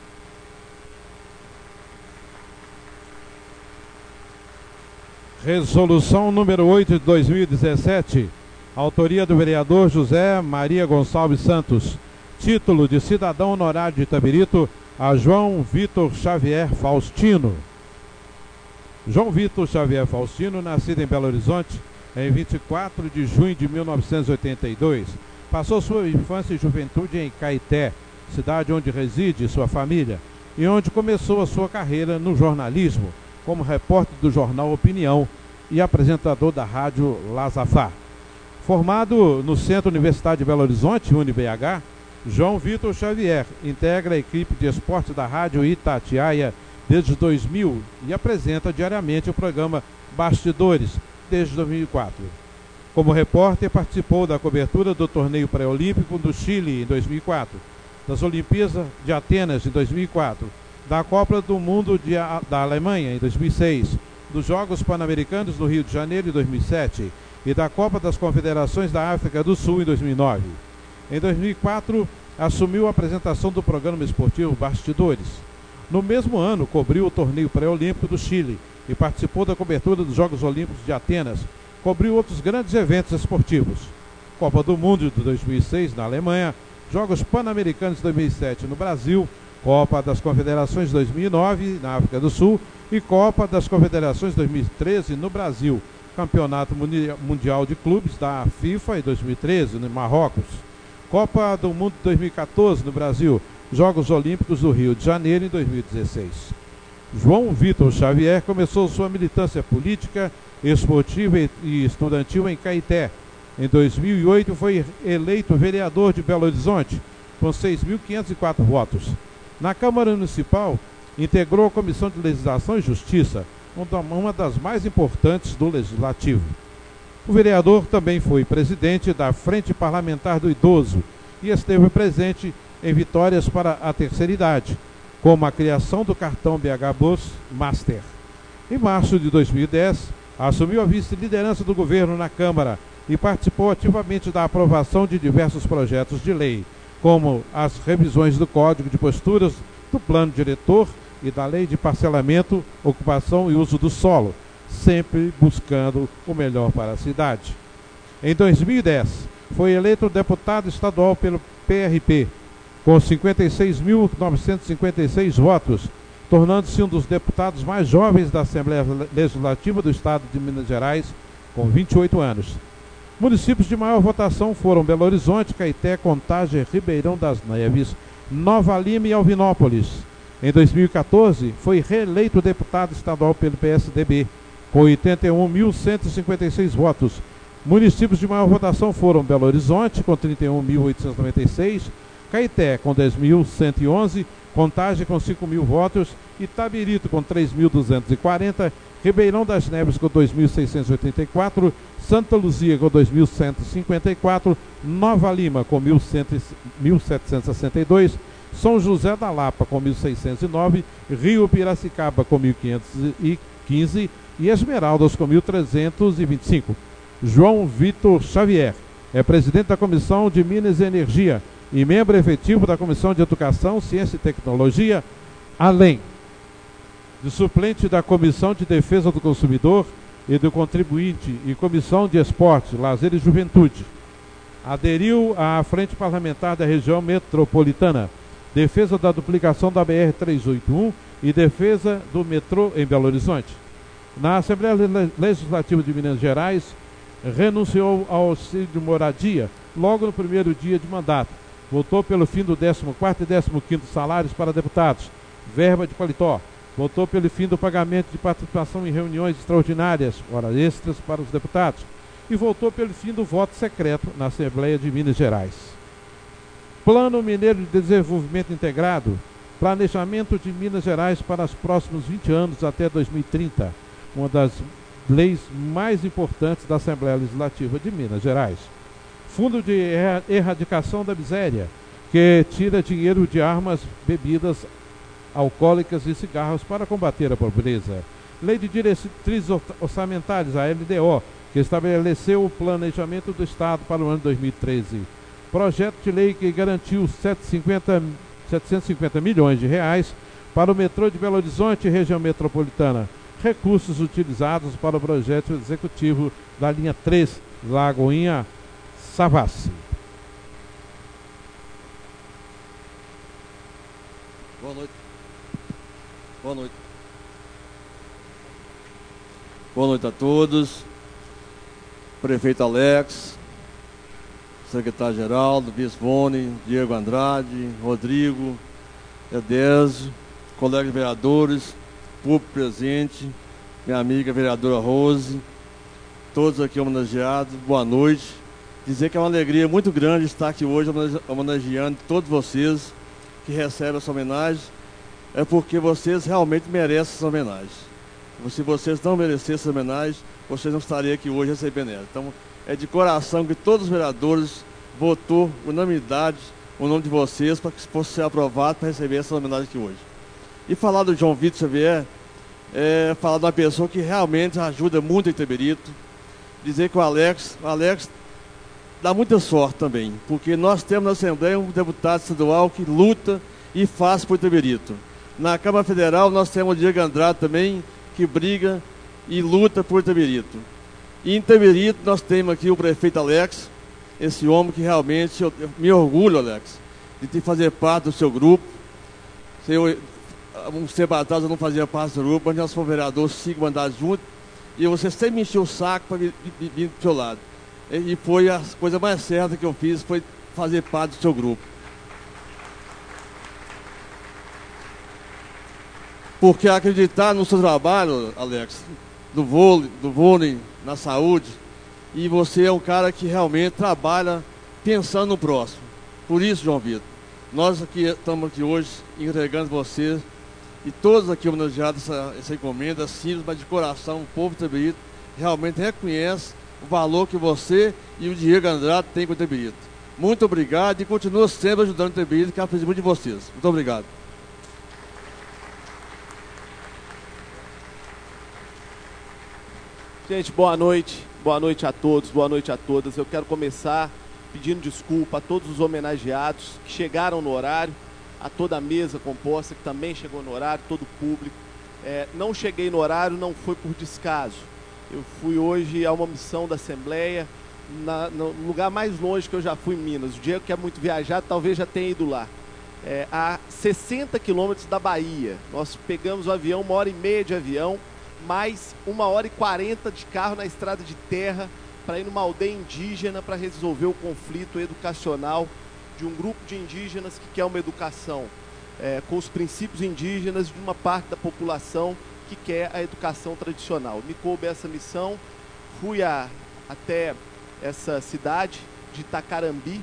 Resolução número oito de dois mil e dezessete, autoria do vereador José Maria Gonçalves Santos. Título de cidadão honorário de Itabirito a João Vitor Xavier Faustino. João Vitor Xavier Faustino, nascido em Belo Horizonte em vinte e quatro de junho de mil novecentos e oitenta e dois. Passou sua infância e juventude em Caeté, cidade onde reside sua família, e onde começou a sua carreira no jornalismo, como repórter do jornal Opinião e apresentador da rádio Lazafá. Formado no Centro Universitário de Belo Horizonte, U N B H, João Vitor Xavier integra a equipe de esporte da rádio Itatiaia desde dois mil e apresenta diariamente o programa Bastidores desde dois mil e quatro. Como repórter, participou da cobertura do torneio pré-olímpico do Chile em dois mil e quatro, das Olimpíadas de Atenas em dois mil e quatro, da Copa do Mundo de, da Alemanha em dois mil e seis, dos Jogos Pan-Americanos no Rio de Janeiro em dois mil e sete e da Copa das Confederações da África do Sul em dois mil e nove. Em dois mil e quatro, assumiu a apresentação do programa esportivo Bastidores. No mesmo ano, cobriu o torneio pré-olímpico do Chile e participou da cobertura dos Jogos Olímpicos de Atenas. Cobriu outros grandes eventos esportivos: Copa do Mundo de dois mil e seis na Alemanha, Jogos Pan-Americanos de dois mil e sete no Brasil, Copa das Confederações de dois mil e nove na África do Sul e Copa das Confederações de dois mil e treze no Brasil, Campeonato Mundial de Clubes da FIFA em dois mil e treze no Marrocos, Copa do Mundo de dois mil e quatorze no Brasil, Jogos Olímpicos do Rio de Janeiro em dois mil e dezesseis. João Vitor Xavier começou sua militância política, esportiva e estudantil em Caeté. Em dois mil e oito foi eleito vereador de Belo Horizonte, com seis mil quinhentos e quatro votos. Na Câmara Municipal, integrou a Comissão de Legislação e Justiça, uma das mais importantes do Legislativo. O vereador também foi presidente da Frente Parlamentar do Idoso e esteve presente em vitórias para a terceira idade, como a criação do cartão B H Plus Master. Em março de dois mil e dez, assumiu a vice-liderança do governo na Câmara e participou ativamente da aprovação de diversos projetos de lei, como as revisões do Código de Posturas, do Plano Diretor e da Lei de Parcelamento, Ocupação e Uso do Solo, sempre buscando o melhor para a cidade. Em dois mil e dez, foi eleito deputado estadual pelo P R P, com cinquenta e seis mil novecentos e cinquenta e seis votos, tornando-se um dos deputados mais jovens da Assembleia Legislativa do Estado de Minas Gerais, com vinte e oito anos. Municípios de maior votação foram Belo Horizonte, Caeté, Contagem, Ribeirão das Neves, Nova Lima e Alvinópolis. Em dois mil e quatorze, foi reeleito deputado estadual pelo P S D B, com oitenta e um mil cento e cinquenta e seis votos. Municípios de maior votação foram Belo Horizonte, com trinta e um mil oitocentos e noventa e seis, Caeté, com dez mil cento e onze, Contagem, com cinco mil votos, Itabirito, com três mil duzentos e quarenta, Ribeirão das Neves, com dois mil seiscentos e oitenta e quatro, Santa Luzia, com dois mil cento e cinquenta e quatro, Nova Lima, com mil setecentos e sessenta e dois, São José da Lapa, com mil seiscentos e nove, Rio Piracicaba, com mil quinhentos e quinze e Esmeraldas, com mil trezentos e vinte e cinco. João Vitor Xavier é presidente da Comissão de Minas e Energia e membro efetivo da Comissão de Educação, Ciência e Tecnologia, além de suplente da Comissão de Defesa do Consumidor e do Contribuinte e Comissão de Esporte, Lazer e Juventude. Aderiu à Frente Parlamentar da Região Metropolitana, defesa da duplicação da B R trezentos e oitenta e um e defesa do metrô em Belo Horizonte. Na Assembleia Legislativa de Minas Gerais, renunciou ao auxílio de moradia logo no primeiro dia de mandato. Votou pelo fim do décimo quarto e décimo quinto salários para deputados, verba de paletó. Votou pelo fim do pagamento de participação em reuniões extraordinárias, horas extras para os deputados. E votou pelo fim do voto secreto na Assembleia de Minas Gerais. Plano Mineiro de Desenvolvimento Integrado, planejamento de Minas Gerais para os próximos vinte anos até dois mil e trinta, uma das leis mais importantes da Assembleia Legislativa de Minas Gerais. Fundo de Erradicação da Miséria, que tira dinheiro de armas, bebidas alcoólicas e cigarros para combater a pobreza. Lei de Diretrizes Orçamentárias, a L D O, que estabeleceu o planejamento do Estado para o ano dois mil e treze. Projeto de lei que garantiu setecentos e cinquenta milhões de reais para o metrô de Belo Horizonte e região metropolitana. recursos utilizados para o projeto executivo da linha três, Lagoinha Savassi. Boa noite. Boa noite. Boa noite a todos. Prefeito Alex, secretário Geraldo, vice-Vone, Diego Andrade, Rodrigo, Edésio, colegas vereadores, público presente, minha amiga vereadora Rose, todos aqui homenageados, boa noite. Dizer que é uma alegria muito grande estar aqui hoje homenageando todos vocês que recebem essa homenagem, é porque vocês realmente merecem essa homenagem. Se vocês não merecessem essa homenagem, vocês não estariam aqui hoje recebendo ela. Então, é de coração que todos os vereadores votou unanimidade o nome de vocês para que fosse ser aprovado para receber essa homenagem aqui hoje. E falar do João Vitor Xavier, é falar de uma pessoa que realmente ajuda muito em Itaberito. Dizer que o Alex, o Alex dá muita sorte também, porque nós temos na Assembleia um deputado estadual que luta e faz por Itaberito. Na Câmara Federal nós temos o Diego Andrade também, que briga e luta por Itaberito. E em Itaberito nós temos aqui o prefeito Alex, esse homem que realmente eu, eu me orgulho, Alex, de te fazer parte do seu grupo. Eu, um tempo atrás eu não fazia parte do grupo, mas nós fomos vereadores, cinco mandados juntos, e você sempre me encheu o saco para vir, vir, vir do seu lado. E, e foi a coisa mais certa que eu fiz, foi fazer parte do seu grupo. Porque acreditar no seu trabalho, Alex, do vôlei, do vôlei, na saúde, e você é um cara que realmente trabalha pensando no próximo. Por isso, João Vitor, nós aqui estamos aqui hoje entregando você e todos aqui homenageados essa, essa encomenda, simples, mas de coração, o povo de Itaberito realmente reconhece o valor que você e o Diego Andrade têm com o Itaberito. Muito obrigado e continua sempre ajudando o Itaberito, que aprecio muito de vocês. Muito obrigado. Gente, boa noite, boa noite a todos, boa noite a todas. Eu quero começar pedindo desculpa a todos os homenageados que chegaram no horário, a toda a mesa composta que também chegou no horário, todo o público. É, não cheguei no horário, não foi por descaso. Eu fui hoje a uma missão da Assembleia, na, no lugar mais longe que eu já fui em Minas. O Diego, que é muito viajado, talvez já tenha ido lá. É, a sessenta quilômetros da Bahia. Nós pegamos o avião, uma hora e meia de avião, mais uma hora e quarenta de carro na estrada de terra para ir numa aldeia indígena para resolver o conflito educacional de um grupo de indígenas que quer uma educação é, com os princípios indígenas de uma parte da população que quer a educação tradicional. Me coube essa missão, fui a, até essa cidade de Itacarambi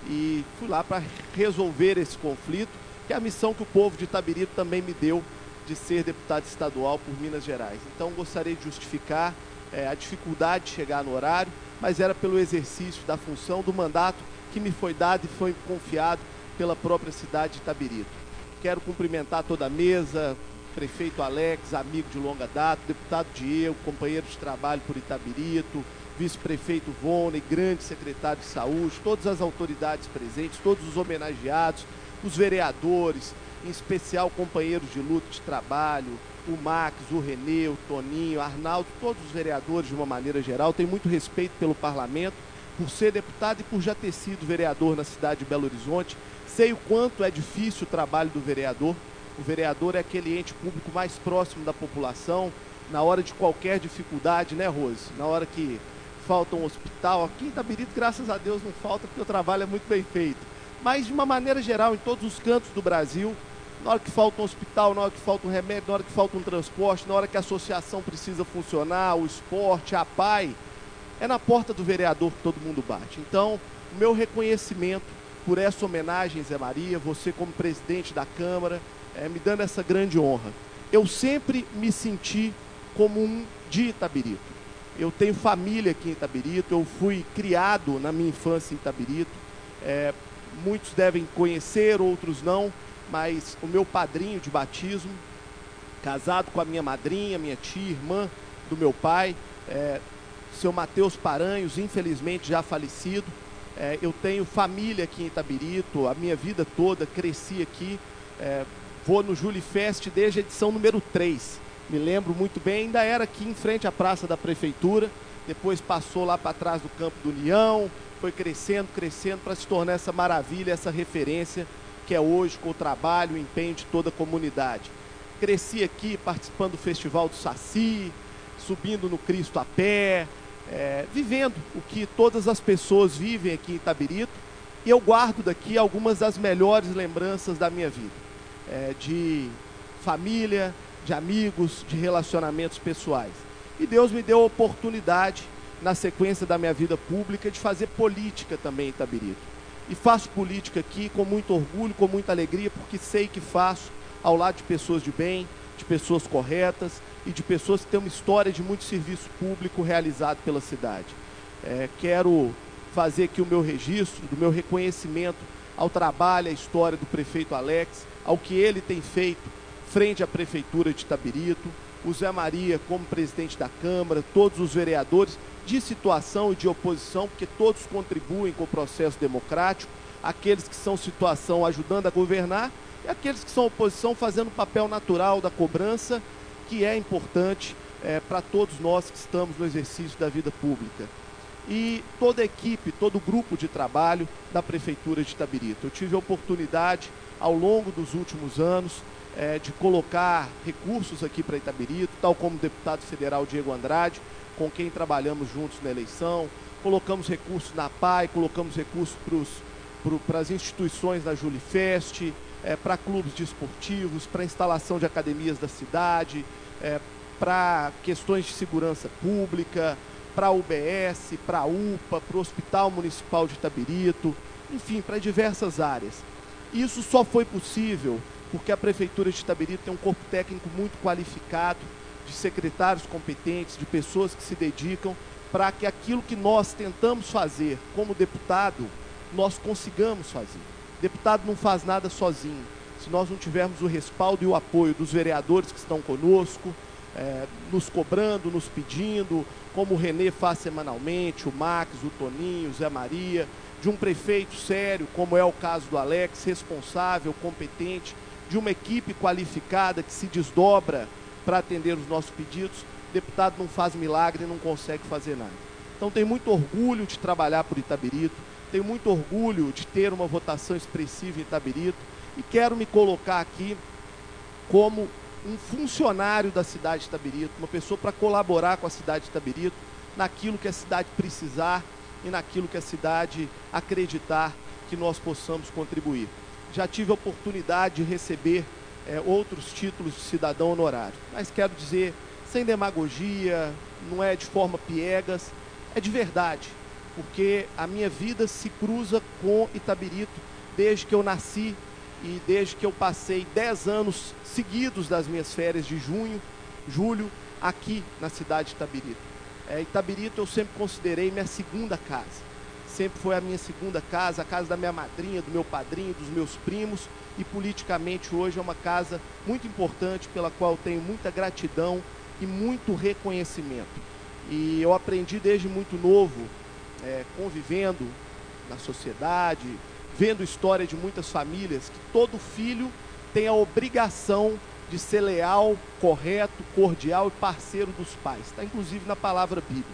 e fui lá para resolver esse conflito, que é a missão que o povo de Itaberito também me deu, de ser deputado estadual por Minas Gerais. Então gostaria de justificar é, a dificuldade de chegar no horário, mas era pelo exercício da função do mandato que me foi dado e foi confiado pela própria cidade de Itaberito. Quero cumprimentar toda a mesa, prefeito Alex, amigo de longa data, deputado Diego, companheiro de trabalho por Itaberito, vice-prefeito Vone, grande secretário de saúde, todas as autoridades presentes, todos os homenageados, os vereadores, em especial companheiros de luta de trabalho, o Max, o Renê, o Toninho, o Arnaldo, todos os vereadores de uma maneira geral. Tenho muito respeito pelo parlamento, por ser deputado e por já ter sido vereador na cidade de Belo Horizonte. Sei o quanto é difícil o trabalho do vereador. O vereador é aquele ente público mais próximo da população, na hora de qualquer dificuldade, né, Rose? Na hora que falta um hospital, aqui em Itaberito, graças a Deus, não falta, porque o trabalho é muito bem feito. Mas, de uma maneira geral, em todos os cantos do Brasil, na hora que falta um hospital, na hora que falta um remédio, na hora que falta um transporte, na hora que a associação precisa funcionar, o esporte, a P A I, é na porta do vereador que todo mundo bate. Então, o meu reconhecimento por essa homenagem, Zé Maria, você como presidente da Câmara, é, me dando essa grande honra. Eu sempre me senti como um de Itaberito. Eu tenho família aqui em Itaberito, eu fui criado na minha infância em Itaberito. É, muitos devem conhecer, outros não, mas o meu padrinho de batismo, casado com a minha madrinha, minha tia, irmã do meu pai, é, seu Mateus Paranhos, infelizmente já falecido. É, eu tenho família aqui em Itaberito, a minha vida toda, cresci aqui, é, vou no Julifest desde a edição número três. me lembro muito bem, ainda era aqui em frente à praça da prefeitura, depois passou lá para trás do Campo do União, foi crescendo, crescendo para se tornar essa maravilha, essa referência que é hoje com o trabalho, o empenho de toda a comunidade. Cresci aqui participando do Festival do Saci, subindo no Cristo a pé, é, vivendo o que todas as pessoas vivem aqui em Itabirito, e eu guardo daqui algumas das melhores lembranças da minha vida, é, de família, de amigos, de relacionamentos pessoais. E Deus me deu a oportunidade, na sequência da minha vida pública, de fazer política também em Itabirito. E faço política aqui com muito orgulho, com muita alegria, porque sei que faço ao lado de pessoas de bem, de pessoas corretas e de pessoas que têm uma história de muito serviço público realizado pela cidade. É, quero fazer aqui o meu registro, do meu reconhecimento ao trabalho, à história do prefeito Alex, ao que ele tem feito frente à prefeitura de Itabirito, o Zé Maria como presidente da Câmara, todos os vereadores de situação e de oposição, porque todos contribuem com o processo democrático, aqueles que são situação ajudando a governar e aqueles que são oposição fazendo o papel natural da cobrança, que é importante é, para todos nós que estamos no exercício da vida pública. E toda a equipe, todo o grupo de trabalho da Prefeitura de Itabirito. Eu tive a oportunidade, ao longo dos últimos anos, é, de colocar recursos aqui para Itabirito, tal como o deputado federal Diego Andrade, com quem trabalhamos juntos na eleição, colocamos recursos na P A I, colocamos recursos para as instituições da Julifest, é, para clubes desportivos, para instalação de academias da cidade, é, para questões de segurança pública, para a U B S, para a U P A, para o Hospital Municipal de Itabirito, enfim, para diversas áreas. Isso só foi possível porque a Prefeitura de Itabirito tem um corpo técnico muito qualificado, de secretários competentes, de pessoas que se dedicam para que aquilo que nós tentamos fazer como deputado, nós consigamos fazer. Deputado não faz nada sozinho. Se nós não tivermos o respaldo e o apoio dos vereadores que estão conosco, é, nos cobrando, nos pedindo, como o Renê faz semanalmente, o Max, o Toninho, o Zé Maria, de um prefeito sério, como é o caso do Alex, responsável, competente, de uma equipe qualificada que se desdobra para atender os nossos pedidos, deputado não faz milagre e não consegue fazer nada. Então tenho muito orgulho de trabalhar por Itabirito, tenho muito orgulho de ter uma votação expressiva em Itabirito e quero me colocar aqui como um funcionário da cidade de Itabirito, uma pessoa para colaborar com a cidade de Itabirito naquilo que a cidade precisar e naquilo que a cidade acreditar que nós possamos contribuir. Já tive a oportunidade de receber é, outros títulos de cidadão honorário, mas quero dizer, sem demagogia, não é de forma piegas, é de verdade, porque a minha vida se cruza com Itabirito desde que eu nasci e desde que eu passei dez anos seguidos das minhas férias de junho, julho, aqui na cidade de Itabirito. É, Itabirito eu sempre considerei minha segunda casa. Sempre foi a minha segunda casa, a casa da minha madrinha, do meu padrinho, dos meus primos, e politicamente hoje é uma casa muito importante pela qual eu tenho muita gratidão e muito reconhecimento. E eu aprendi desde muito novo, é, convivendo na sociedade, vendo história de muitas famílias, que todo filho tem a obrigação de ser leal, correto, cordial e parceiro dos pais. Está inclusive na palavra bíblica.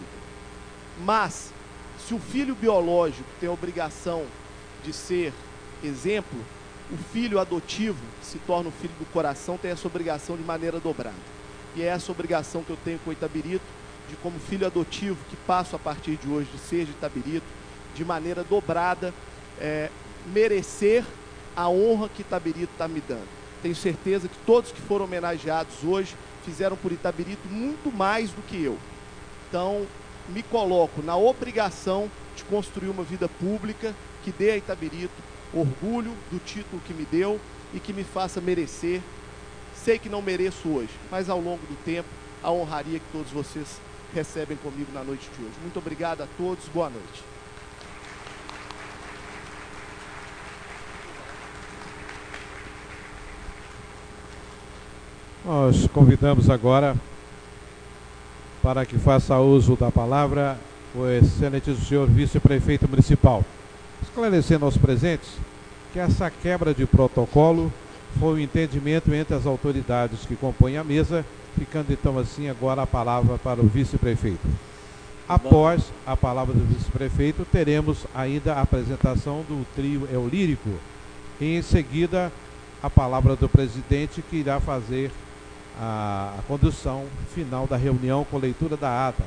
Mas, se o filho biológico tem a obrigação de ser exemplo, o filho adotivo, que se torna o filho do coração, tem essa obrigação de maneira dobrada. E é essa obrigação que eu tenho com o Itabirito, de como filho adotivo, que passo a partir de hoje de ser de Itabirito, de maneira dobrada, é, merecer a honra que Itabirito está me dando. Tenho certeza que todos que foram homenageados hoje fizeram por Itabirito muito mais do que eu. Então, me coloco na obrigação de construir uma vida pública que dê a Itabirito orgulho do título que me deu e que me faça merecer. Sei que não mereço hoje, mas ao longo do tempo, a honraria que todos vocês recebem comigo na noite de hoje. Muito obrigado a todos, boa noite. Nós convidamos agora para que faça uso da palavra o excelentíssimo senhor vice-prefeito municipal, esclarecendo aos presentes que essa quebra de protocolo foi um entendimento entre as autoridades que compõem a mesa, ficando então assim agora a palavra para o vice-prefeito. Após a palavra do vice-prefeito, teremos ainda a apresentação do trio Eu Lírico e em seguida a palavra do presidente, que irá fazer a, a condução final da reunião com leitura da ata.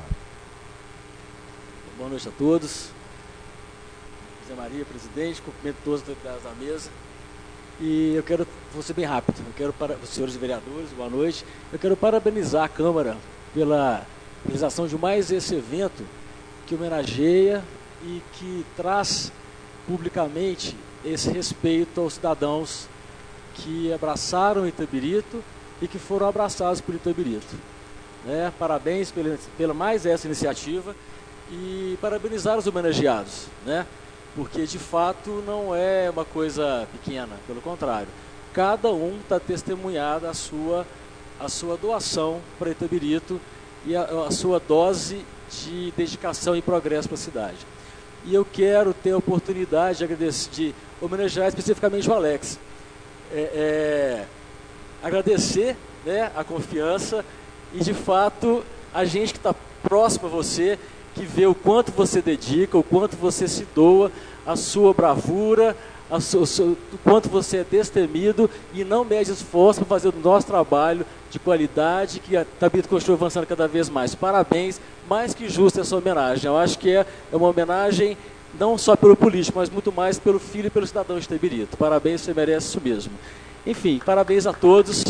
Boa noite a todos. José Maria, presidente, cumprimento todos os deputados da mesa. E eu quero, vou ser bem rápido, eu quero para os senhores vereadores, boa noite. Eu quero parabenizar a Câmara pela realização de mais esse evento que homenageia e que traz publicamente esse respeito aos cidadãos que abraçaram Itabirito e que foram abraçados por Itabirito. Né? Parabéns pela, pela mais essa iniciativa e parabenizar os homenageados, né? Porque de fato não é uma coisa pequena, pelo contrário. Cada um está testemunhado a sua, a sua doação para Itabirito e a, a sua dose de dedicação e progresso para a cidade. E eu quero ter a oportunidade de, agradecer, de homenagear especificamente o Alex. É, é, agradecer, né, a confiança e, de fato, a gente que está próximo a você, que vê o quanto você dedica, o quanto você se doa, a sua bravura, a sua, o quanto você é destemido e não mede esforço para fazer o nosso trabalho de qualidade, que a Itabirito continua avançando cada vez mais. Parabéns, mais que justa essa homenagem. Eu acho que é uma homenagem não só pelo político, mas muito mais pelo filho e pelo cidadão de Itabirito. Parabéns, você merece isso mesmo. Enfim, parabéns a todos.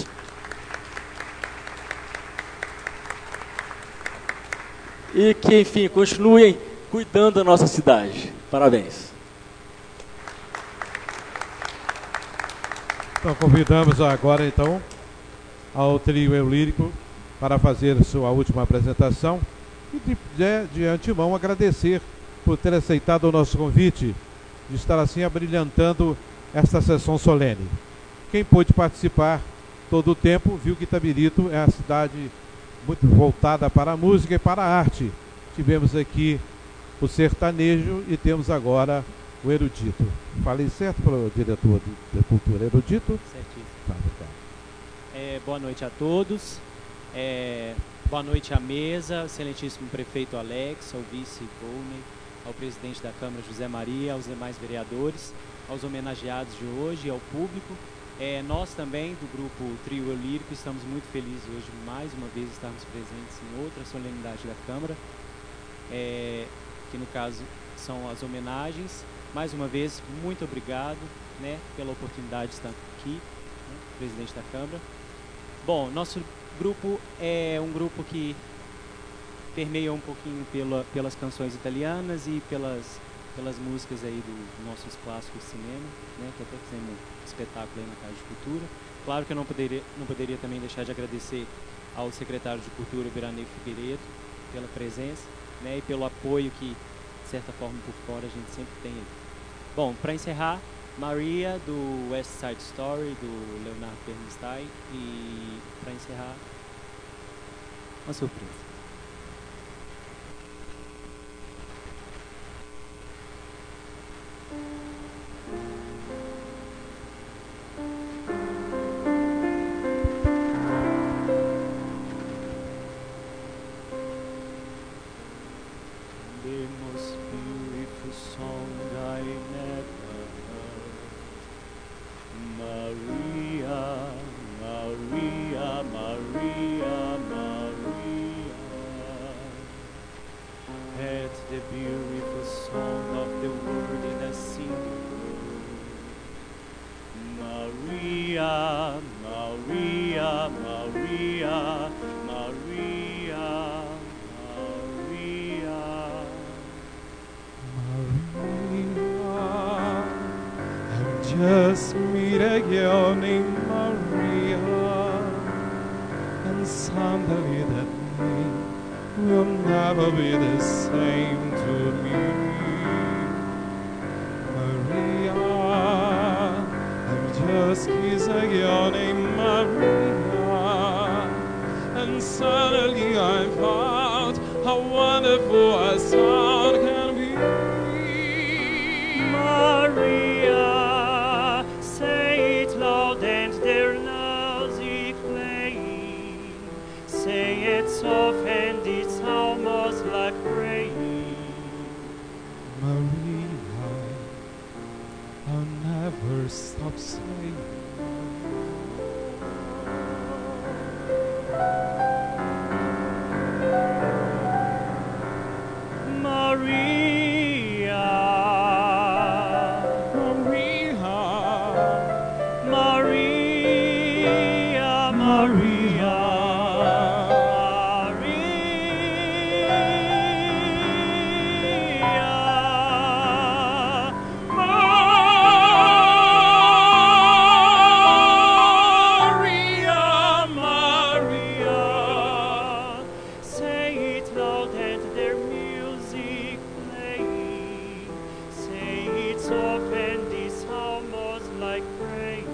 E que, enfim, continuem cuidando da nossa cidade. Parabéns. Então, convidamos agora, então, ao trio Eu Lírico para fazer sua última apresentação e, de, de, de antemão, agradecer por ter aceitado o nosso convite de estar assim abrilhantando esta sessão solene. Quem pôde participar todo o tempo viu que Itabirito é a cidade muito voltada para a música e para a arte. Tivemos aqui o sertanejo e temos agora o erudito. Falei certo para o diretor de, de cultura, erudito? Certíssimo. Tá, tá. É, boa noite a todos. É, boa noite à mesa, excelentíssimo prefeito Alex, ao vice Volney, ao presidente da Câmara José Maria, aos demais vereadores, aos homenageados de hoje e ao público. É, nós também, do grupo Trio Eu Lírico, estamos muito felizes hoje, mais uma vez, estarmos presentes em outra solenidade da Câmara, é, que no caso são as homenagens. Mais uma vez, muito obrigado, né, pela oportunidade de estar aqui, né, presidente da Câmara. Bom, nosso grupo é um grupo que permeia um pouquinho pela, pelas canções italianas e pelas, pelas músicas aí dos nossos clássicos de cinema, né, que até fizemos um espetáculo aí na Casa de Cultura. Claro que eu não poderia, não poderia também deixar de agradecer ao secretário de Cultura, Biranei Figueiredo, pela presença, né, e pelo apoio que, de certa forma, por fora a gente sempre tem. Bom, para encerrar, Maria, do West Side Story, do Leonardo Bernstein, e para encerrar, uma surpresa. Just meet a girl named Maria, and somebody that name will never be the same to me. Maria, I've just kissed a girl named Maria, and suddenly I found how wonderful a sound can be. Maria, it's soft and it's almost like rain. Maria, I'll never stop saying. Maria, Maria, Maria, Maria, Maria, Maria. Say it loud and their music playing. Say it soft and it's almost like rain.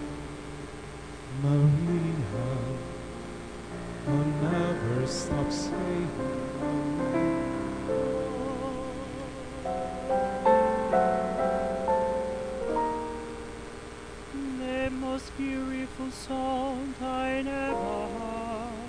Maria, I'll never stop saying. The most beautiful song I never heard.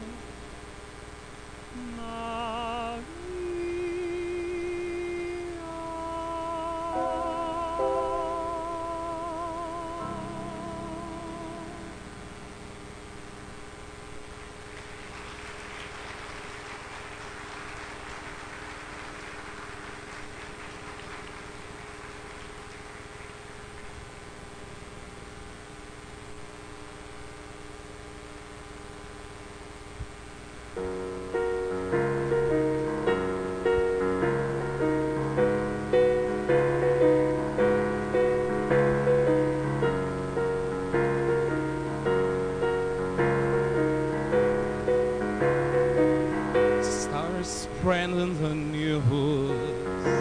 Stars spreading the news.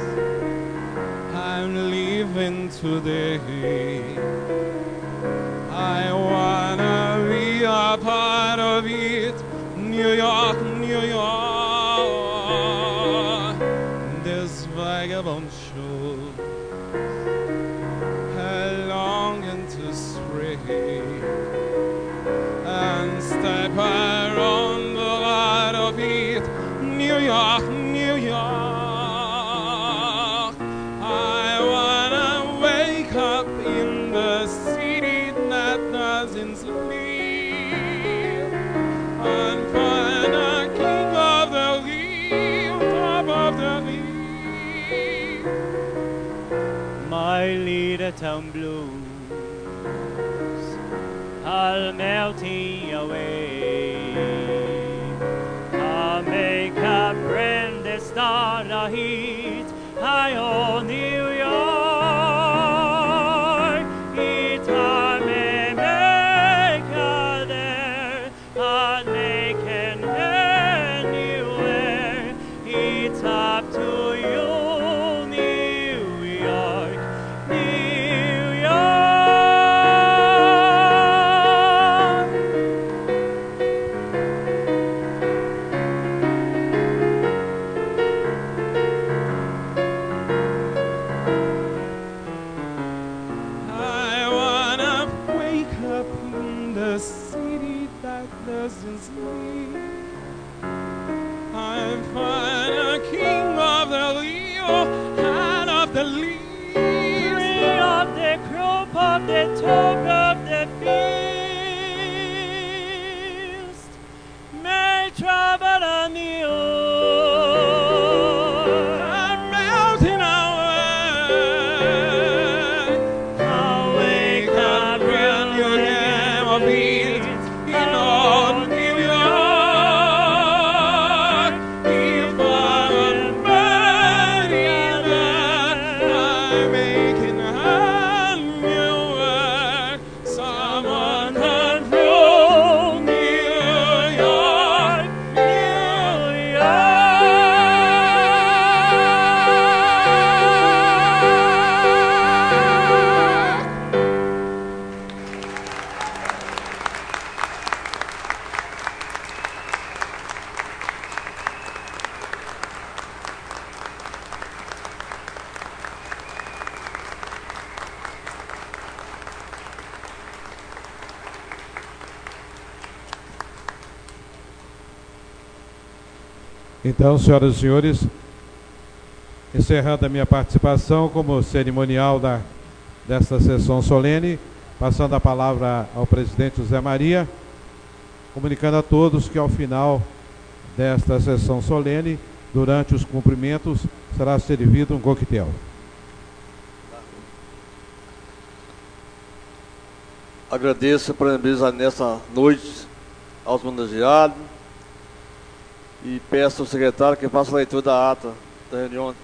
I'm leaving today. I wanna be a part of it. New York, New York. This vagabond shows a longing to stray and step around the light of it. New York, New York. I wanna wake up in the city that doesn't sleep and find a king of the hill, top of the hill. My little town blues all melting away. I make a brand that start a heat high on New York. It I may make a there, I make an anywhere. It's up to you, New York, New York. Então, senhoras e senhores, encerrando a minha participação como cerimonial da, desta sessão solene, passando a palavra ao presidente José Maria, comunicando a todos que ao final desta sessão solene, durante os cumprimentos, será servido um coquetel. Agradeço e parabenizo nessa noite aos homenageados e peço ao secretário que faça a leitura da ata da reunião.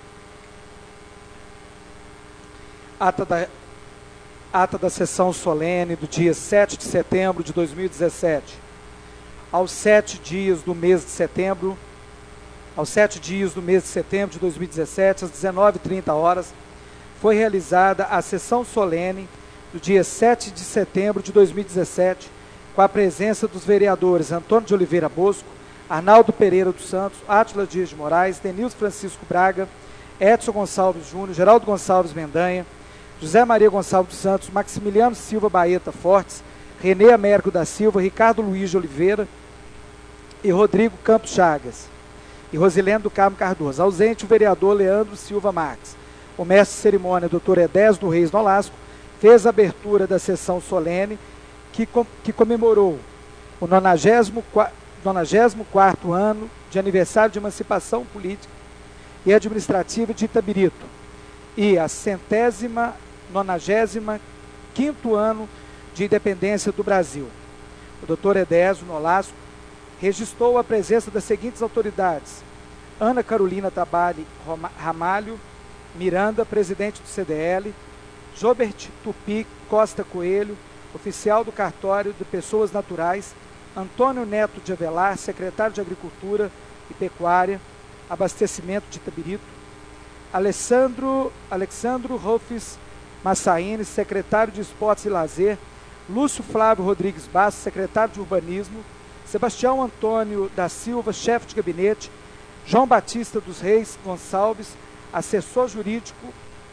Ata da, ata da sessão solene do dia sete de setembro de dois mil e dezessete. Aos sete dias do mês de setembro, aos sete dias do mês de setembro de dois mil e dezessete, às dezenove e trinta horas, foi realizada a sessão solene do dia sete de setembro de dois mil e dezessete, com a presença dos vereadores Antônio de Oliveira Bosco, Arnaldo Pereira dos Santos, Átila Dias de Moraes, Denilson Francisco Braga, Edson Gonçalves Júnior, Geraldo Gonçalves Mendanha, José Maria Gonçalves dos Santos, Maximiliano Silva Baeta Fortes, Renê Américo da Silva, Ricardo Luiz de Oliveira e Rodrigo Campos Chagas, e Rosilene do Carmo Cardoso. Ausente o vereador Leandro Silva Marques. O mestre de cerimônia, doutor Edésio do Reis Nolasco, fez a abertura da sessão solene que, com, que comemorou o nonagésimo quarto ano de aniversário de emancipação política e administrativa de Itabirito e a centésima, nonagésima quinto ano de independência do Brasil. O doutor Edésio Nolasco registrou a presença das seguintes autoridades: Ana Carolina Tabali Ramalho Miranda, presidente do C D L, Jobert Tupi Costa Coelho, oficial do Cartório de Pessoas Naturais, Antônio Neto de Avelar, secretário de Agricultura e Pecuária, Abastecimento de Itabirito, Alessandro, Alexandro Rolfes Massaíne, secretário de Esportes e Lazer, Lúcio Flávio Rodrigues Bastos, secretário de Urbanismo, Sebastião Antônio da Silva, chefe de gabinete, João Batista dos Reis Gonçalves, assessor jurídico,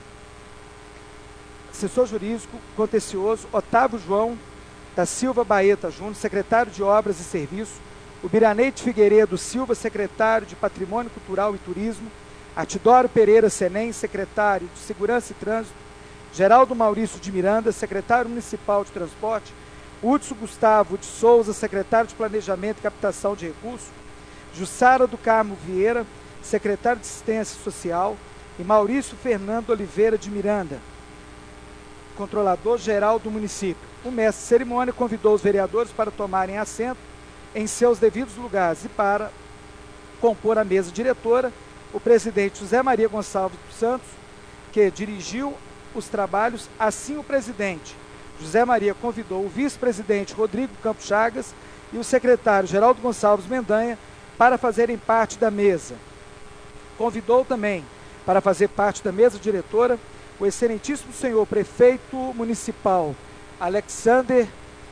assessor jurídico contencioso, Otávio João da Silva Baeta Júnior, secretário de Obras e Serviços, o Biraneide Figueiredo Silva, secretário de Patrimônio Cultural e Turismo, Atidório Pereira Senem, secretário de Segurança e Trânsito, Geraldo Maurício de Miranda, secretário municipal de Transporte, Hudson Gustavo de Souza, secretário de Planejamento e Captação de Recursos, Jussara do Carmo Vieira, secretário de Assistência Social, e Maurício Fernando Oliveira de Miranda, controlador-geral do município. O mestre de cerimônia convidou os vereadores para tomarem assento em seus devidos lugares e para compor a mesa diretora, o presidente José Maria Gonçalves dos Santos, que dirigiu os trabalhos. Assim, o presidente José Maria convidou o vice-presidente Rodrigo Campos Chagas e o secretário Geraldo Gonçalves Mendanha para fazerem parte da mesa. Convidou também para fazer parte da mesa diretora o excelentíssimo senhor prefeito municipal Alexander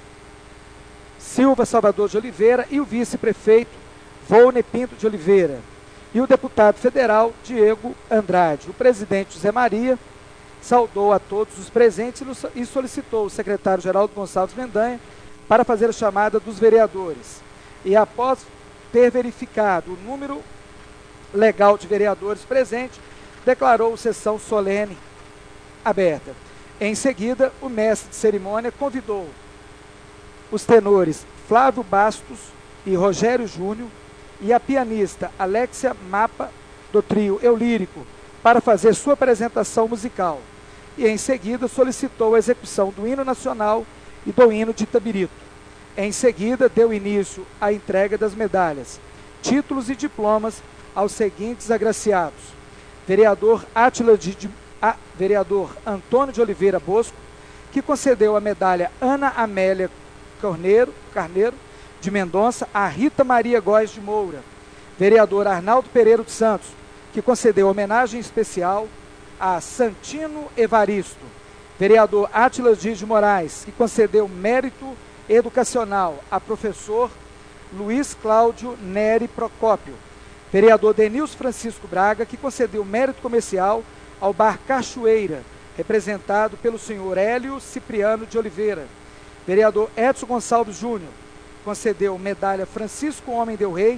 Silva Salvador de Oliveira e o vice-prefeito Volney Pinto de Oliveira e o deputado federal Diego Andrade. O presidente José Maria saudou a todos os presentes e solicitou o secretário Geraldo Gonçalves Mendanha para fazer a chamada dos vereadores. E após ter verificado o número legal de vereadores presentes, declarou sessão solene aberta. Em seguida, o mestre de cerimônia convidou os tenores Flávio Bastos e Rogério Júnior e a pianista Alexia Mapa, do trio Eulírico, para fazer sua apresentação musical. E em seguida solicitou a execução do hino nacional e do hino de Itabirito. Em seguida, deu início à entrega das medalhas, títulos e diplomas aos seguintes agraciados: vereador Átila de, de a, vereador Antônio de Oliveira Bosco, que concedeu a medalha Ana Amélia Carneiro, Carneiro de Mendonça a Rita Maria Góes de Moura. Vereador Arnaldo Pereira dos Santos, que concedeu homenagem especial a Santino Evaristo. Vereador Átila Dias de Moraes, que concedeu mérito educacional a professor Luiz Cláudio Neri Procópio. Vereador Denilson Francisco Braga, que concedeu mérito comercial ao Bar Cachoeira, representado pelo senhor Hélio Cipriano de Oliveira. Vereador Edson Gonçalves Júnior concedeu medalha Francisco Homem del Rei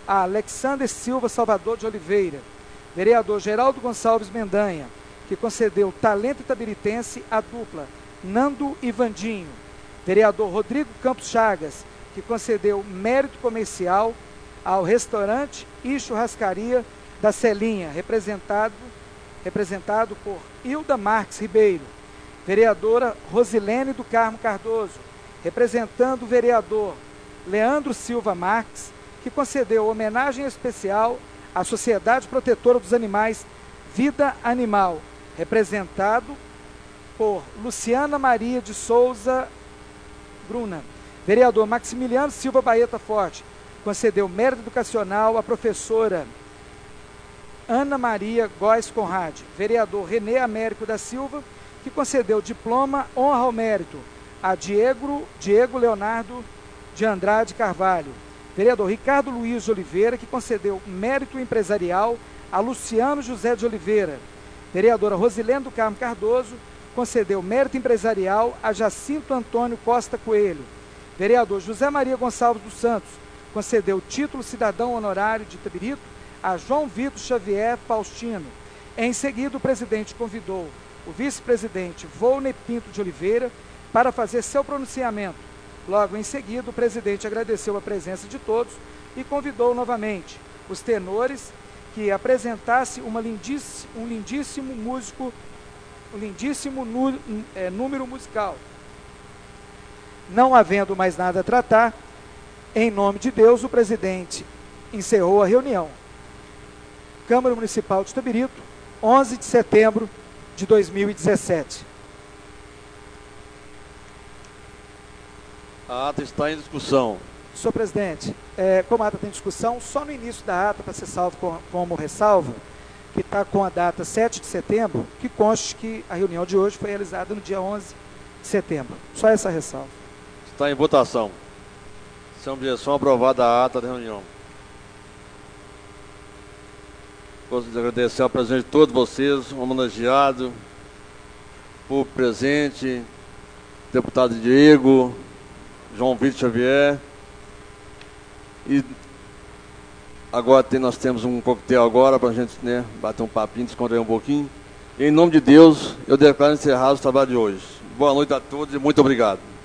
a Alexander Silva Salvador de Oliveira. Vereador Geraldo Gonçalves Mendanha, que concedeu talento itabiritense à dupla Nando e Vandinho. Vereador Rodrigo Campos Chagas, que concedeu mérito comercial ao restaurante e churrascaria da Celinha, representado, representado por Hilda Marques Ribeiro. Vereadora Rosilene do Carmo Cardoso, representando o vereador Leandro Silva Marques, que concedeu homenagem especial à Sociedade Protetora dos Animais Vida Animal, representado por Luciana Maria de Souza Bruna. Vereador Maximiliano Silva Baeta Forte, concedeu mérito educacional à professora Ana Maria Góes Conrad. Vereador Renê Américo da Silva, que concedeu diploma honra ao mérito a Diego, Diego Leonardo de Andrade Carvalho. Vereador Ricardo Luiz de Oliveira, que concedeu mérito empresarial a Luciano José de Oliveira. Vereadora Rosilene do Carmo Cardoso, concedeu mérito empresarial a Jacinto Antônio Costa Coelho. Vereador José Maria Gonçalves dos Santos, concedeu título cidadão honorário de Itabirito a João Vitor Xavier Faustino. Em seguida, o presidente convidou o vice-presidente Volney Pinto de Oliveira para fazer seu pronunciamento. Logo em seguida, o presidente agradeceu a presença de todos e convidou novamente os tenores que apresentasse uma lindíssimo, um lindíssimo músico, um lindíssimo nu, é, número musical. Não havendo mais nada a tratar, em nome de Deus, o presidente encerrou a reunião. Câmara Municipal de Itabirito, onze de setembro de dois mil e dezessete. A ata está em discussão. Senhor presidente, é, como a ata tem discussão, só no início da ata, para ser salvo com, como ressalva, que está com a data sete de setembro, que conste que a reunião de hoje foi realizada no dia onze de setembro. Só essa ressalva. Está em votação. Sem objeção, aprovada a ata da reunião. Gostaria de agradecer a presença de todos vocês, homenageado, por presente, deputado Diego, João Vitor Xavier. E agora tem, nós temos um coquetel agora para a gente, né, bater um papinho, descontrair um pouquinho. E, em nome de Deus, eu declaro encerrado o trabalho de hoje. Boa noite a todos e muito obrigado.